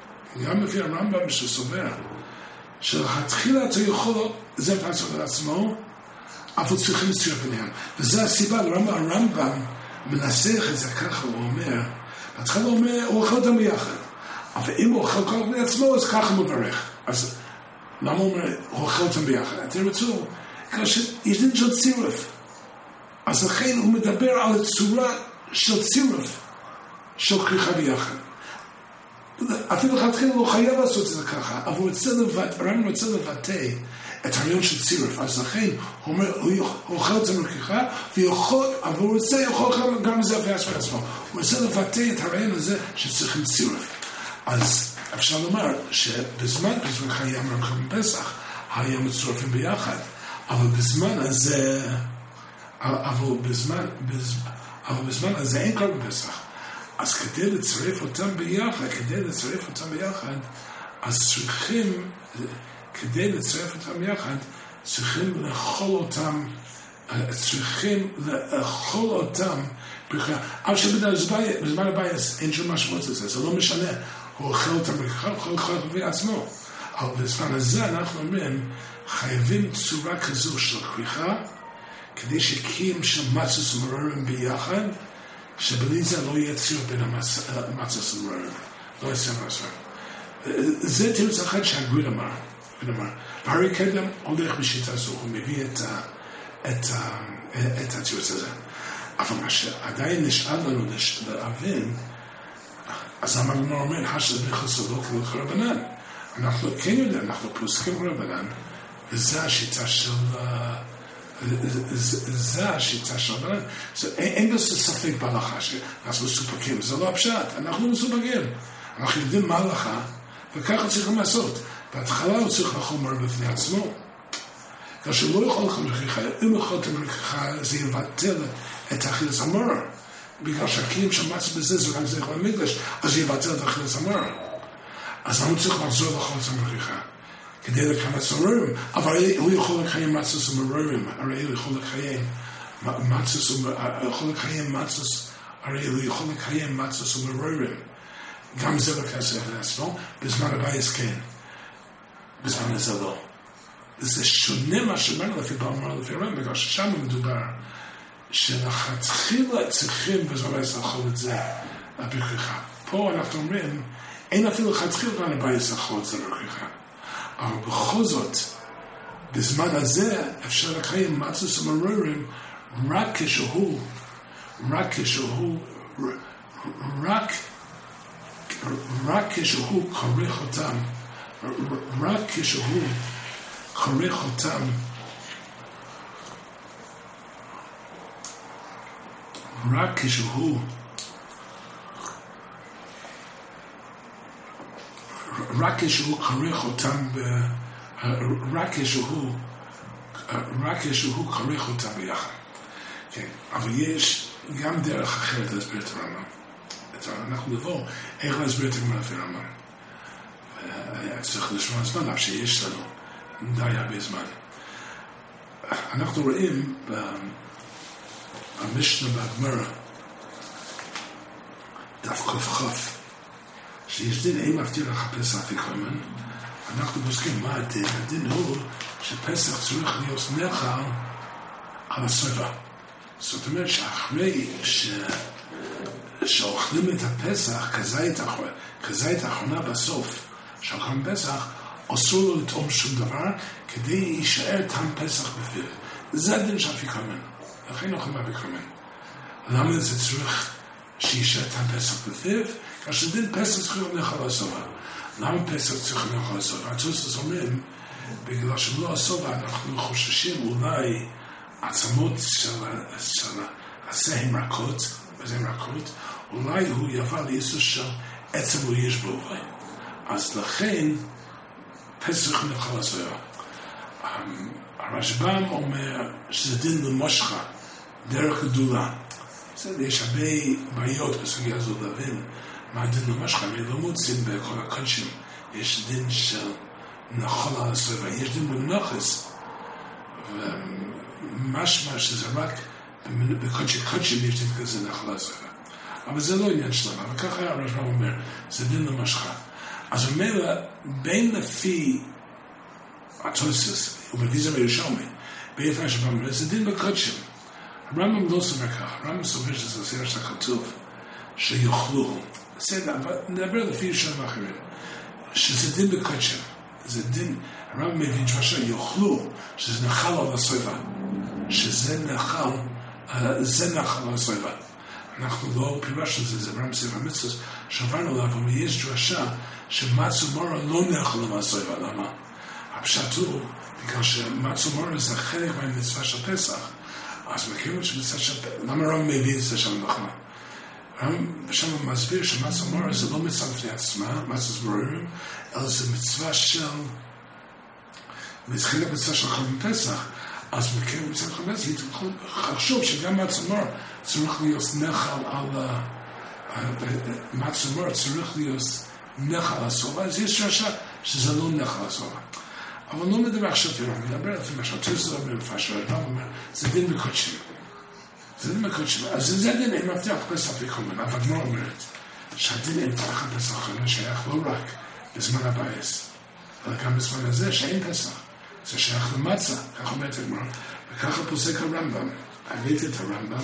שלכתחילה אתה יכול, זה פעצות על עצמו, אבל צריכים צירות ביניהם. וזו הסיבה, הרמב"ם מנסח את זה ככה, הוא אומר, בהתחלה הוא אומר, הוא אוכל אותם ביחד. אבל אם הוא אוכל כל אחד עצמו, אז ככה הוא מברך. אז למה הוא אומר, הוא אוכל אותם ביחד? אתם רצו, יש דין של צירוף. אז לכן הוא מדבר על הצורה של צירוף, של כריכה ביחד. אפילו לכתחילה הוא חייב לעשות את זה ככה, אבל הוא רוצה לבטא את הרעיון של צירוף. אז לכן הוא אומר, הוא אוכל אותם בכריכה, אבל הוא רוצה לאכול גם זה אפילו עצמו. הוא רוצה לבטא את הרעיון הזה שצריכים צירוף. אז אפשר לומר שבזמן חיים רמקום פסח, היה מצורפים ביחד, אבל בזמן הזה אין כבר בפסח. אז כדי לצרף אותם ביחד, אז צריכים לאכול אותם בכלל. אבל שבזמן הבייס אין שום משמעות לזה, זה לא משנה. הוא אוכל אותם בכלל, הוא אוכל אותם בעצמו. אבל בזמן הזה אנחנו אומרים, חייבים צורה כזו של כריכה, כדי שקים של מצות מרורים ביחד, שבלי זה לא יהיה ציור בין המצות מרורים. לא יצא מצות. זה תירוץ אחד שהגריד אמר. והרי קדם הולך בשיטה זו, הוא מביא את התירוץ הזה. אבל מה שעדיין נשאר לנו להבין, אז המגמר אומר, השד בחסודו כלוך רבנן. אנחנו כן יודעים, אנחנו פוסקים רבנן, וזה השיטה של רבנן. אין בזה ספק בהלכה שאנחנו מסופקים, זה לא הפשט, אנחנו מסופקים. אנחנו יודעים מה ההלכה, וככה צריכים לעשות. בהתחלה הוא צריך לאכול מרר בפני עצמו. כאשר לא יכול לאכול בכריכה, אם יכול בכריכה, זה יבטל את אכילת המרר. בגלל שהקיים שמצא בזה, זה רק זה יכול למקדש, אז יבטל את אכילת המרר. אז הוא צריך לחזור לאכול את המריחה, כדי לקיים את המרורים. אבל הוא יכול לקיים מצות ומרורים, הרי הוא יכול לקיים מצות ומרורים. גם זה לכנס לעצמו, בזמן הבייס כן. בזמן הזה לא. זה שונה מה שאמרנו לפי פעם לפי רם, בגלל ששם מדובר שלכתחילה צריכים בזמן הבייס לאכול את זה בכריכה. פה אנחנו אומרים, אין אפילו לכתחילה כאן הבייס לאכול את זה בכריכה. אבל בכל זאת, בזמן הזה אפשר לקיים מצות ומרורים רק כשהוא כורך אותם, רק כשהוא כורך אותם, רק כשהוא כורך אותם רק כשהוא כורך אותה ביחד. כן, אבל יש גם דרך אחרת להסביר את הרמב"ם. אנחנו נבוא איך להסביר את הגמרא לפי הרמב"ם. צריך לשמוע זמן, אף שיש לנו די הרבה זמן. אנחנו רואים במשנה בגמרא, דף כ"כ, שיש דין אין מפטיר לחפש אפיקומן. אנחנו בודקים מה הדין. הדין הוא שפסח צריך להיות נאכל על הסביבה. זאת אומרת שאחרי שאוכלים את הפסח כזית האחרונה בסוף שאוכלים פסח, אסור לו לטעום שום דבר כדי להישאר טעם פסח בפיו. זה הדין של אפיקומן. לכן אוכלים אפיקומן. למה זה צריך שישאר טעם פסח בפיו? כאשר דין פסח צריך להיות נאכל על הסביבה. למה פסח צריך להיות נאכל על הסביבה? התוספות אומרים, בגלל שלא הסביבה אנחנו חוששים אולי עצמות של הסהם רכות, אולי הוא יבוא ליסוס של עצם הוא יש בו. אז לכן פסח נאכל על הסביבה. הרשב"ם אומר שזה דין למשחה, דרך גדולה. יש הרבה בעיות בסוגיה הזו להבין מה הדין למשחה, אבל לא מוצאים בכל הקודשים. יש דין של נאכל על הסביבה, יש דין במנוחס, ומשמע שזה רק בקודשים יש דין כזה נאכל על הסביבה. אבל זה לא עניין שלנו, אבל ככה הרשב"ם אומר, זה דין למשחה. אז הוא אומר, בין לפי התוספות, הוא מביא זה בירושלמי, באיפה הרשב"ם אומר, זה דין בקודשים. הרמב"ם לא סובר כך, הרמב"ם סובר שזה סדר של הכתוב, שיוכלו. בסדר, אבל נדבר לפי ירושלמים אחרים, שזה דין בקודשים. זה דין, הרמב"ם מביא דרשה, יוכלו, שזה נחל על הסביבה. שזה נחל על הסביבה. אנחנו לא פירשנו את זה, זה ברם ספר המצוות, שעברנו עליו, אבל יש דרשה שמצו מורה לא נאכל על הסביבה. למה? הפשט הוא, בגלל שמצו מורה זה חלק מהמצווה של פסח, אז מכירים שמצווה של פסח, למה הרמב"ם מביא את זה שם נכון? הרמב"ם שם מסביר שמצו מורה זה לא מצווה לפני עצמה, מצות מורים, אלא זה מצווה של, חלק מצווה של חלק מפסח, אז מכירים מצווה של פסח, חשוב שגם מצו מורה צריך להיות נחל על מצו מורה, צריך להיות נחל על הסובה, אז יש דרשה שזה לא נחל על הסובה. אבל לא מדבר עכשיו תראה, מדבר לפי מה שהתוספות אומר, לפי הרמב"ם אומר, זה דין בקודשים. זה דין בקודשים. אז זה דין אין מבטיח פסח אפיקומן, אבל הגמרא אומרת שהדין אין מבטיח פסח אפיקומן שייך לא רק בזמן הבייס, אלא גם בזמן הזה שאין פסח. זה שייך למצה, כך אומרת הגמרא, וככה פוסק הרמב"ם. הבאתי את הרמב"ם,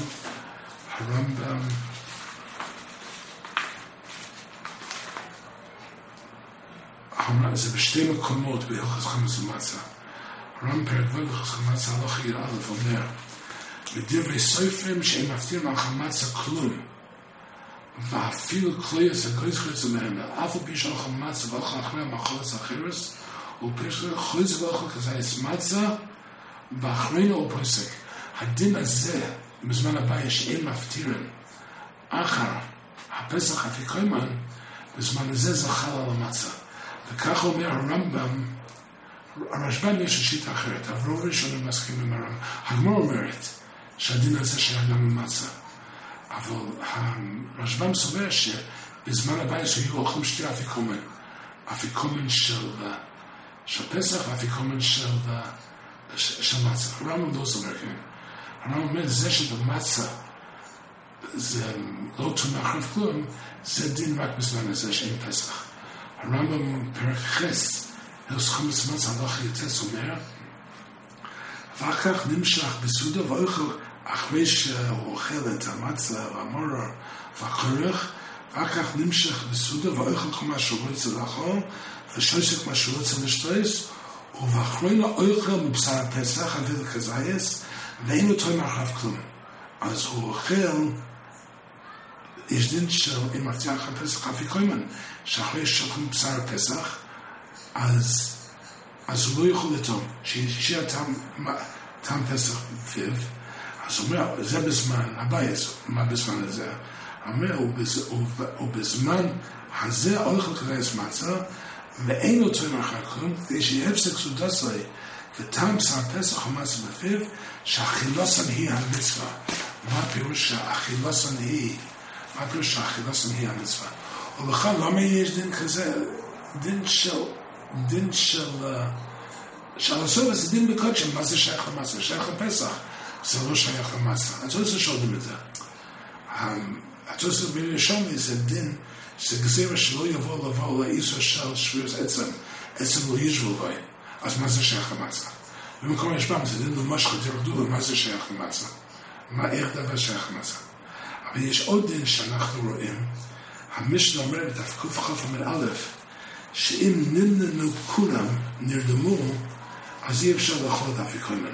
זה בשתי מקומות בהלכות חמץ ומצה. הרמב"ם פרק ו' בהלכות חמץ הלכה י"א אומר, בדברי סופרים שאין מפטיר על חמצה כלום, ואפילו כלויס הגויס חוץ מהם, אף על פי של חמצה ואוכל אחרי המאכולת האחרת, ופרק חוץ ואוכל כזייס מצה, ואחרינו הוא פוסק. הדין הזה, בזמן הבא שאין מפטירים, אחר הפסח אפיקומן, בזמן הזה זחל על המצה. וכך אומר הרמב"ם, הרשב"ם יש שיטה אחרת, אבל רוב ראשונים מסכים עם הרמב"ם. הגמרא אומרת שהדין הזה שייך גם למצה. אבל הרשב"ם סובר שבזמן הבא שהיו אוכלים שתי אפיקומן. אפיקומן של פסח ואפיקומן של מצה. הרמב"ם לא סובר, כן. הרמב"ם אומר, זה שבמצה זה לא תומך אחריו כלום, זה דין רק בזמן הזה שאין פסח. הרמב"ם פרק חס, הלכות חמץ ומצה הלכה י"ט אומר, ואחר כך נמשך בסעודה ואוכל אחרי שהוא אוכל את המצה והמורר והכורך, ואחר כך נמשך בסעודה ואוכל כל מה שהוא רוצה לאכול, ושושק מה שהוא רוצה לשתות, ובאחרונה אוכל מבשר הפסח, אביל כזייס, ואין לו תומך אחריו כלום. אז הוא אוכל, יש דין של אם מבטיח הפסח אפיקומן, שאחרי שאוכלים בשר הפסח, אז הוא לא יכול לטעום, שישאר טעם פסח בפיו. אז הוא אומר, זה בזמן הבייס, מה בזמן הזה? הוא אומר, ובזמן הזה אוכל כזייס מצה, ואין לו תוים אחר כלום, כדי שיהיה הפסק סודסי, וטעם שר פסח ומצה בפיו, שהאכילוסן היא המצווה. מה הפירוש שהאכילוסן היא? מה הפירוש שהאכילוסן היא המצווה? ובכלל, למה יש דין כזה? דין של הסוף, זה דין בקודשם, מה זה שייך למצה? שייך לפסח, זה לא שייך למצה. התוספות שואלים את זה. התוספות בראשון זה דין, שזה גזירה שלא לבוא לאיסור של שבירת עצם לא ישבו בו. אז מה זה שייך למצה? במקום השפעם זה דין ממש חתיר גדולה, מה זה שייך למצה? איך דבר שייך למצה? אבל יש עוד דין שאנחנו רואים, המשנה אומר בתקוף חוף עמוד א', שאם נמנעו כולם, נרדמו, אז אי אפשר לאכול את אפיקוימן.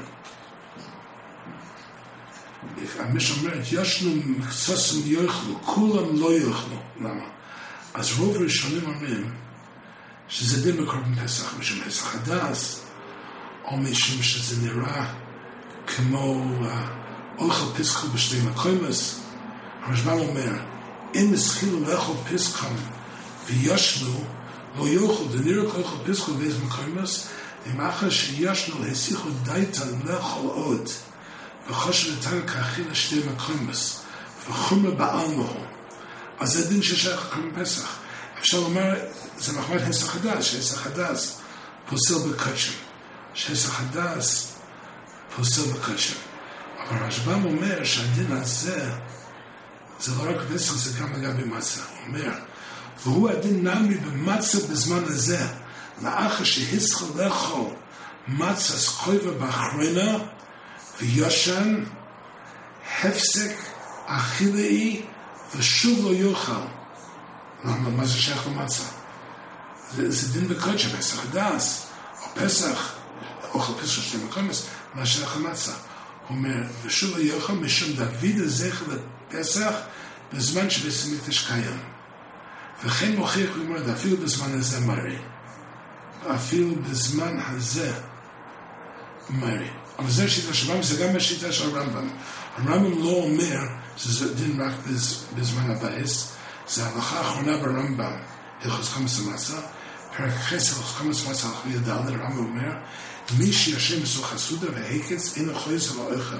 המשנה אומרת, ישנו מקצוסם יאכלו, כולם לא יאכלו. למה? אז רוב ראשונים אומרים שזה דין בקורבן פסח, משום פסח הדס, או משום שזה נראה כמו אוכל פסחו בשתי מקומות. הרשב"ם אומר, אם השכילו לאכול פסחם וישנו, לא יאכלו, דנראה כאוכל פסחו באיזה מקומות, ומאחר שישנו השיחו דייתן לאכול עוד, וחושב לתן כאכיל לשתי מקומות, וחומר בעל מהו. אז זה דין ששייך לקורבן פסח. אפשר לומר, זה מחמת הסח הדס, שהסח הדס פוסל בקודשם. שהסח הדס פוסל בקודשם. אבל הרשב"ם אומר שהדין הזה, זה לא רק פסח, זה גם לגבי מצה. הוא אומר, והוא הדין נמי במצה בזמן הזה, לאחר שהסחל לאכול מצה סחויבה באחרונה, ויושן הפסק אכילאי ושוב לא יאכל. למה? מה זה שייך למצה? זה דין בקודש, פסח הדס, או פסח, אוכל פסח שתי מקומות, מה שייך למצה? הוא אומר, ושוב לא יאכל משום דוד הזכר לפסח בזמן שבית המקדש קיים. וכן מוכיח לומר, אפילו בזמן הזה מרי. אפילו בזמן הזה מרי. אבל זה שיטה של רמב"ם, זה גם השיטה של הרמב"ם. הרמב"ם לא אומר שזה דין רק בזמן הבייס, זה ההלכה האחרונה ברמב"ם, הלכות חמץ ומצה, פרק חסר, הלכות חמץ ומצה, הלכות ידל, הרמב"ם אומר, מי שישם בסוך הסעודה והקץ, אין החויס על האוכל.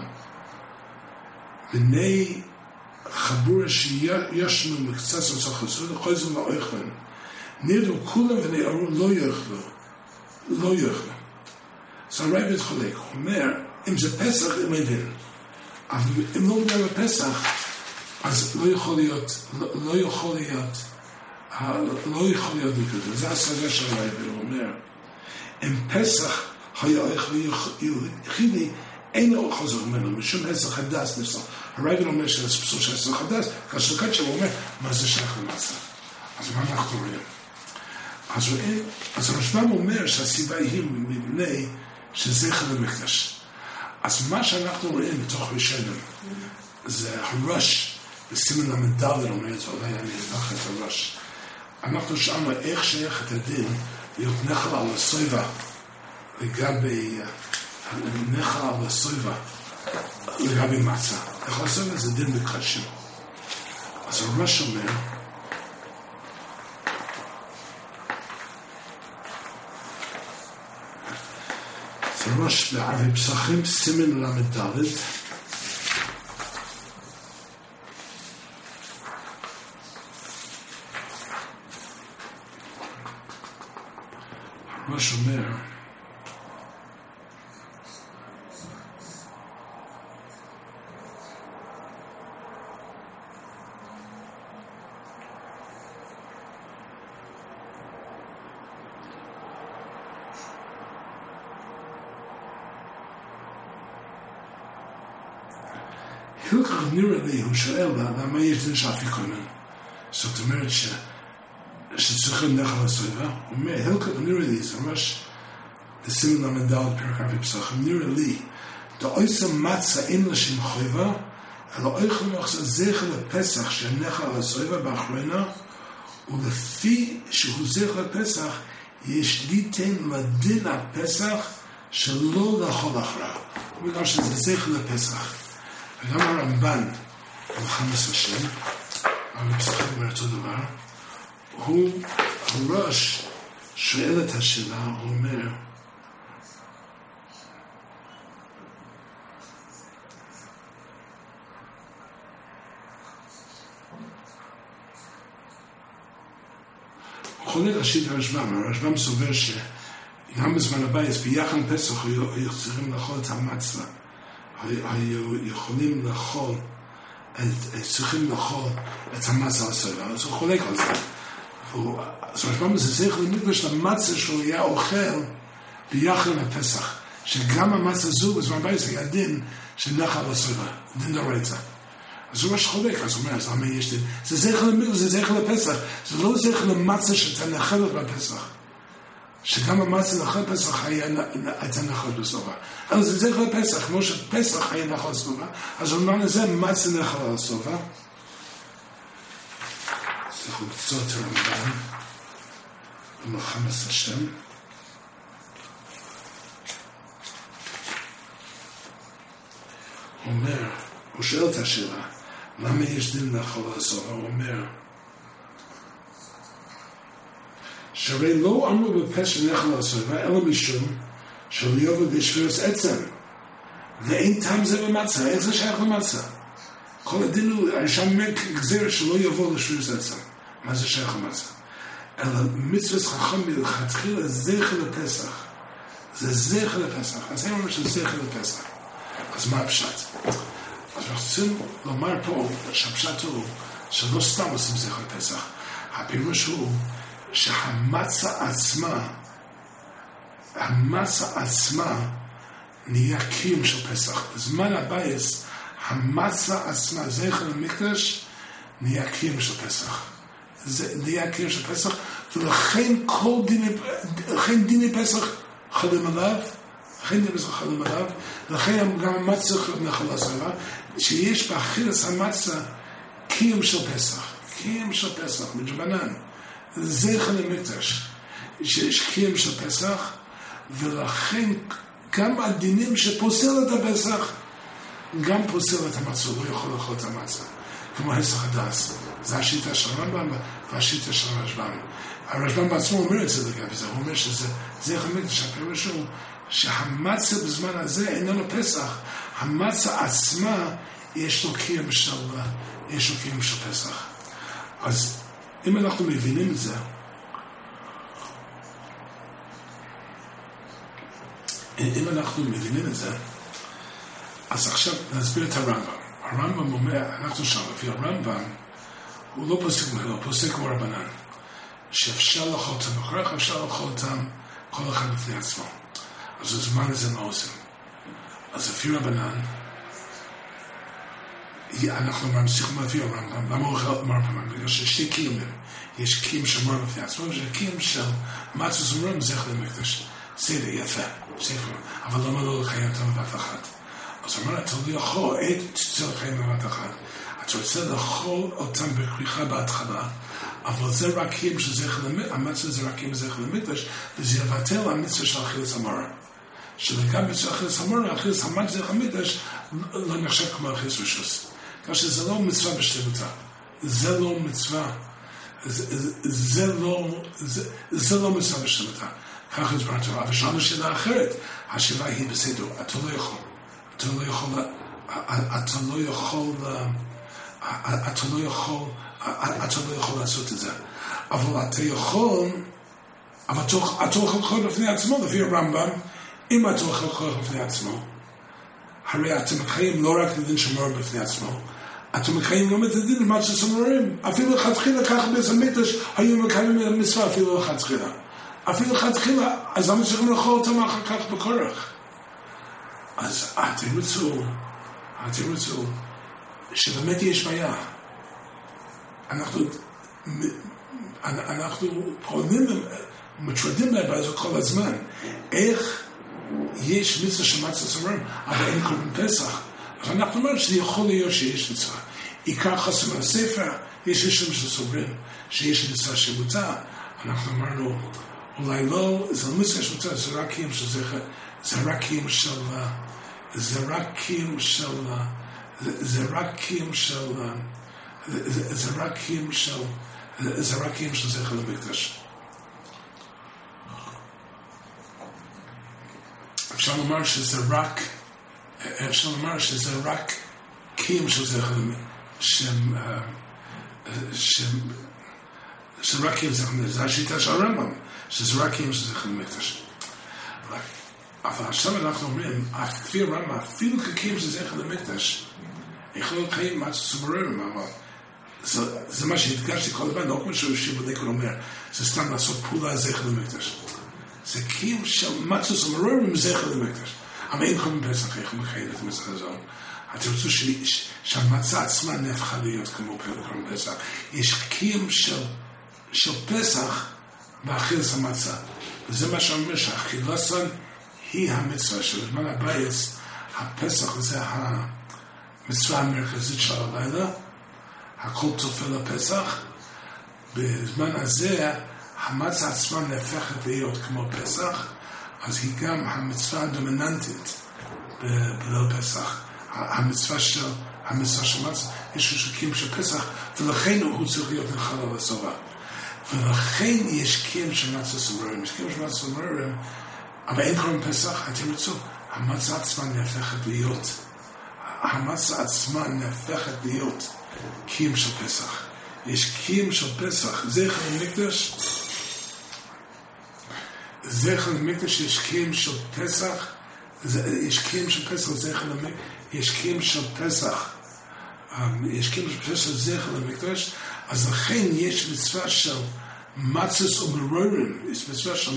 בני חבורה שישנו מקצת בסוך הסעודה, חויס על האוכל. נרדו כולם ונערו לא יאכלו. לא יאכלו. זה הרב חולק, הוא אומר, אם זה פסח, אם אין. אבל אם לא מדבר בפסח, אז לא יכול להיות נקודה. זה הסגה של הרב, הוא אומר, אם פסח היה יחידי, אין לו חוזר ממנו, משום פסח הדס נפסל. הרב אומר שזה פסול של פסח הדס, כאשר כאן שהוא אומר, מה זה שייך למצה? אז מה אנחנו רואים? אז הרשב"ם אומר שהסיבה היא מבני שזכר למקדש. אז מה שאנחנו רואים בתוך ראשונים, זה הראש, בסימן למדל, אומר את זה, אולי אני אבח את הראש. אנחנו שאלנו איך שייך את הדין להיות נחל על הסויבה, לגבי נחל על הסויבה, לגבי מצה. נחל הסויבה זה דין בקודשים. אז הראש אומר, זה ראש בערבי פסחים, סימן למדל, הראש אומר, הלכך נראה לי, הוא שואל למה יש דין שאפיקוימן. זאת אומרת שצריכים נחל הסויבה. הוא אומר, הלכך נראה לי, זה ממש לסימן למדל פרק אבי פסח, נראה לי, דאויסם מצה אין לשם חויבה, אלא אויכל מחסה זכר לפסח שנחל הסויבה באחרונה, ולפי שהוא זכר לפסח, יש ליתן לדין הפסח שלא לאכול אחריו. הוא אומר שזה זכר לפסח. וגם הרמב"ן, בחמס השם, אבל פסחים אומר אותו דבר, הוא הראש שואל את השאלה, הוא אומר, הוא חולק ראשית הרשב"ם סובר שגם בזמן הבייס, ביחד פסח, היו צריכים לאכול את המצווה, היו יכולים לאכול, צריכים לאכול את המצווה הסובה, אז הוא חולק על זה. אז הרשב"ם זה צריך למקדש למצווה שהוא היה אוכל ביחד לפסח, שגם המצווה זו בזמן הבייס היה דין של נחל הסובה, דין דרייתא. אז הוא ממש חולק, אז הוא אומר, אז למה יש דין? זה זכר למקדש, זה זכר לפסח, זה לא זכר למצווה שאתה נחלת בפסח. שגם המצווה נחל פסח הייתה נחל בסובה. אבל זה זכר לפסח, כמו שפסח היה נחל בסובה, אז הוא אומר לזה מצווה נחל בסובה. זה חולצות הרמב"ן, במלחמת השם. הוא אומר, הוא שואל את השאלה, למה יש דין נחל בסובה? הוא אומר, שהרי לא אמרו בפסח נחל הסובה, אלא משום שלא יבוא בשבירת עצם. ואין טעם זה במצה, איך זה שייך למצה? כל הדין הוא, הרשם אומר גזירת שלא יבוא לשבירת עצם. מה זה שייך למצה? אלא מצוות חכם מלכתחילה זכר לפסח. זה זכר לפסח. אז הם אומרים שזה זכר לפסח. אז מה הפשט? אז אנחנו צריכים לומר פה שהפשט הוא שלא סתם עושים זכר לפסח. הפירוש הוא שהמצה עצמה נהיה קיום של פסח. בזמן הבייס, המצה עצמה, זכר למקדש, נהיה קיום של פסח. זה נהיה קיום של פסח, ולכן לכן דיני פסח חלים עליו, לכן גם המצה נחל הסובה, שיש באכילת המצה קיום של פסח. קיום של פסח, מדרבנן. זכר למקדש, שיש קיום של פסח, ולכן גם הדינים שפוסל את הפסח, גם פוסל את המצה, לא יכול לאכול את המצה. כמו הסח הדס. זה השיטה של הרמב"ם והשיטה של הרשב"ם. הרשב"ם בעצמו אומר את זה לגבי זה, הוא אומר שזה זכר למקדש, הפירוש הוא שהמצה בזמן הזה איננו פסח, המצה עצמה יש לו קיום של פסח. אז אם אנחנו מבינים את זה, אז עכשיו נסביר את הרמב"ם. הרמב"ם אומר, אנחנו שם, לפי הרמב"ם, הוא לא פוסק מלא, הוא פוסק כמו רבנן, שאפשר לאכול אותם בכרך, אפשר לאכול אותם כל אחד בפני עצמו. אז הזמן הזה לא עושים. אז לפי רבנן, אנחנו אומרים, צריכים להביא הרמב"ם, למה הוא אומר רמב"ם? בגלל שיש שתי קיומים. יש קיום של מורה בפני עצמו, ויש קיום של מצווה זמורים, זכר למקדש. סדר, יפה, אבל למה לא לקיים אותם בבת אחת? אז הוא אומר, אתה לא יכול, תצא לקיים בבת אחת. אתה רוצה לאכול אותם בכריכה בהתחלה, אבל זה רק קיום של זכר למקדש, המצווה זה רק קיום זכר למקדש, וזה יבטל המצווה של אכילת המורה. שלגבי מצווה אכילת המורה, אכילת המצווה זכר למקדש, לא נחשב כמו אכילת רשוס. כאשר זה לא מצווה בשלמותה. זה לא מצווה. זה לא מצווה בשלמותה. ככה דבר תורה. אבל שאלנו שאלה אחרת. השאלה היא בסדר. אתה לא יכול לעשות את זה. אבל אתה יכול, אתה יכול לפני עצמו, לפי הרמב"ם, אם אתה יכול לפני עצמו, הרי אתה מקיים לא רק לדין שמור בפני עצמו, אתה מקיים גם את הדין למצווה סמורים. אפילו לכתחילה ככה באיזה מקדש היו מקיימים מצווה, אפילו לכתחילה. אז למה צריכים לאכול אותם אחר כך בכורח? אז אתם רצו שבאמת יש בעיה. אנחנו פועלים, מטרדים מהבעיה הזו כל הזמן. איך יש מצווה של מצווה סמורים, אבל אין קורבן פסח. אז אנחנו אומרים שזה יכול להיות שיש מצווה. עיקר חסם הספר, יש אישים שסוברים שיש מצווה שמותר. אנחנו אמרנו, אולי לא, זה לא מצווה שמותר, זה רק קיום של זכר, זה רק קיום של זכר למקדש. אפשר לומר שזה רק קיום של זכר שרק קיום זכר למקדש. זה השיטה של הרמב"ם, שזה רק קיום של זכר למקדש. אבל עכשיו אנחנו אומרים, כפי הרמב"ם, אפילו כקיום של זכר למקדש, יכול להיות חיים מצוס ומרורים, אבל זה מה שהדגשתי כל הזמן, לא כמו שבדקל אומר, זה סתם לעשות פעולה זכר למקדש. זה קיום של מצוס ומרורים זכר למקדש. אבל אין קוראים פסח, איך מקיים את המצח הזאת. אתם רוצים שהמצה עצמה נהפכה להיות כמו קוראים פסח. יש קיום של פסח באכילת המצה. וזה מה שאומר שהאכילתן היא המצווה של זמן הבייס. הפסח זה המצווה המרכזית של הלילה. הכל תופל לפסח. בזמן הזה המצה עצמה נהפכת להיות כמו פסח. אז היא גם המצווה הדומיננטית בליל פסח. המצווה של מצה, יש קיום של פסח, ולכן הוא צריך להיות נחל על הסובה. ולכן יש קיום של מצה סומרים. יש קיום של מצה סומרים, אבל אין קוראים פסח, אתם רוצים, המצה עצמה נהפכת להיות קיום של פסח. יש קיום של פסח, זכר למקדש, זכר למקדש, יש קיום של פסח, יש קיום של פסח, זכר למקדש, יש קיום של פסח, יש קיום של פסח, זכר למקדש, אז לכן יש מצווה של מצוס ומרורים, יש מצווה של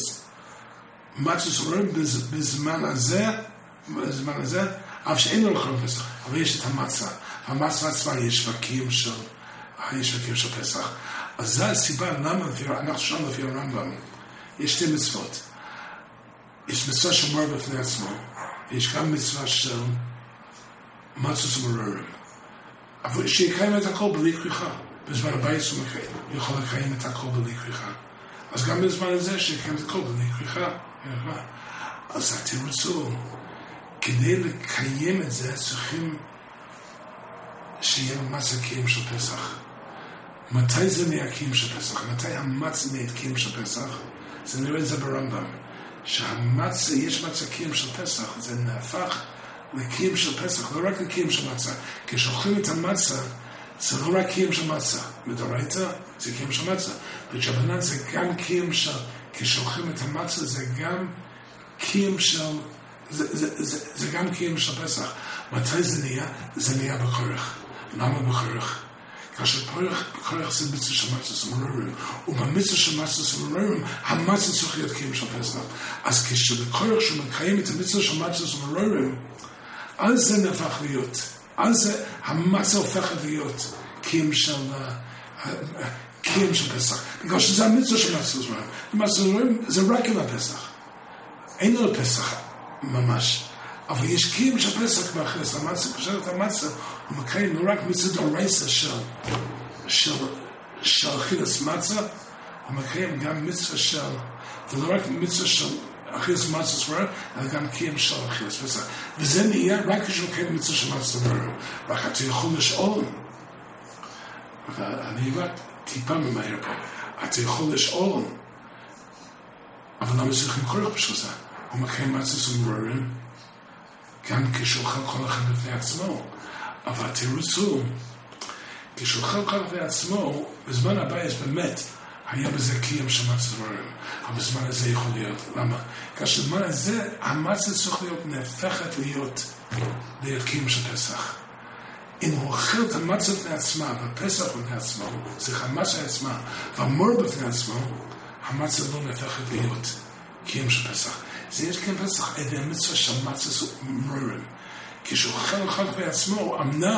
מצוס ומרורים בזמן הזה, אף שאין לו לחלום פסח, אבל יש את המצה, המצה עצמה יש קיום של פסח. אז זו הסיבה למה אנחנו שם לפי הרמב"ם. יש שתי מצוות. יש מצווה של מור בפני עצמו. יש גם מצווה של מצוס ומרורים. אבל שיקיים את הכל בלי כריכה. בזמן הבית הוא יכול לקיים את הכל בלי כריכה. אז גם בזמן הזה שיקיים את הכל בלי כריכה. אז אתם רוצו, כדי לקיים את זה, צריכים שיהיה מצה קיום של פסח. מתי זה נהיה קיום של פסח? מתי המצה נהיה קיום של פסח? זה נראה את זה ברמב"ם. שהמצה, יש מצה קיום של פסח, זה נהפך לקיום של פסח, לא רק לקיום של מצה. כשאוכלים את המצה, זה לא רק קיום של מצה. מדורייתא, זה קיום של מצה. בג'בנן זה גם קיום של, כשאוכלים את המצה, זה גם קיום של, זה גם קיום של פסח. מתי זה נהיה? זה נהיה בכורך. למה בכורך? כאשר בכורך זה מצווה של מצוס ומרורים, ובמצווה של מצוס ומרורים, המצה צריך להיות קיום של פסח. אז כשבכורך שהוא מקיים את המצווה של מצוס ומרורים, אז זה נהפך להיות, אז זה, המצה הופכת להיות קיום של פסח. בגלל שזה המצווה של מצוס ומרורים. מצוס ומרורים זה רק עם הפסח. אין לו פסח ממש. אבל יש קיום של פסח באכילת המצה, כשאת המצה הוא מקיים לא רק מצוות דאורייתא של אכילת מצה, הוא מקיים גם מצווה של, ולא רק מצווה של אכילת מצה סברה, אלא גם קיום של אכילת פסח. וזה נהיה רק כשהוא מקיים מצווה של מצה סברה. רק אתה יכול לשאול, אני רק טיפה ממהר פה, אתה יכול לשאול, אבל למה צריכים קורח בשביל זה? הוא מקיים מצה סברה, גם כשאוכל כל אחד בפני עצמו. אבל תירוצו, כשאוכל כל אחד בעצמו, בזמן הבייס באמת היה בזה קיום של מצה סבורים. אבל בזמן הזה יכול להיות. למה? כאשר בזמן הזה, המצה צריך להיות נהפכת להיות קיום של פסח. אם הוא אוכל את המצה בפני עצמה, בפסח בפני עצמו, צריך המצה עצמה, והמור בפני עצמו, המצה לא נהפכת להיות קיום של פסח. זה יש קיום פסח, עדי המצווה של מצה סבורים. כשהוא אוכל אחד בעצמו,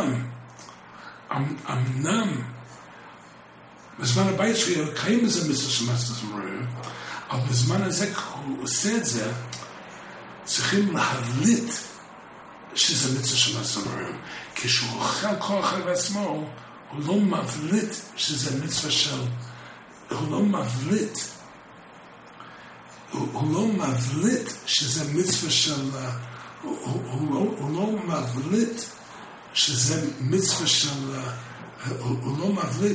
אמנם, בזמן הבית שלי, קיים איזה מצווה של מצווה סמורים, אבל בזמן הזה, כשהוא עושה את זה, צריכים להבליט שזה מצווה של מצווה סמורים. כשהוא אוכל כל אחד בעצמו, הוא לא מבליט שזה מצווה של, הוא לא מבליט שזה מצווה של, הוא לא מבליט שזה מצווה של, הוא לא מבליט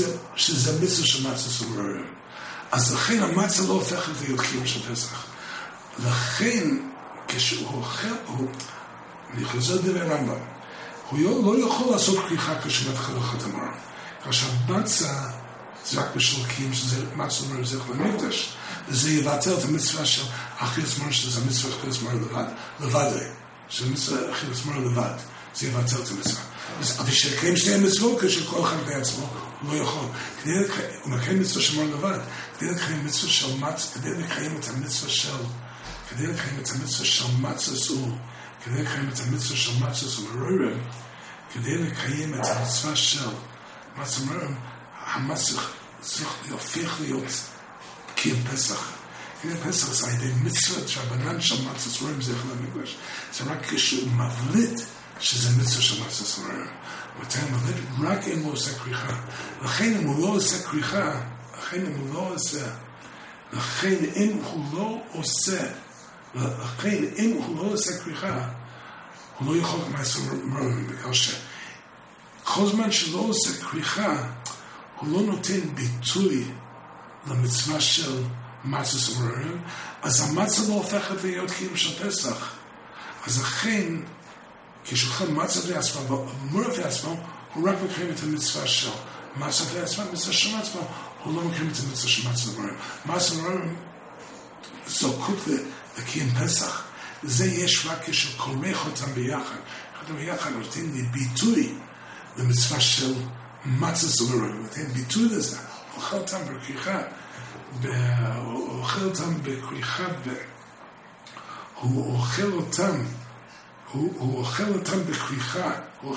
שזה מצווה של מצה סמורים. אז לכן המצה לא הופכת להיות קיום של פסח. לכן, כשהוא אוכל, אני חוזר לדבר רמב"ם, הוא לא יכול לעשות כריכה כשהוא מתחיל לאכול את המרור. כאשר מצה זה רק בשביל קיום, שזה מצה אומר זכר למקדש, וזה יבטל את המצווה של אכילת מרור, שזה המצווה אכילת מרור לבד, שזה מצווה אכילת מרור לבד, זה יבטל את המצווה. אבל כשקיים שני המצוות, כשכל אחד בעצמו, הוא לא יכול. הוא מקיים מצווה של מרור לבד, כדי לקיים מצווה של מצה, כדי לקיים את המצווה של מצה זו, כדי לקיים את המצווה של מצה זו מרורים, כדי לקיים את המצווה של מצה מרורים, המצה הופך להיות קיים פסח. קיים פסח זה הידי מצווה שהבנן של מצה מרורים זה יכול למקדש. זה רק כשהוא מבליט שזה מצווה של מצה מרורים. מתי הוא מבליט? רק אם הוא עושה כריכה. לכן אם הוא לא עושה כריכה, לכן אם הוא לא עושה כריכה, הוא לא יכול למעשה מרורים, בגלל שכל זמן שלא עושה כריכה, הוא לא נותן ביטוי למצווה של מצה מרורים, אז המצה לא הופכת להיות קיום של פסח. אז לכן, כשאוכל מצה לעצמו, ומרור לעצמו, הוא רק מקיים את המצווה של מצה לעצמו, מצווה של מצה, הוא לא מקיים את המצווה של מצה מרורים. מצה מרורים זוקות לקיים פסח. זה יש רק כשכורך אותם ביחד. אותם ביחד נותן לי ביטוי למצווה של מצה מרורים. נותן ביטוי לזה. הוא אוכל אותם בכריכה. הוא אוכל אותם בכריכה. הוא אוכל אותם בכריכה. הוא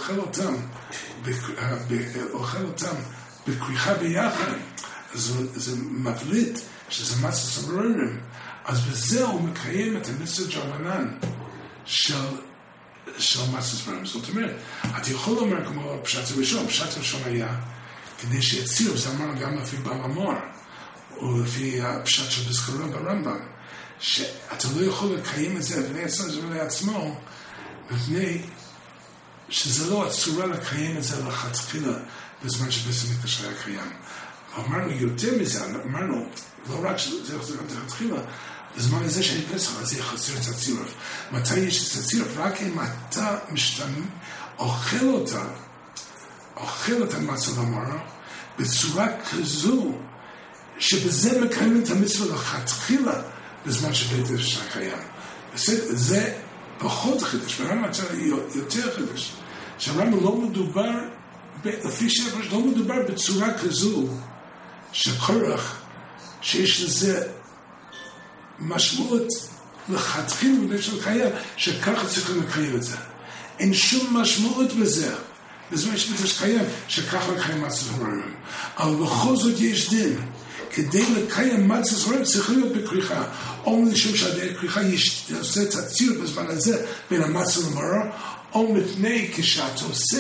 אוכל אותם בכריכה ביחד. אז זה מבליט שזה מצה מרורים. אז בזה הוא מקיים את המצווה דרבנן של מצה מרורים. זאת אומרת, אתה יכול לומר כמו הפשט הראשון, הפשט הראשון היה כדי שיציר, וזה אמרנו גם לפי בעל המור, או לפי הפשט של בזכרו ברמב"ם, שאתה לא יכול לקיים את זה לעצמו, מפני שזה לא הצורה לקיים את זה לכתחילה בזמן שבית המקדש היה קיים. ואמרנו יותר מזה, אמרנו, לא רק שזה יחזר לכתחילה, בזמן הזה שאני פסח, אז זה יחסר את הצירוף. מתי יש את הצירוף? רק אם אתה אוכל את המצה למרור, בצורה כזו, שבזה מקיימים את המצווה לכתחילה, בזמן שבית המקדש קיים. זה פחות חידש, ברמב"ם יותר חידש. שהרמב"ם לא מדובר, לפי שהפרש, לא מדובר בצורה כזו, שכורח, שיש לזה משמעות לכתחילה בבית של קיים, שככה צריכים לקיים את זה. אין שום משמעות בזה, בזמן שבית קיים, שככה לקיים מצה מרורים. אבל בכל זאת יש דין, כדי לקיים מצה מרורים צריך להיות בכריכה. או משום שעדי הכריכה יעשה את הציר בזמן הזה בין המצה למרור, או מפני כשאתה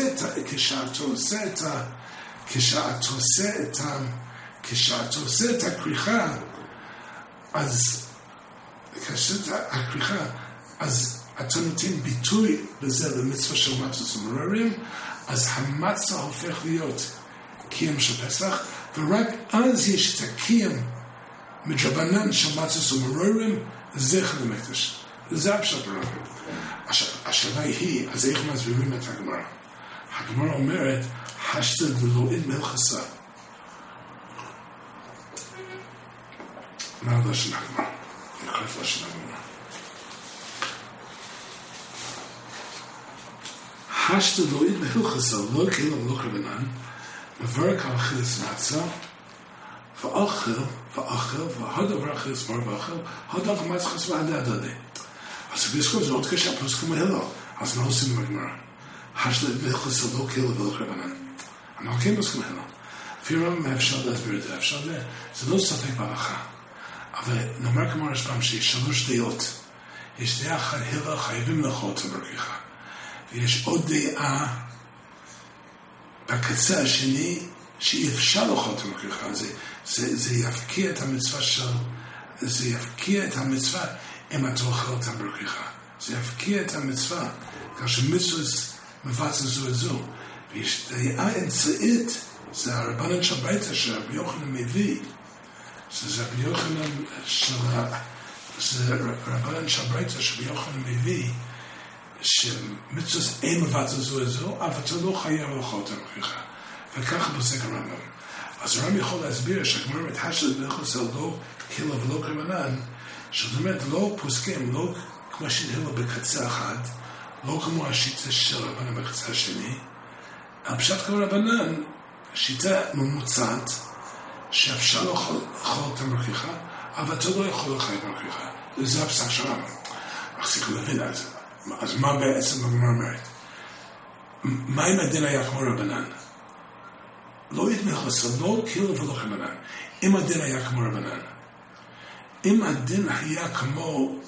עושה את הכריכה, אז אתה נותן ביטוי בזה למצווה של מצה מרורים, אז המצה הופך להיות קיים של פסח, ורק אז יש את הקיים מדרבנן של מצה מרורים, זכר למקדש. זה הפשט ברמב"ם. השאלה היא, אז איך מסבירים את הגמרא? הגמרא אומרת, השתא דלואיד מלכסה. מה הלשון הגמרא? נקרא את לשון הגמרא. השתא דלואיד מלכסה, לא כאילו לא כרבנן, מברך על אכילת מצה, והדבר אכילת מרור ואכל, הדבר מצה ועדה. אז בסקום זה עוד קשה, פוסקום ההלל. אז מה עושים בגמרא? השתא דלואיד מלכסה, לא כאילו ולא כרבנן. אנחנו כן פוסקום ההלל. אפילו מה אפשר להסביר את זה? זה לא ספק בהלכה. אבל נאמר כמו רשב"ם שיש 3 דעות. יש דעה אחת, הלל חייבים לאכול אותה בכריכה. ויש עוד דעה בקצה השני, שאי אפשר לאכול אותה בכריכה. זה יפקיע את המצווה זה יפקיע את המצווה אם אתה אוכל אותה בכריכה. זה יפקיע את המצווה, כאשר מצווה מבצע זו את זו. ויש דעה אמצעית, זה הרבנן של ביתה שרבי יוחנן מביא, שזה רבי יוחנן זה רבנן שהברייתא שביוחנן מביא, שמצוות אין מבטל זו את זו, אבל אתה לא חייב לאכול את המוכיחה. וככה פוסק הרמב"ם. אז הרמב"ם יכול להסביר שהגמרא מתחשבת ביחס לא קהילה ולא קרבנן, זאת אומרת, לא פוסקים, לא כמו שהתחילה בקצה אחד, לא כמו השיטה של רבנן בקצה השני, הפשט כמו רבנן, שיטה ממוצעת, שאפשר לאכול את המוכיחה, אבל אתה לא יכול לאכול את המוכיחה. זה הפסק של הרמב"ם. אנחנו צריכים להבין על זה. אז מה בעצם הגמרא אומרת? מה אם הדין היה כמו רבנן? לא יתמך לעשות, לא קהילה ולא קרבנן. אם הדין היה כמו רבנן, אם הדין היה כמו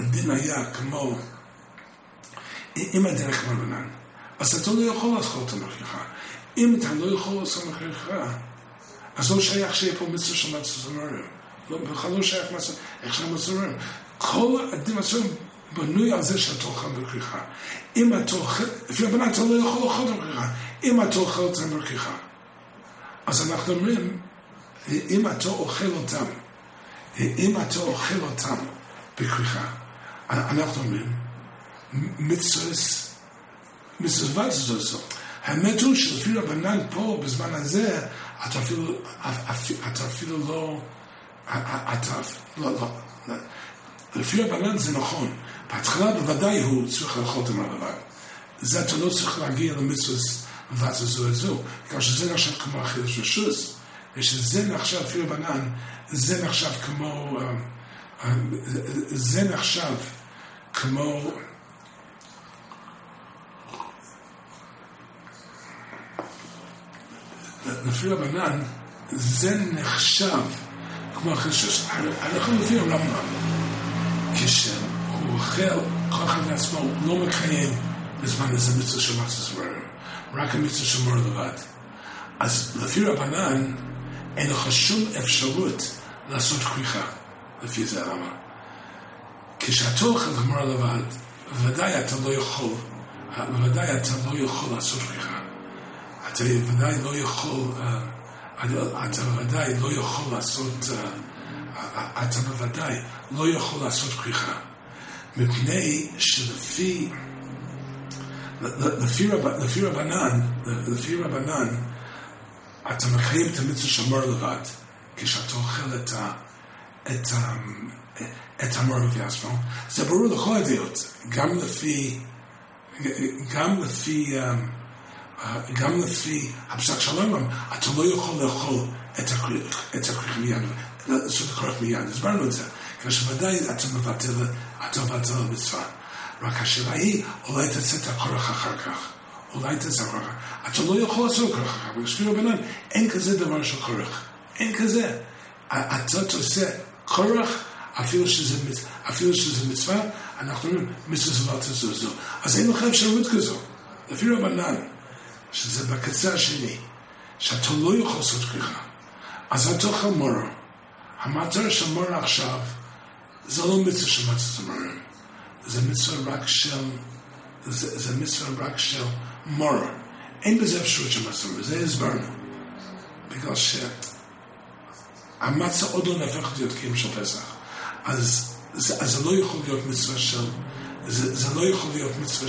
רבנן, אז אתה לא יכול לעשות את המוכיחה. אם אתה לא יכול לעשות את המוכיחה, אז לא שייך שיהיה פה מצווה של מצוות זמרים. בכלל לא שייך איך של מצוות זמרים. כל הדין מצוות בנוי על זה שאתה אוכל במוכיחה. אם אתה אוכל, לפי רבנן אתה לא יכול לאכול את המוכיחה. אם אתה אוכל את המוכיחה, אז אנחנו אומרים, אם אתה אוכל אותם בכריכה, אנחנו אומרים, מצוות זו. האמת הוא שלפי רבנן פה, בזמן הזה, אתה אפילו לא, לפי רבנן זה נכון. בהתחלה בוודאי הוא צריך לאכול את המרלבן. זה אתה לא צריך להגיע למצוות זו את זו, בגלל שזה נחשב כמו אכילת רשוס, ושזה נחשב, לפי רבנן, זה נחשב כמו לפי רבנן, זה נחשב כמו אכילת רשוס. אנחנו לפי הרמב"ם, כשהוא אוכל כל אחד לעצמו, הוא לא מקיים בזמן הזה מצווה של מצוות זמרים, רק המצווה של מור לבד. אז לפי רבנן, אין לך שום אפשרות לעשות כריכה, לפי זה הרמב"ם. כשאתה אוכל מור לבד, ודאי אתה לא יכול לעשות כריכה. אתה ודאי לא יכול לעשות כריכה. מפני שלפי רבנן, אתה מקיים את המצווה של מור לבד, כשאתה אוכל את המור לפי עצמו. זה ברור לכל הדעות, גם לפי הפסק של הרמב"ם, אתה לא יכול לאכול את הכריך מיד, לעשות הכריך מיד. הסברנו את זה, כשוודאי אתה מבטל מצווה. רק השאלה היא, אולי תצא את הכורח אחר כך. אתה לא יכול לעשות כורח אחר כך. בשביל רבנן, אין כזה דבר של כורח. אין כזה. אתה תעשה כורח, אפילו שזה מצווה, אנחנו אומרים, מצווה זו. אז אין לך אפשרות כזו. לפי רבנן, שזה בקצה השני, שאתה לא יכול לעשות כריכה. אז אתה אוכל מור. המטרה של מור עכשיו, זה לא מצווה של מצוות זמרים. זה מצווה רק של מור. אין בזה אפשרות של מצווה זמרים. זה הסברנו. בגלל שהמצה עוד לא נהפך להיות קיים של פסח. אז זה לא יכול להיות מצווה של, זה לא יכול להיות מצווה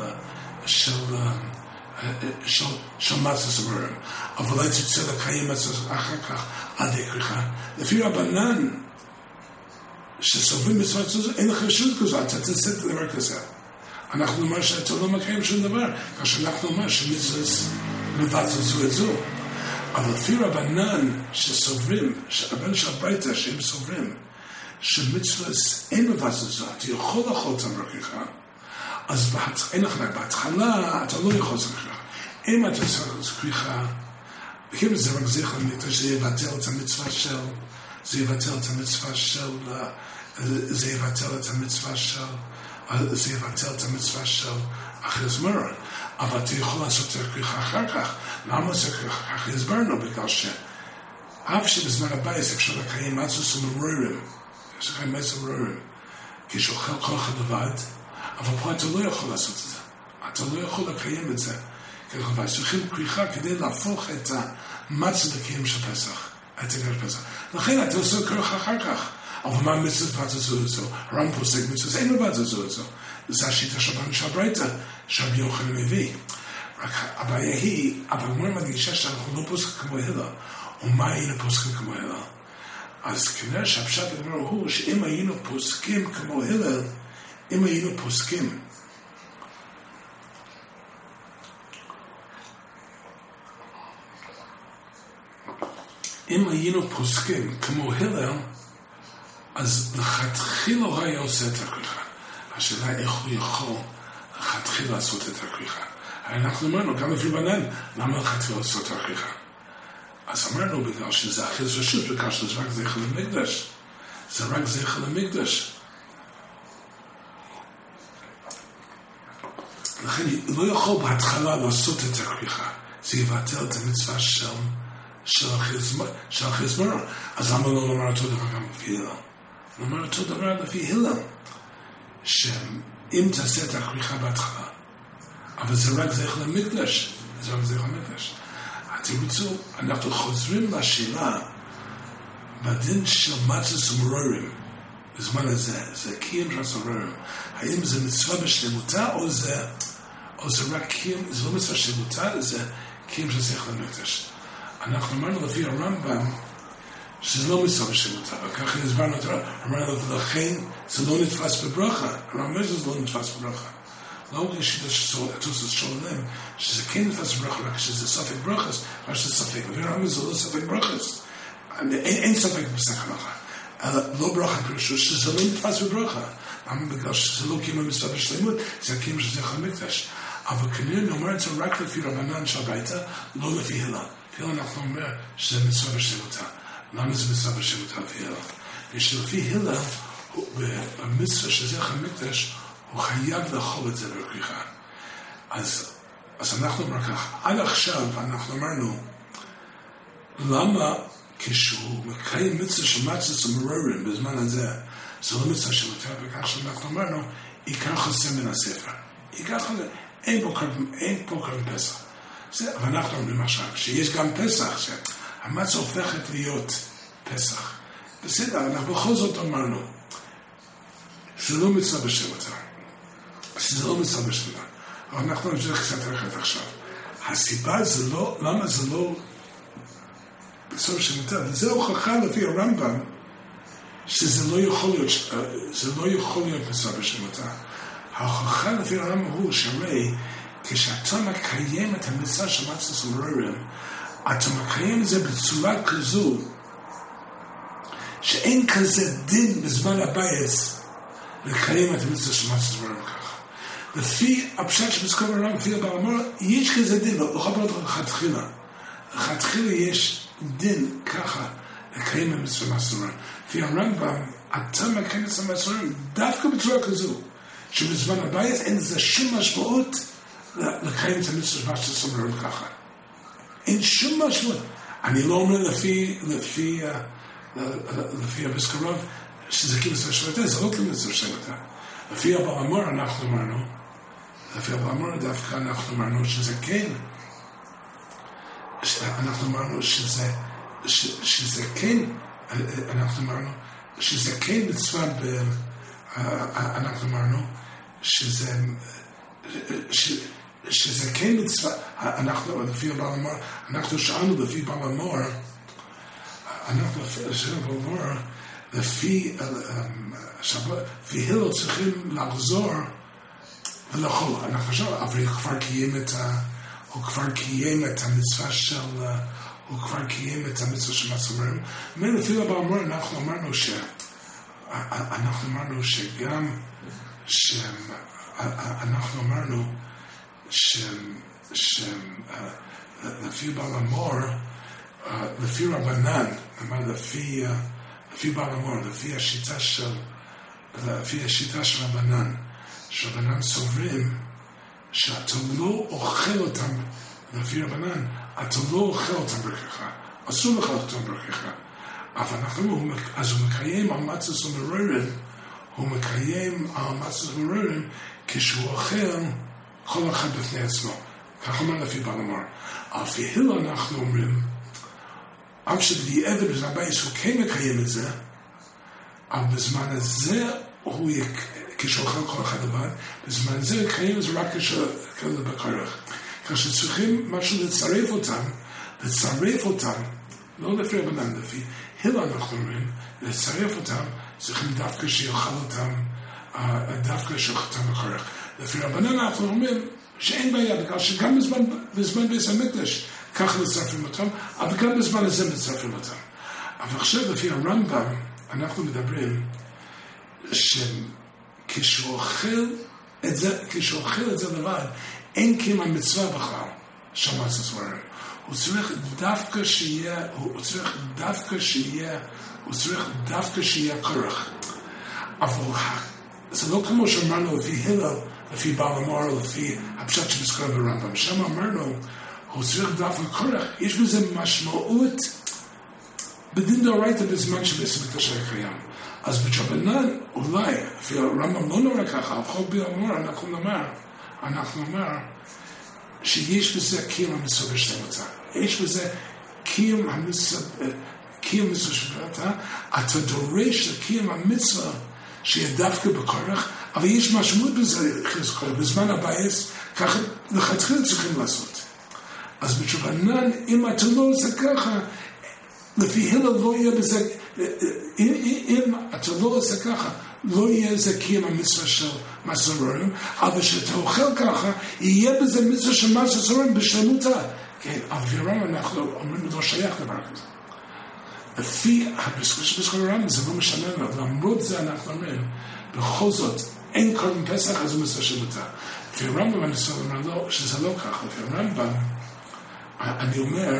של מצווה זמרים. אבל אולי תצא לקיים מצווה אחר כך עד הכריכה. לפי רבנן, שסוברים מצוות זו, אין לך אפשרות כזו, אתה תעשה את הדבר כזה. אנחנו אומר שאתה לא מקיים שום דבר, כאשר אנחנו אומר שמצוות מבטל זו את זו. אבל לפי רבנן שסוברים, שהרבן של הברייתא שהם סוברים, שמצוות אין מבטל זו, אתה יכול לאכול את המרכיכה, אז אין לך, בהתחלה אתה לא יכול לעשות כריכה. אם אתה עושה כריכה, וכאילו זה רק זכר למיטה שזה יבטל את המצווה של, זה יבטל את המצווה של אחרי זמר. אבל אתה יכול לעשות את הכריכה אחר כך. למה זה כריכה אחר כך? הסברנו, בגלל שאף שבזמן הבייס אפשר לקיים מצוות ומרורים, יש לכם מצוות ומרורים, כשאוכל כל אחד לבד, אבל פה אתה לא יכול לעשות את זה. אתה לא יכול לקיים את זה. צריכים כריכה כדי להפוך את המצוות לקיים של פסח. לכן אתה עושה כריכה אחר כך. אבל מה מצוות זו? הר"ן פוסק מצוות אין לבד זו. זה השיטה שבנו של הברייתא, שרבי יוחנן מביא. רק הבעיה היא, אבל הגמרא מדגישה שאנחנו לא פוסקים כמו הלל. ומה היינו פוסקים כמו הלל? אז כנראה שהפשט בגמרא הוא שאם היינו פוסקים כמו הלל, אם היינו פוסקים כמו הלל, אז לכתחילה הוא היה עושה את הכריכה. השאלה איך הוא יכול לכתחילה לעשות את הכריכה. אנחנו אמרנו, גם לפי בנן, למה לכתחילה לעשות את הכריכה? אז אמרנו, בגלל שזה אחיז רשות, בגלל שזה רק זכר למקדש. זה רק זכר למקדש. לכן לא יכול בהתחלה לעשות את הכריכה. זה יבטל את המצווה של אחיז מרע. אז למה לא נאמר אותו דבר גם לפי הלל? נאמר אותו דבר לפי הלל. שאם תעשה את הכריכה בהתחלה, אבל זה רק זכר למקדש. זה רק זכר למקדש. תרצו, אנחנו חוזרים לשאלה בדין של מצוות ומרורים בזמן הזה, זה קיים של סמרורים. האם זה מצווה בשלמותה או זה רק קיים, זה לא מצווה בשלמותה, זה קיים של זכר למקדש. אנחנו אמרנו לפי הרמב"ם שזה לא מצווה בשלמותה, וככה הסברנו את הרמב"ם, אמרנו לכן זה לא נתפס בברכה, הרמב"ם זה לא נתפס בברכה. לא כשיטה שתוסס שואלים שזה כן נתפס ברכה, רק שזה ספק ברכה, רק שזה ספק. והרמב"ם זה לא ספק ברכה. אין ספק בסך ברכה. אלא לא ברכה פירושו שזה לא נתפס בברכה. למה? בגלל שזה לא קיום המצווה בשלמות, זה הקיום של זכר המקדש. אבל כנראה נאמר את זה רק לפי רבנן של הביתה, לא לפי הלל. לפי הלל אנחנו אומר שזה מצווה בשלמותה. למה זה מצווה בשלמותה לפי הלל? ושלפי הלל, במצווה של זכר המקדש, הוא חייב לאכול את זה בכריכה. אז אנחנו אומר כך, עד עכשיו אנחנו אמרנו, למה כשהוא מקיים מצווה של מצוות ומרורים בזמן הזה, זה לא מצווה של יותר, וכך שאנחנו אמרנו, עיקר חוסם מן הספר. עיקר חוסם, אין פה קרב פסח. אבל אנחנו אומרים עכשיו, שיש גם פסח, שהמצווה הופכת להיות פסח. בסדר, אנחנו בכל זאת אמרנו, זה לא מצווה בשם יותר. שזה לא מצווה בשלמה. אבל אנחנו נמשיך קצת רחת עכשיו. הסיבה זה לא, למה זה לא בסוף שמותר, וזה הוכחה לפי הרמב"ם שזה לא יכול להיות, זה לא יכול להיות מצווה בשלמותה. ההוכחה לפי הרמב"ם הוא שהרי כשאתה מקיים את המצווה של מצוות ומרורים, אתה מקיים את זה בצורה כזו שאין כזה דין בזמן הבייס לקיים את המצווה של מצוות ומרורים ככה. לפי הפשט שבזכור הרמב"ם, לפי הבעל המורה, יש כזה דין, לא חבר להיות לכתחילה. לכתחילה יש דין ככה לקיים את המצווה ומרורים. לפי הרמב"ם, אתה מקיים את המצווה ומרורים דווקא בצורה כזו, שבזמן הבייס אין לזה שום משמעות לקיים את המצווה ומרורים ככה. אין שום משמעות. אני לא אומר לפי הבזכורוב, שזה כאילו זה שבתה, זה לא כאילו זה שבתה. לפי הבעל המורה אנחנו אמרנו, לפי הבעל המורה דווקא אנחנו אמרנו שזה כן, אנחנו אמרנו שזה כן, אנחנו אמרנו שזה כן מצווה, אנחנו אמרנו שזה כן מצווה, אנחנו לפי הבעל המורה, אנחנו שאלנו לפי בעל המורה, אנחנו שאלנו בעל המורה, לפי הלל צריכים לחזור ולאכול. אנחנו חושבים, אבל הוא כבר קיים את המצווה של, הוא כבר קיים את המצווה של מצווים. לפי הבעל המורה אנחנו אמרנו שגם, אנחנו אמרנו לפי בעל המורה, לפי רבנן, לפי בעל המורה, לפי השיטה של רבנן, שרבנן סוברים שאתה לא אוכל אותם, לפי רבנן, אתה לא אוכל אותם בכריכה, אסור לאכול אותם בכריכה, אבל אז הוא מקיים על מצוות ומרורים, הוא מקיים על מצוות ומרורים כשהוא אוכל כל אחד בפני עצמו. כך אומר לפי בעל המורה. לפי הלל אנחנו אומרים, אף שבדיעבד בזמן הבייס הוא כן מקיים את זה, אבל בזמן הזה הוא כשאוכל כל אחד לבד, בזמן זה יקיים זה רק כשאוכל בכרך. כשצריכים משהו לצרף אותם, לא לפי רבנן, לפי הלל אנחנו אומרים, לצרף אותם, צריכים דווקא שיאכל אותם, דווקא שיאכל אותם בכרך. לפי רבנן אנחנו אומרים שאין בעיה, בגלל שגם בזמן בית המקדש ככה לצרפים אותם, אבל גם בזמן הזה מצרפים אותם. אבל עכשיו לפי הרמב"ם, אנחנו מדברים כשהוא אוכל את זה לבד, אין כמעט מצווה בכלל של מעשה סמרים. הוא צריך דווקא שיהיה כרך. אבל זה לא כמו שאמרנו לפי הלל, לפי בעל המור, לפי הפשט שמזכר ברמב"ם. שם אמרנו, הוא צריך דווקא כרך. יש בזה משמעות בדין דאורייתא בזמן שבית המקדש היה קיים. אז בג'רבנן, אולי, לפי הרמב"ם לא נורא ככה, על חוק בעל המור, אנחנו נאמר שיש בזה קיום המצווה בשלמותה. יש בזה קיום המצווה בשלמותה, אתה דורש לקיום המצווה שיהיה דווקא בכרך, אבל יש משמעות בזה, בזמן הבייס, ככה לכתחילה צריכים לעשות. אז בג'רבנן, אם אתה לא עושה ככה, לפי הלל לא יהיה בזה, אם אתה לא עושה ככה, לא יהיה זה קיום המצווה של מעשה סמרים, אבל שאתה אוכל ככה, יהיה בזה מצווה של מעשה סמרים בשלמותה. כן, אבל אנחנו אומרים, לא שייך דבר כזה. לפי הבסקוש הרמב"ם, זה לא משנה, למרות זה אנחנו אומרים, בכל זאת, אין קודם פסח, אז הוא מצווה שלמותה. לפי הרמב"ם, אני אומר שזה לא ככה. לפי הרמב"ם, אני אומר,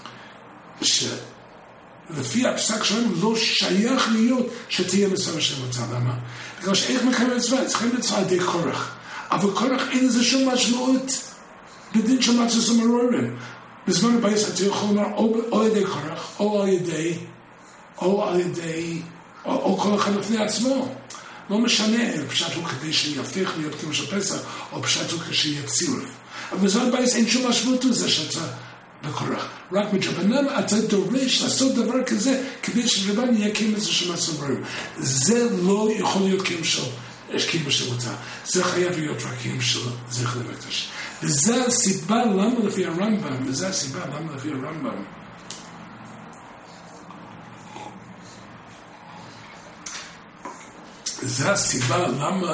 לפי הפסק שלנו לא שייך להיות שתהיה מצווה שלמותה. למה? בגלל שאיך מקיים מצווה? צריכים מצווה על ידי כרך. אבל כרך אין לזה שום משמעות בדין של מעשה סמרים. בזמן הבייס אתה יכול לומר או על ידי כרך, או כל אחד לפני עצמו. לא משנה, פשט הוא כדי שיהפך להיות כמו של פסח, או פשט הוא כשיהיה צירוף. אבל בזמן הבייס אין שום משמעות לזה שאתה בכרך. רק בג'רבנן אתה דורש לעשות דבר כזה, כדי שרבן יהיה קיום של מעשה סמרים. זה לא יכול להיות קיום של אותה. זה חייב להיות רק קיום של זכר למקדש. וזה הסיבה למה לפי הרמב"ם, זה הסיבה למה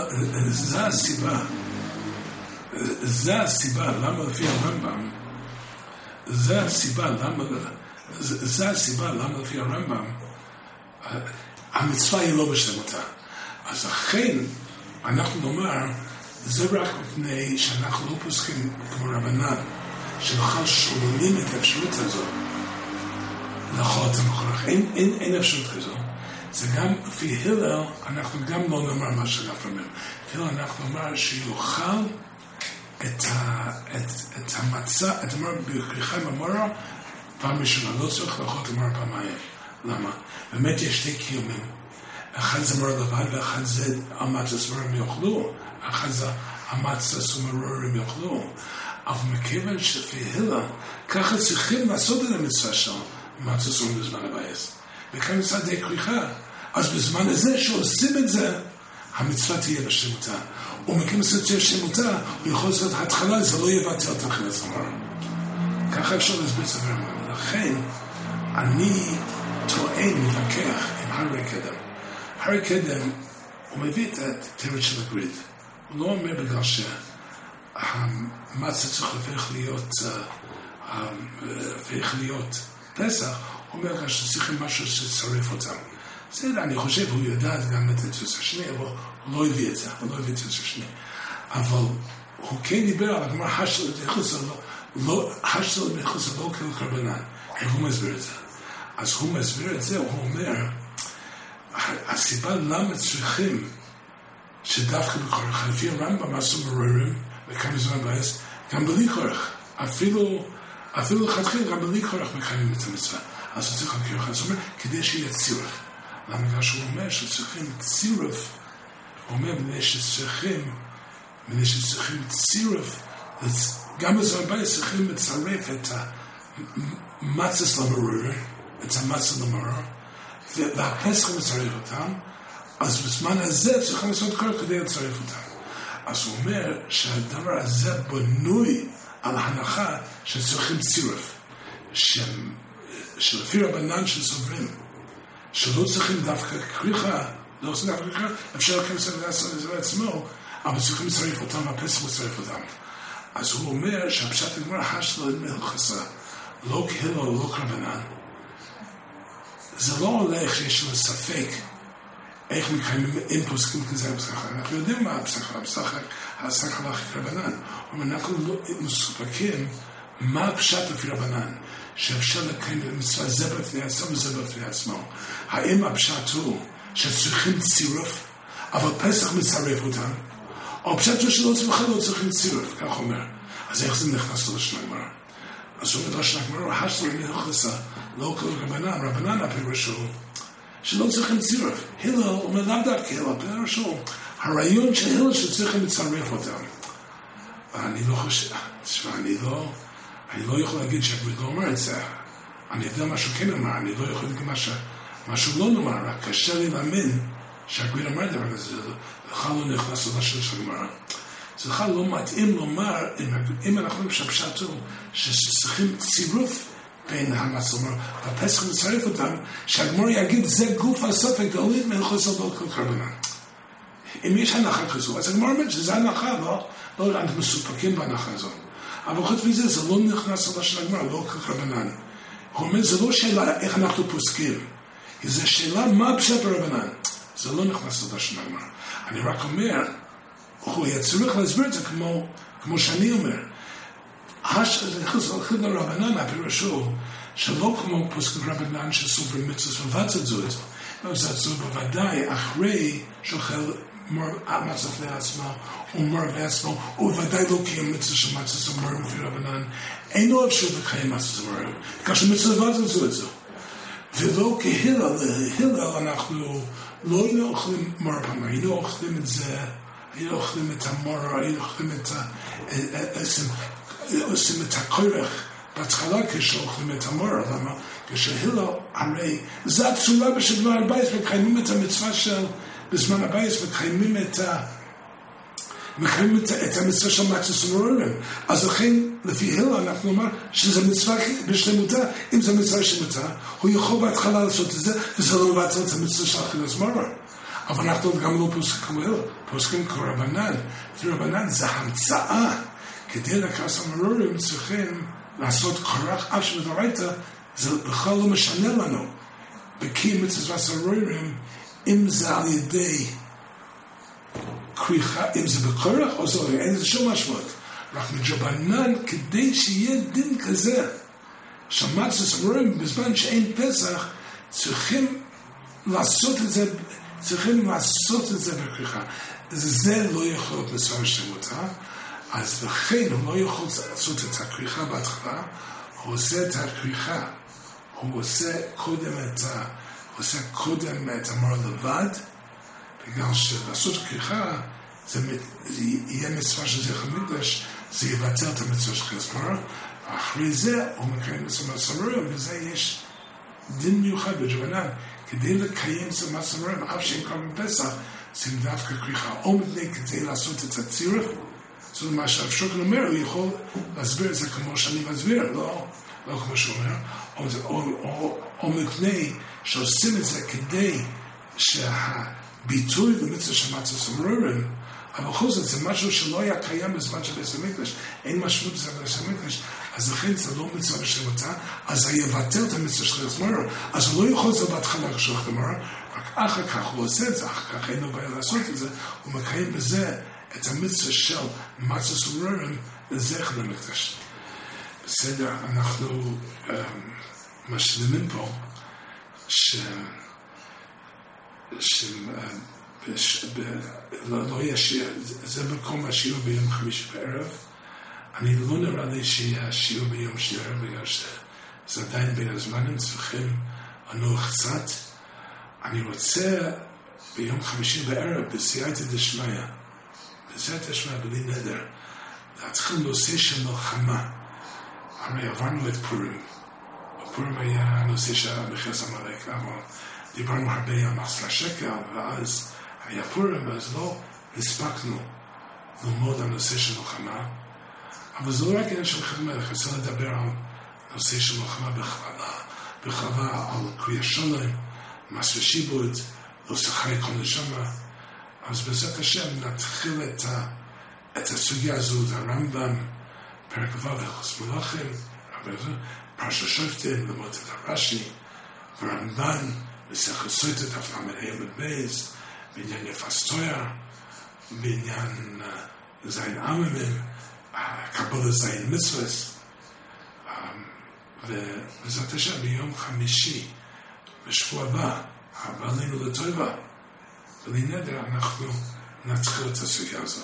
לפי הרמב"ם המצווה היא לא בשלמותה. אז אכן אנחנו נאמר, זה רק מפני שאנחנו לא פוסקים כמו רבנן, שבכלל שוללים את האפשרות הזו לאכול את המכרך. אין אפשרות כזו. זה גם לפי הלל, אנחנו גם לא נאמר מה שאנחנו אומרים. הלל אנחנו נאמר שיוכל את המצה, את אמר בקריחה עם המורה, פעם ראשונה, לא צריך לאכול את המורה פעמיים. למה? באמת יש שתי קיומים. אחד זה מורה לבד, ואחד זה המצה סמרים יאכלו. אחד זה המצה סמרים יאכלו. אבל מכיוון שלפי הלל, ככה צריכים לעשות את המצווה של מצה סמרים בזמן הבייס. וכאן מצווה די קריחה. אז בזמן הזה שעושים את זה, המצווה תהיה בשלמותה. ומכיוון שתהיה בשלמותה, הוא יכול לעשות התחלה, זה לא יבטל את אכילת סמרים. ככה אפשר להסביר סמרים. ולכן, אני טוען, מתווכח עם הרי קדם. הרי קדם, הוא מביא את התירוץ של הגריד. הוא לא אומר בגלל שהמצה צריך להפך להיות פסח, הוא אומר בגלל שצריכים משהו שצרף אותם. בסדר, אני חושב, הוא יודע גם את התירוץ השני, אבל הוא לא הביא את זה, אבל הוא כן דיבר על הגמרא השל מחוץ לא כרבנן. איך הוא מסביר את זה? אז הוא מסביר את זה, הוא אומר, הסיבה למה צריכים שדווקא בכרך, לפי הרמב"ם עשו מרורים, וכמה זמן בייס, גם בלי כרך, אפילו לכתחילה, גם בלי כרך מקיימים את המצווה. אז הוא צריך לכרך, אז הוא אומר, כדי שיהיה צירוף. למה בגלל שהוא אומר שצריכים צירוף, הוא אומר, בני שצריכים צירוף, גם בזמן בייס צריכים לצרף את המצס למרורים, את המצס למרור, והפסח מצרף אותם, אז בזמן הזה צריכים לעשות קורח כדי לצרף אותם. אז הוא אומר שהדבר הזה בנוי על ההנחה שצריכים צירוף, שלפי רבנן שסוברים, שלא צריכים דווקא כריכה, לא עושים דווקא כריכה, אפשר להכנס לזה עצמו, אבל צריכים לצרף אותם, והפסח לצרף אותם. אז הוא אומר שהפשט הגמרא השלו מלכסה, לא קהילו, לא רבנן. זה לא הולך שיש לו ספק איך מקיימים אין פוסקים כזה הפסח. אנחנו יודעים מה הפסח הלכי רבנן. אבל אנחנו לא מסופקים מה הפשט לפי רבנן, שאפשר לקיים מצווה זה בפני עצמו וזה בפני עצמו. האם הפשט הוא שצריכים צירוף, אבל פסח מצרף אותם, או הפשט הוא שלא צריכים צירוף, כך אומר. אז איך זה נכנס לשון הגמרא? אז הוא אומר לשון הגמרא, השלו מלכסה, לא כל רבנן הפירוש הוא שלא צריכים צירוף. הלל אומר לאו דווקא הלל, הפירוש הוא הרעיון של הלל שצריכים לצרף אותם. אני לא חושב, אני לא יכול להגיד שהגביד לא אומר את זה. אני יודע מה שהוא כן אמר, אני לא יכול להגיד מה שהוא לא אמר, רק קשה לי להאמין שהגביד אמר דבר כזה, זה בכלל לא נכנס לשון של הגמרא. זה בכלל לא מתאים לומר, אם אנחנו אומרים שהפשט הוא שצריכים צירוף בין המצלמר, והפסח מצרף אותם, שהגמור יגיד, זה גוף הסופק, דולית מלכוס על כל קרבנן. אם יש הנחה כזו, אז הגמור אומר שזה הנחה, לא אנחנו מסופקים בהנחה הזו. אבל חוץ מזה, זה לא נכנס על של הגמור, לא כל קרבנן. הוא אומר, זה לא שאלה איך אנחנו פוסקים, זה שאלה מה פשט ברבנן. זה לא נכנס על של הגמור. אני רק אומר, הוא היה צריך להסביר את זה כמו שאני אומר. הולכים לרבנן, הפירוש הוא שלא כמו פוסקים רבנן שסוברים מצוות מבצע זו את זה. מבצע זו בוודאי אחרי שאוכל מצוות לעצמו, ומר לעצמו, הוא בוודאי לא קיים מצוות של מצוות ומר לפי רבנן. אין לו אפשרות לקיים מצוות ומר, כאשר מצוות מבצע זו את זה. ולא כהלל אנחנו לא אוכלים מר פעם, היינו אוכלים את זה, היינו אוכלים את המורה, היינו אוכלים את עושים את הכורך בהתחלה כשאוכלים את המורה. למה? כשהלל הרי זה הצורה בשבוע הבייס מקיימים את המצווה של בזמן הבייס מקיימים את המצווה של מצוות ומרורים. אז לכן לפי הלל אנחנו אומר שזה מצווה בשלמותה. אם זה מצווה שלמותה הוא יכול בהתחלה לעשות את זה וזה לא מבצע את המצווה של אכילת מורה. אבל אנחנו גם לא פוסקים כמו הלל, פוסקים כמו רבנן. רבנן זה המצאה. כדי לקרס המרורים צריכים לעשות כורח אף שמדורייתא, זה בכלל לא משנה לנו. בקיים מצוות המרורים, אם זה על ידי כריכה, אם זה בכורח או זה, אין לזה שום משמעות. רק מג'בנן, כדי שיהיה דין כזה, שמצוות המרורים בזמן שאין פסח, צריכים לעשות את זה בכריכה. זה לא יכול להיות מצווה בשלמותה. אז לכן הוא לא יכול לעשות את הכריכה בהתחלה, הוא עושה את הכריכה, הוא עושה קודם את המורה לבד, בגלל שלעשות כריכה, זה יהיה מצווה של זכר מקדש, זה יבטל את המצווה של חסד מורה, ואחרי זה הוא מקיים מצוות סמורים, וזה יש דין מיוחד בג'בנן, כדי לקיים מצוות סמורים, אף שאין קרוב בפסח, זה דווקא כריכה, או מפני כדי לעשות את הצירוף, זאת אומרת, מה שהרב אומר, הוא יכול להסביר את זה כמו שאני מסביר, לא כמו שהוא אומר, או מפני שעושים את זה כדי שהביטוי למצווה של מצוות המרורים, אבל בכל זאת זה משהו שלא היה קיים בזמן של בית המקדש, אין משמעות בזה בבית המקדש, אז לכן זה לא מצווה בשלמותה, אז זה יבטל את המצווה של מצוות המרורים, אז הוא לא יכול את זה בהתחלה לשלוח את המרורים, רק אחר כך הוא עושה את זה, אחר כך אין לו בעיה לעשות את זה, הוא מקיים בזה את המצווה של מצוות המרורים לזכר המקדש. בסדר, אנחנו משלימים פה לא ישיר, זה במקום השיעור ביום חמישי בערב. אני לא נראה לי שיהיה השיעור ביום שיעור, בגלל שזה עדיין בין הזמנים, צריכים לנוח קצת. אני רוצה ביום חמישי בערב, בסייעתא דשמיא, בלי נדר, להתחיל נושא של מלחמה. הרי עברנו את פורים. פורים היה הנושא של מלחמת עמלק, אבל דיברנו הרבה על מעשר השקל, ואז היה פורים, אז לא הספקנו ללמוד על נושא של מלחמה. אבל זה לא רק עניין של מלחמה, אני רוצה לדבר על נושא של מלחמה בכללה, על קריאת שלום, מעשר שיבוד, לא שחרי כל נשמה. אז בעזרת השם נתחיל את הסוגיה הזו, זה הרמב"ם, פרק ו' הלכות מלכים, פרשת שופטים, ללמוד את הרש"י, ורמב"ן, מסכת סוטה, דף ל"ה בייס, בעניין יפס תואר, בעניין זין עממים, קבלה זין מצוות, ובעזרת השם ביום חמישי, בשבוע הבא, הבא עלינו לטובה, בלי נדר אנחנו נתחיל את הסוגיה הזו.